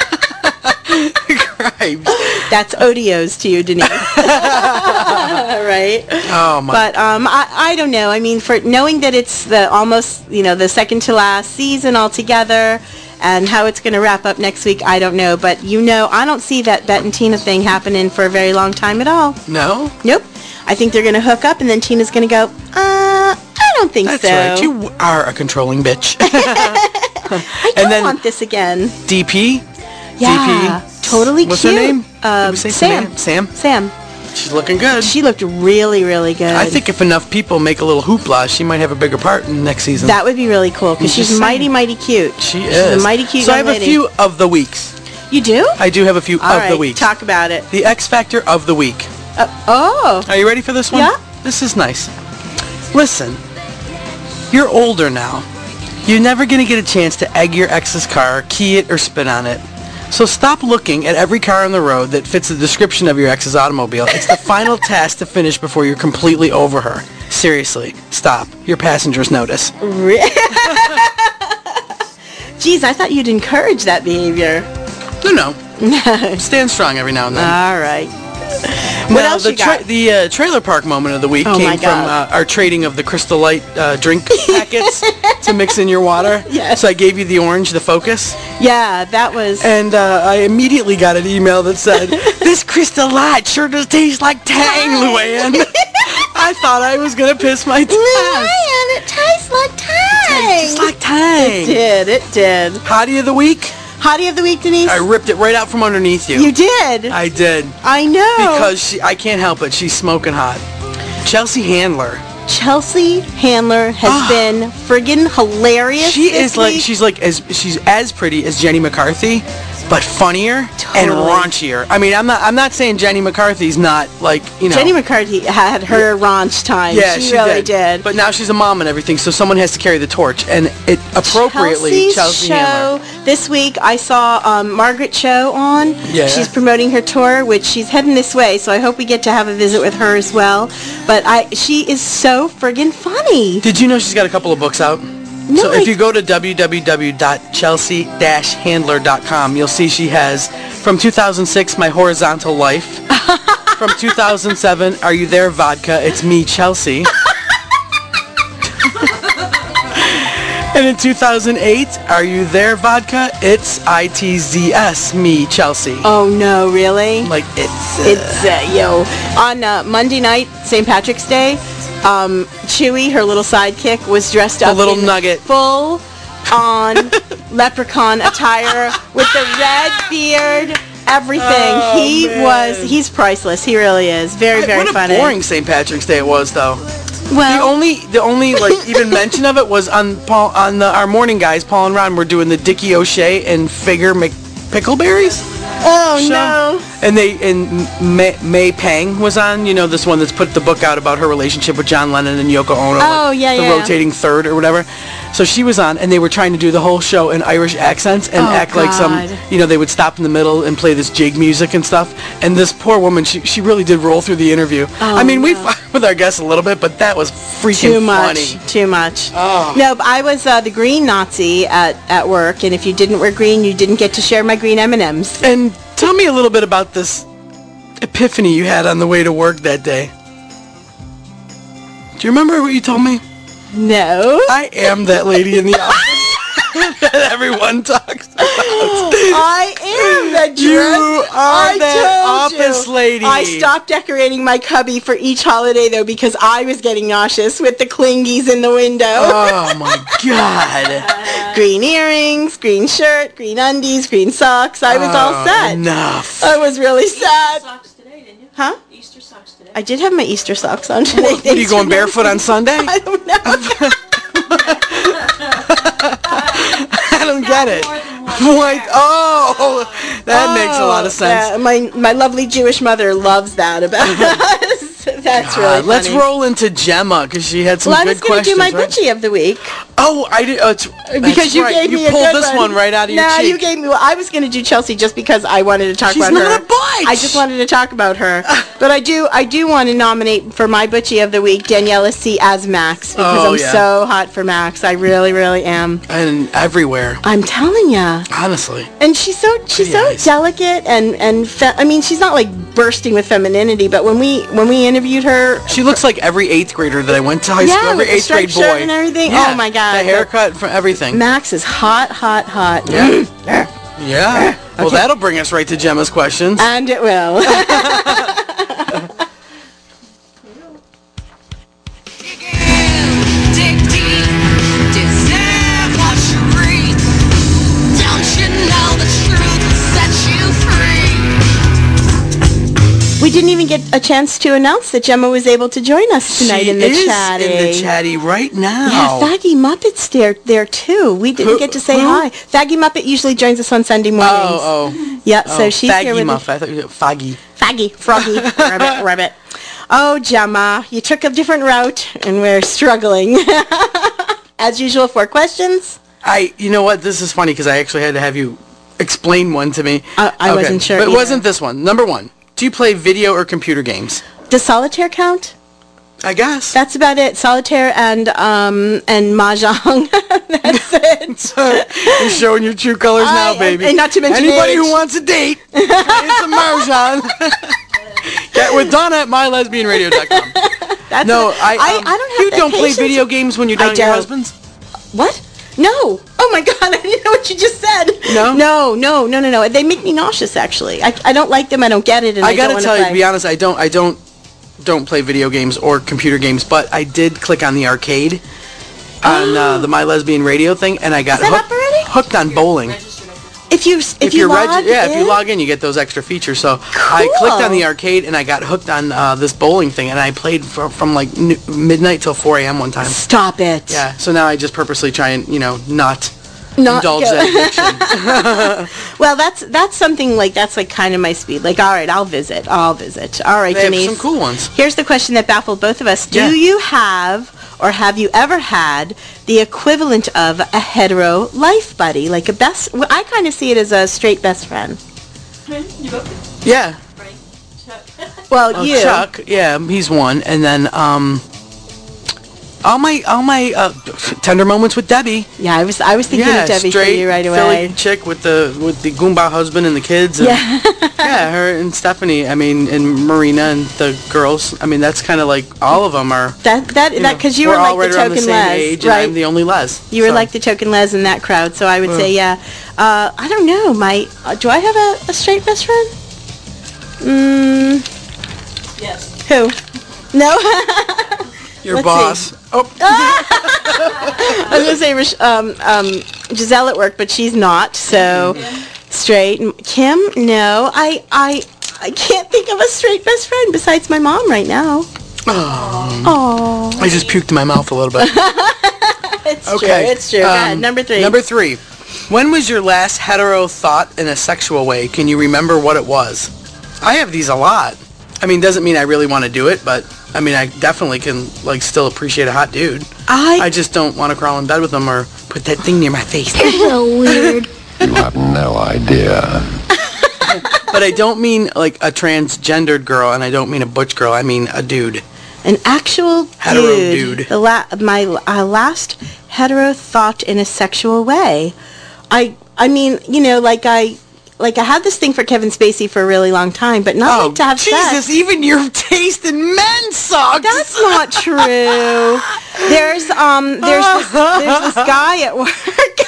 Christ. That's Odeos to you, Denise. Right? Oh my. But um, I, I don't know. I mean, for knowing that it's the almost, you know, the second to last season altogether, and how it's going to wrap up next week, I don't know. But you know, I don't see that Bet and Tina thing happening for a very long time at all. No? Nope. I think they're going to hook up, and then Tina's going to go, uh, I don't think That's so. right. You are a controlling bitch. I don't and then want this again. D P? Yeah. D P? Totally What's cute. her name? Uh, Did we say Sam. Sam? Sam. She's looking good. She looked really, really good. I think if enough people make a little hoopla, she might have a bigger part in next season. that would be really cool, because I'm she's just mighty, saying. mighty cute. She She's is. a mighty cute So I young have a lady. few of the weeks. You do? I do have a few All of right, the weeks. talk about it. The X Factor of the week. Uh, oh. Are you ready for this one? Yeah. This is nice. Listen, you're older now. You're never going to get a chance to egg your ex's car, key it, or spin on it. So stop looking at every car on the road that fits the description of your ex's automobile. It's the final task to finish before you're completely over her. Seriously, stop. Your passengers notice. Geez, I thought you'd encourage that behavior. No, no. Stand strong every now and then. All right. What now, else the you got? the uh, trailer park moment of the week Oh my came from God. uh, our trading of the Crystal Light uh, drink packets to mix in your water. Yes. So I gave you the orange, the Focus. Yeah, that was... And uh, I immediately got an email that said, "This Crystal Light sure does taste like Tang, Luann." I thought I was going to piss my pants. Luann, it tastes like Tang. Tastes like Tang. It did, it did. Hottie of the week? Hottie of the week, Denise? I ripped it right out from underneath you. You did? I did. I know. Because she, I can't help it. She's smoking hot. Chelsea Handler. Chelsea Handler has been friggin' hilarious. She this is like week. she's like as she's as pretty as Jenny McCarthy, but funnier and Totally. raunchier. I mean, I'm not I'm not saying Jenny McCarthy's not like, you know. Jenny McCarthy had her raunch time. Yeah, she, she really did. did. But now she's a mom and everything, so someone has to carry the torch, and it appropriately Chelsea's Chelsea show Handler. this week, I saw um, Margaret Cho on. Yeah. She's promoting her tour, which she's heading this way, so I hope we get to have a visit with her as well. But I, she is so friggin' funny. Did you know she's got a couple of books out? No, so I- if you go to w w w dot chelsea dash handler dot com, you'll see she has from two thousand six, My Horizontal Life. From two thousand seven, Are You There, Vodka? It's Me, Chelsea. And in two thousand eight, Are You There, Vodka? It's I T Z S, Me, Chelsea. Oh no, really? Like it's uh, It's uh, yo on uh, Monday night, Saint Patrick's Day. Um, Chewie, her little sidekick, was dressed A up little in nugget. full on leprechaun attire with the red beard, everything. Oh, he man. was he's priceless. He really is. Very very what a funny. boring Saint Patrick's Day it was, though. Well, the only, the only like even mention of it was on Paul on the, our morning guys. Paul and Ron were doing the Dickie O'Shea and Figure McPickleberries. Oh show. no. And they and May, May Pang was on. You know, this one that's put the book out about her relationship with John Lennon and Yoko Ono. Oh, like yeah, the yeah. rotating third or whatever. So she was on, and they were trying to do the whole show in Irish accents and Oh, act like some. God. You know, they would stop in the middle and play this jig music and stuff. And this poor woman, she she really did roll through the interview. Oh, I mean, we no. fought with our guests a little bit, but that was freaking Too much. funny. Too much. Oh. No, but I was uh, the green Nazi at, at work, and if you didn't wear green, you didn't get to share my green M and M's. And tell me a little bit about this epiphany you had on the way to work that day. Do you remember what you told me? No. I am that lady in the office that everyone talks about. I am that dress. You are I that told office you. lady. I stopped decorating my cubby for each holiday, though, because I was getting nauseous with the clingies in the window. Oh, my God. Green earrings, green shirt, green undies, green socks. I was all Oh, set. Enough. I was really sad. Socks today, didn't you? Huh? Easter socks today. I did have my Easter socks on today. What, what, are you going barefoot on Sunday? I don't know. I don't get it. What? Oh, that makes a lot of sense. Yeah, my my lovely Jewish mother loves that about us. That's God, really funny. let's roll into Gemma because she had some well, I good was going to questions. do my right? butchie of the week. Oh, I did. Oh, it's, Because that's you right. gave you me a pulled good this one. right out of your no, cheek. you gave me. Well, I was going to do Chelsea just because I wanted to talk She's about not her. a butch. I just wanted to talk about her. But I do. I do want to nominate for my butchie of the week Daniela C as Max because Oh, I'm yeah. so hot for Max. I really, really am. And everywhere. I'm telling ya. Honestly. And she's so she's so delicate and and fe- I mean she's not like bursting with femininity, but when we when we interviewed her, She looks like every eighth grader that I went to high Yeah, school. Every with the eighth grade striped shirt boy. and everything. Yeah, Oh, my God. The haircut, from everything. Max is hot, hot, hot. Yeah. Yeah. Well, Okay. that'll bring us right to Gemma's questions. And it will. Dig deep, deserve what you reap. Don't you know the truth will set you free? We didn't even get get a chance to announce that Gemma was able to join us tonight she in the is chatty. in the chatty right now. Yeah, Faggy Muppet's there, there too. We didn't Who- get to say who? hi. Faggy Muppet usually joins us on Sunday mornings. Oh, oh. Yeah, oh, so she's Faggy here with Muff. I thought you were Faggy. Faggy, Froggy, Rabbit, Rabbit. Oh, Gemma, you took a different route, and we're struggling. As usual, four questions. I, you know what? This is funny because I actually had to have you explain one to me. Uh, I Okay, wasn't sure But it either. wasn't this one. Number one. Do you play video or computer games? Does solitaire count? I guess. That's about it. Solitaire and um and mahjong. That's it. You're showing your true colors now, I- baby. and not to mention anybody age. who wants a date, it's a Marjan. Get with Donna at my lesbian radio dot com. That's No, it. I, I, um, I don't have You the don't play patience. video games when you're I down at your don't. husband's? What? No. Oh my God! I didn't know what you just said. No? No, no, no, no, no. They make me nauseous. Actually, I, I don't like them. I don't get it, and I, I gotta don't tell wanna you, play. to be honest, I don't, I don't, don't play video games or computer games, but I did click on the arcade on uh, the My Lesbian Radio thing, and I got Is that hooked, up already? hooked on bowling. If you if, If, you you're log regi- yeah, if you in- log in, you get those extra features. So I clicked on the arcade, and I got hooked on uh, this bowling thing, and I played for, from like n- midnight till four a.m. one time. Stop it. Yeah, so now I just purposely try and, you know, not, Not indulge go- that addiction. Well, that's that's something like that's like kind of my speed. Like, all right, I'll visit. I'll visit. All right, They have Denise. some cool ones. Here's the question that baffled both of us. Do Yeah. you have or have you ever had the equivalent of a hetero life buddy, like a best? Well, I kind of see it as a straight best friend. Yeah. Well, Oh, you. Chuck, yeah, he's one, and then um, all my all my uh, tender moments with Debbie. Yeah, I was I was thinking yeah, of Debbie for straight you right Philly away. chick with the with the Goomba husband and the kids. And, Yeah. yeah, her and Stephanie. I mean, and Marina and the girls. I mean, that's kind of like all of them are. That that you that know, because you we're were all like right the around the token same Les, age, right? and I'm the only Les. You were so. like the token Les in that crowd, so I would Uh. say yeah. Uh, I don't know. My uh, do I have a, a straight best friend? Mm. Yes. Who? No. your Let's boss. see. Oh. I was gonna say Rish- um, um, Giselle at work, but she's not. So straight. Kim? No. I I I can't think of a straight best friend besides my mom right now. Oh. I just puked in my mouth a little bit. It's Okay. true. It's true. Go um, ahead. Number three. Number three. When was your last hetero thought in a sexual way? Can you remember what it was? I have these a lot. I mean, doesn't mean I really want to do it, but I mean, I definitely can like still appreciate a hot dude. I I just don't want to crawl in bed with him or put that thing near my face. You're so weird. You have no idea. But I don't mean like a transgendered girl, and I don't mean a butch girl. I mean a dude. An actual Hetero dude. dude. The la- my uh, last hetero thought in a sexual way. I I mean, you know, like I like I had this thing for Kevin Spacey for a really long time, but not Oh, like to have Jesus! sex. Even your taste in men sucks. That's not true. There's um there's this, there's this guy at work.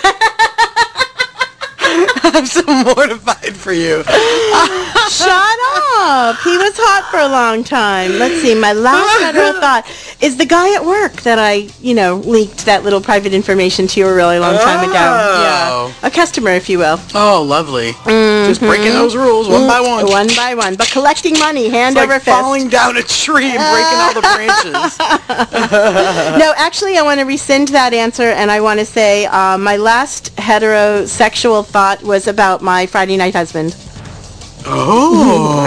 I'm so mortified for you. Shut up. He was hot for a long time. Let's see. My last hetero thought is the guy at work that I, you know, leaked that little private information to you a really long time ago. Oh. Yeah. A customer, if you will. Oh, lovely. Just breaking those rules one by one. One by one. But collecting money, hand It's over like fist. falling down a tree and breaking all the branches. No, actually, I want to rescind that answer, and I want to say uh, my last heterosexual thought was about my Friday night husband. Oh.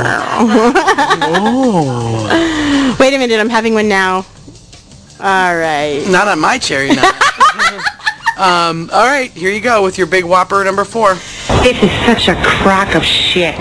oh. Wait a minute, I'm having one now. All right. Not on my cherry nut. um, all right, here you go with your big whopper number four. This is such a crock of shit.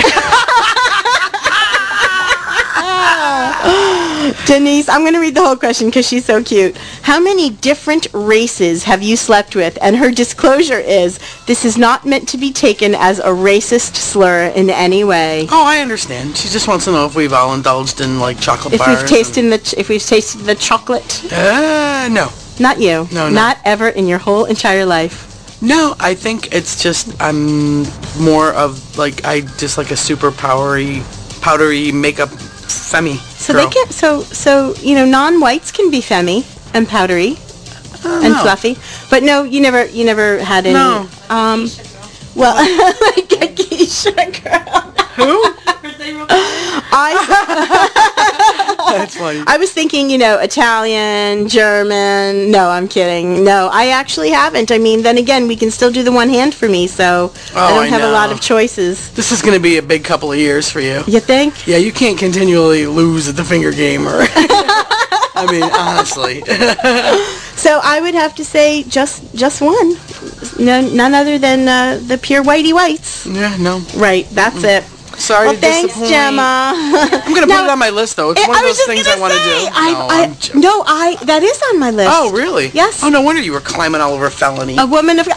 Denise, I'm going to read the whole question because she's so cute. How many different races have you slept with? And her disclosure is, this is not meant to be taken as a racist slur in any way. Oh, I understand. She just wants to know if we've all indulged in like chocolate If bars. we've tasted the ch- if we've tasted the chocolate, and, uh, no. not you, No, no. not ever in your whole entire life. No, I think it's just I'm more of like I just like a super powery, powdery makeup femi. So girl. they can so so you know non-whites can be femmy and powdery and know. fluffy, but no, you never you never had any. No. Um, well, like a geisha girl. Who? I, That's funny. I was thinking, you know, Italian, German. No, I'm kidding. No, I actually haven't. I mean, then again, we can still do the one hand for me, so I Oh, don't I have a lot know. of choices. This is going to be a big couple of years for you. You think? Yeah, you can't continually lose at the finger game. Or I mean, honestly. So I would have to say just just one. No, none other than uh, the pure whitey whites. Yeah, no. Right, that's Mm-mm. it. Sorry well, to thanks, disappoint. Gemma. I'm going to put it on my list, though. It's I- one of I was those just things I gonna want to do. say, I, no, I, I'm j- no, I. That is on my list. Oh, really? Yes. Oh, no wonder you were climbing all over felony. A woman of. Going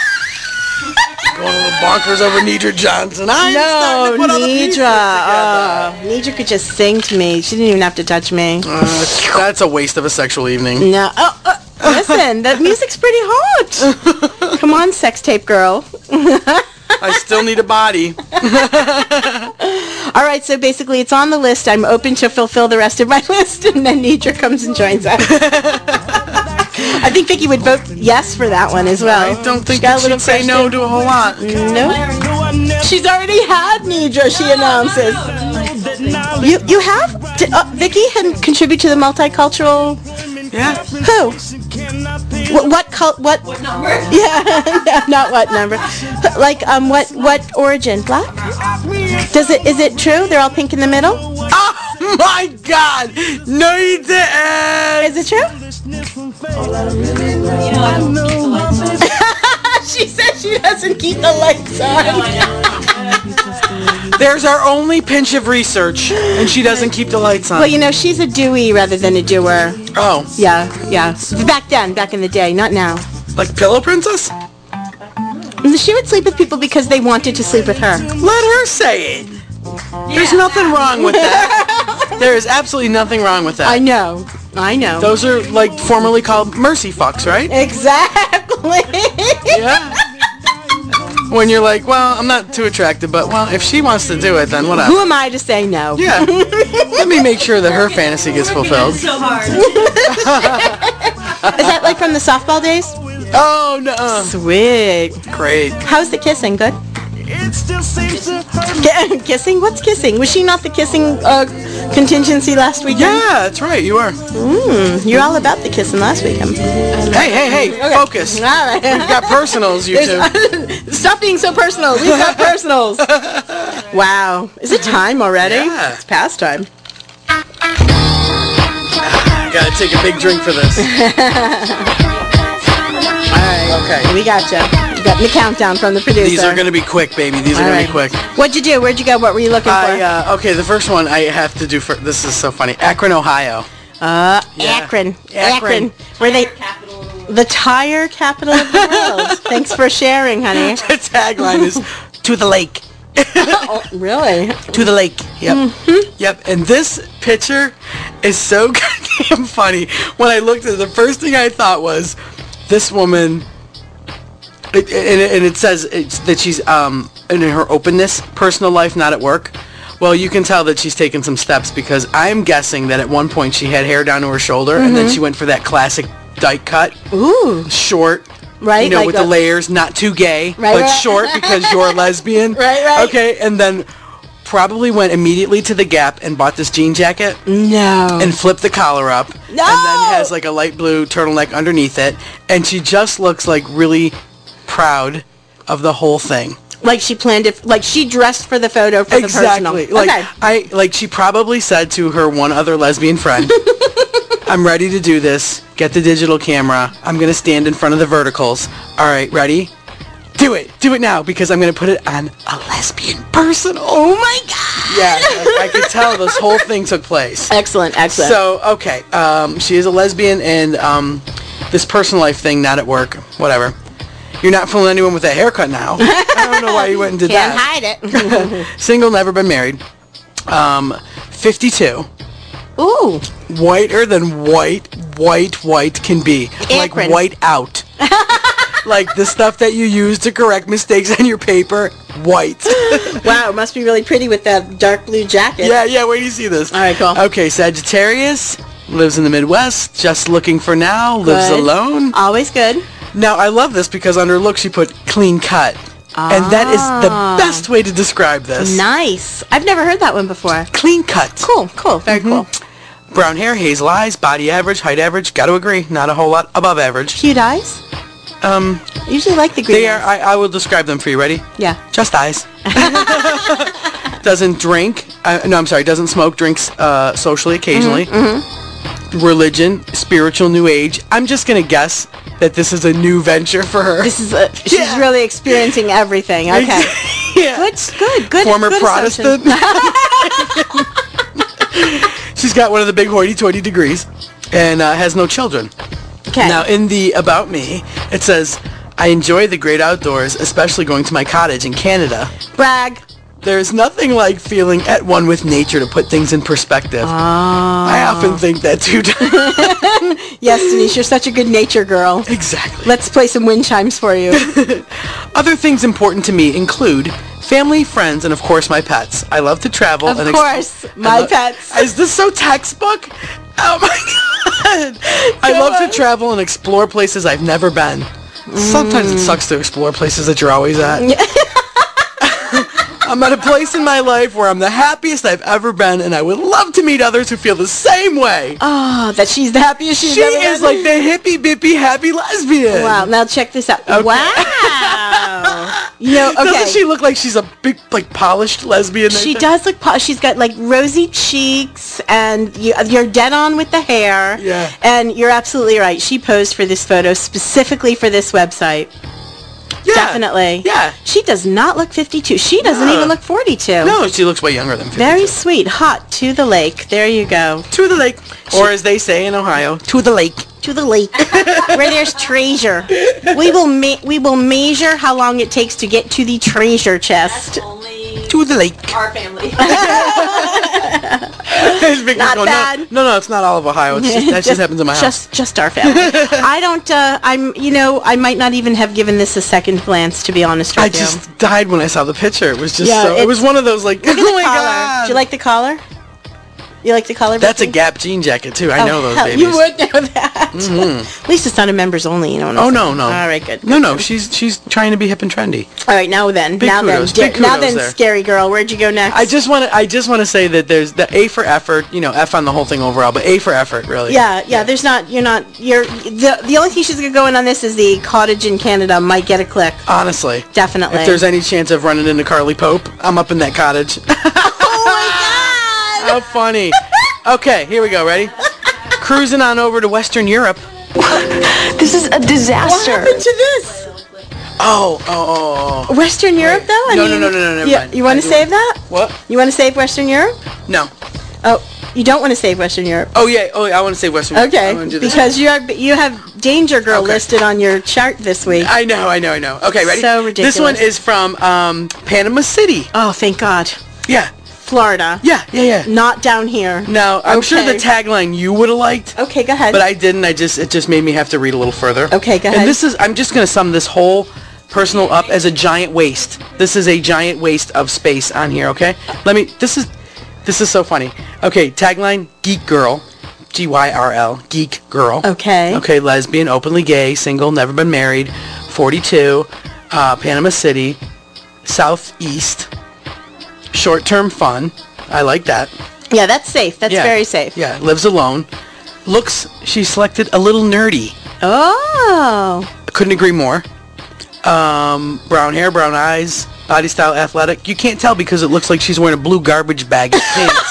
a little bonkers over Nidra Johnson. I'm no, starting to put all the pieces Nidra. Oh, Nidra could just sing to me. She didn't even have to touch me. Uh, that's, that's a waste of a sexual evening. No. Oh, uh, listen, that music's pretty hot. Come on, sex tape girl. I still need a body. All right, so basically it's on the list. I'm open to fulfill the rest of my list, and then Nidra comes and joins us. I think Vicky would vote yes for that one as well. I don't think She got that a little she'd say no to a whole lot. No. She's already had Nidra, she announces. You you have? Did, uh, Vicky had contribute to the multicultural... Yeah. Who? What what cult? What? What number? Yeah, no, not what number. Like um, what what origin? Black? Does it? Is it true? They're all pink in the middle. Oh my God! No, you didn't. Is it true? She said she doesn't keep the lights on. There's our only pinch of research, and she doesn't keep the lights on. Well, you know, she's a doer rather than a doer. Oh. Yeah, yeah. Back then, back in the day, not now. Like Pillow Princess? She would sleep with people because they wanted to sleep with her. Let her say it. There's nothing wrong with that. There is absolutely nothing wrong with that. I know. I know. Those are like formerly called mercy fucks, right? Exactly. Yeah. When you're like, well, I'm not too attracted, but well, if she wants to do it, then whatever. Who am I to say no? Yeah. Let me make sure that her fantasy gets fulfilled. So hard. Is that like from the softball days? Oh no. Sweet. Great. How's the kissing? Good? Ki- kissing? What's kissing? Was she not the kissing uh, contingency last weekend? Yeah, that's right. You are. Mm, you're all about the kissing last weekend. Hey, hey, hey! Okay. Focus. All right. We've got personals, you two. Stop being so personal. We've got personals. Wow. Is it time already? Yeah. It's past time. Gotta take a big drink for this. All right. Okay. We got you. We got the countdown from the producer. These are gonna be quick, baby. These are All gonna right. be quick. What'd you do? Where'd you go? What were you looking I, for? uh, okay, the first one I have to do for this is so funny. Akron, Ohio. Uh, Yeah. Akron. Akron. Akron. Where they... The tire capital of the world. Thanks for sharing, honey. The tagline is "To the lake." Oh, really? To the lake. Yep. Mm-hmm. Yep. And this picture is so goddamn funny. When I looked at it, the first thing I thought was, this woman. It, and, it, and it says it's, that she's um in her openness, personal life, not at work. Well, you can tell that she's taken some steps because I'm guessing that at one point she had hair down to her shoulder, mm-hmm. and then she went for that classic dyke cut. Ooh. Short. Right. You know, like with a, the layers, not too gay, Right, but right. short because you're a lesbian. Right, right. Okay, and then probably went immediately to the Gap and bought this jean jacket. No. And flipped the collar up. No. And then has like a light blue turtleneck underneath it. And she just looks like really proud of the whole thing. Like she planned it. Like she dressed for the photo for Exactly. the personal. Like Okay. I like she probably said to her one other lesbian friend, I'm ready to do this. Get the digital camera. I'm going to stand in front of the verticals. All right, ready? Do it. Do it now because I'm going to put it on a lesbian personal. Oh my God. Yeah, I, I could tell this whole thing took place. Excellent, excellent. So, okay. Um, she is a lesbian and um, this personal life thing, not at work. Whatever. You're not fooling anyone with that haircut now. I don't know why you went and did Can't that. hide it. Single, never been married. Um, fifty-two. Ooh. Whiter than white, white, white can be. Like Akron. white out. Like the stuff that you use to correct mistakes on your paper, white. Wow, it must be really pretty with that dark blue jacket. Yeah, yeah, wait till you see this. All right, cool. Okay, Sagittarius, lives in the Midwest, just looking for now, lives Good. alone. Always good. Now, I love this because under look she put clean cut. And that is the best way to describe this. Nice. I've never heard that one before. Clean cut. Cool, cool, very mm-hmm. cool. Brown hair, hazel eyes, body average, height average. Got to agree, not a whole lot above average. Cute eyes? Um, I usually like the green They eyes. are. I, I will describe them for you. Ready? Yeah. Just eyes. Doesn't drink. Uh, no, I'm sorry. Doesn't smoke. Drinks uh, socially, occasionally. Mm-hmm, mm-hmm. Religion, spiritual, new age. I'm just gonna guess that this is a new venture for her. This is a, she's Yeah. really experiencing everything. Okay. Yeah. Good, good, good. Former good Protestant. She's got one of the big hoity-toity degrees and uh, has no children. Okay. Now, in the About Me, it says, I enjoy the great outdoors, especially going to my cottage in Canada. Brag. There's nothing like feeling at one with nature to put things in perspective. Oh. I often think that too. Yes, Denise, you're such a good nature girl. Exactly. Let's play some wind chimes for you. Other things important to me include family, friends, and of course my pets. I love to travel. Of and course, exp- my lo- pets. Is this so textbook? Oh my god. I Go love on. to travel and explore places I've never been. Sometimes it sucks to explore places that you're always at. I'm at a place in my life where I'm the happiest I've ever been, and I would love to meet others who feel the same way. Oh, that she's the happiest she's She ever is been. like the hippie bippy happy lesbian. Wow, now check this out. Okay. Wow. You know, okay. Doesn't she look like she's a big, like, polished lesbian? She does look, po- she's got like rosy cheeks, and you, you're dead on with the hair. Yeah. And you're absolutely right. She posed for this photo specifically for this website. Yeah. Definitely. Yeah. She does not look fifty-two. She doesn't No. even look forty-two. No, she looks way younger than fifty. Very sweet. Hot. To the lake. There you go. To the lake. Or as they say in Ohio, to the lake. To the lake. Where there's treasure. We will ma- we will measure how long it takes to get to the treasure chest. To the lake. Our family. Not Not bad. No, no, no, it's not all of Ohio. It's just, that just, happens in my house. Just, just our family. I don't. Uh, I'm. You know, I might not even have given this a second glance, to be honest with I you. just died when I saw the picture. It was just Yeah, so. It it's- was one of those like. Look at Oh the my collar. god. Do you like the collar? You like the collar? That's a Vicky? Gap jean jacket too. I Oh, know those hell, babies. You would know that. Mhm. At least it's not a members only. You know what I'm Oh saying? no, no. All right, good. No, no. She's she's trying to be hip and trendy. All right, now then, Big now kudos, then, big now kudos then, there. scary girl. Where'd you go next? I just want to I just want to say that there's the A for effort. You know, F on the whole thing overall, but A for effort really. Yeah, yeah. There's not. You're not. You're the the only thing she's gonna go in on this is the cottage in Canada might get a click. Honestly. Definitely. If there's any chance of running into Carly Pope, I'm up in that cottage. Oh my God! How funny. Okay, here we go. Ready? Cruising on over to Western Europe. This is a disaster. What happened to this? Oh, oh, oh, oh. Western Europe, though? I No, mean, no, no, no, no, never you, mind. You want I to do- save that? What? You want to save Western Europe? No. Oh, you don't want to save Western Europe. Oh yeah. Oh, yeah, I want to say Western Europe. Okay, I wanna do this. because you are you have Danger Girl Okay. listed on your chart this week. I know, I know, I know. Okay, ready? So ridiculous. This one is from um, Panama City. Oh, thank God. Yeah. Florida. Yeah, yeah, yeah. Not down here. No, I'm sure the Okay. tagline you would have liked. Okay, go ahead. But I didn't. I just it just made me have to read a little further. Okay, go ahead. And this is I'm just gonna sum this whole personal up as a giant waste. This is a giant waste of space on here. Okay. Let me. This is this is so funny. Okay. Tagline: Geek Girl, G Y R L, Geek Girl. Okay. Okay. Lesbian, openly gay, single, never been married, forty-two, uh, Panama City, Southeast, short-term fun. I like that. Yeah, that's safe. That's Yeah. very safe. Yeah, lives alone. Looks, she selected a little nerdy. Oh. Couldn't agree more. Um, brown hair, brown eyes, body style, athletic. You can't tell because it looks like she's wearing a blue garbage bag of pants.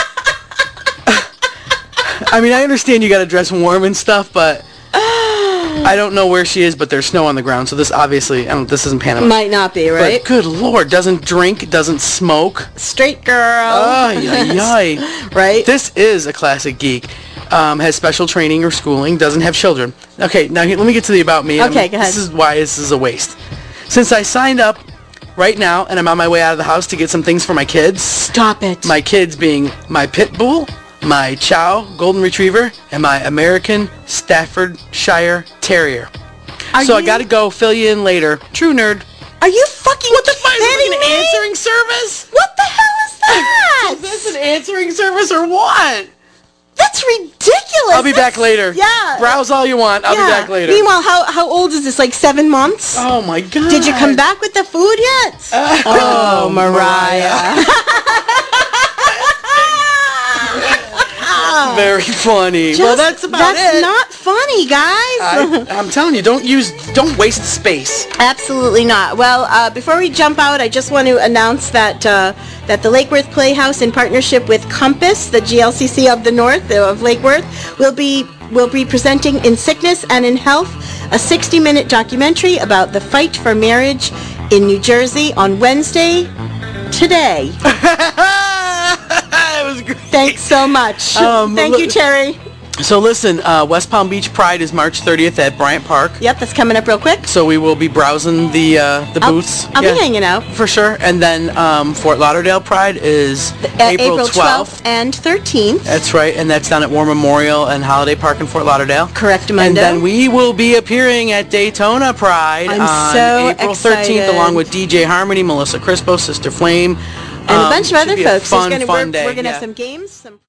I mean, I understand you got to dress warm and stuff, but I don't know where she is, but there's snow on the ground, so this obviously, I don't, this isn't Panama. Might not be, right? But good lord, doesn't drink, doesn't smoke. Straight girl. Oh, yay, yay. Right? This is a classic geek. Um, has special training or schooling, doesn't have children. Okay, now here, let me get to the about me. Okay, I'm- go ahead. This is why this is a waste. Since I signed up right now and I'm on my way out of the house to get some things for my kids. Stop it. My kids being my pit bull, my Chow golden retriever, and my American Staffordshire Terrier. Are so I you- gotta go fill you in later. True nerd. Are you fucking What the fuck? Is kidding this like an me? answering service? What the hell is that? Is this an answering service or what? That's ridiculous. I'll be back later. Yeah. Browse all you want. I'll yeah. be back later. Meanwhile, how how old is this? Like seven months? Oh my God. Did you come back with the food yet? Uh, oh, Mariah. Very funny. Just, well, that's about that's it. not funny, guys. I, I'm telling you, don't use, don't waste space. Absolutely not. Well, uh, before we jump out, I just want to announce that uh, that the Lake Worth Playhouse, in partnership with Compass, the G L C C of the North uh, of Lake Worth, will be will be presenting In Sickness and in Health, a sixty-minute documentary about the fight for marriage in New Jersey on Wednesday, today. It was great. Thanks so much. Um, Thank you, Terry. So listen, uh, West Palm Beach Pride is March thirtieth at Bryant Park. Yep, that's coming up real quick. So we will be browsing the uh, the I'll, booths. I'll yeah, be hanging out. for sure. And then um, Fort Lauderdale Pride is Uh, April twelfth. and thirteenth. That's right, and that's down at War Memorial and Holiday Park in Fort Lauderdale. Correct, And Mundo. then we will be appearing at Daytona Pride I'm on so April excited. thirteenth, along with D J Harmony, Melissa Crispo, Sister Flame, and um, a bunch of should other be a folks. Fun, There's gonna, fun we're day. we're going to yeah. have some games, some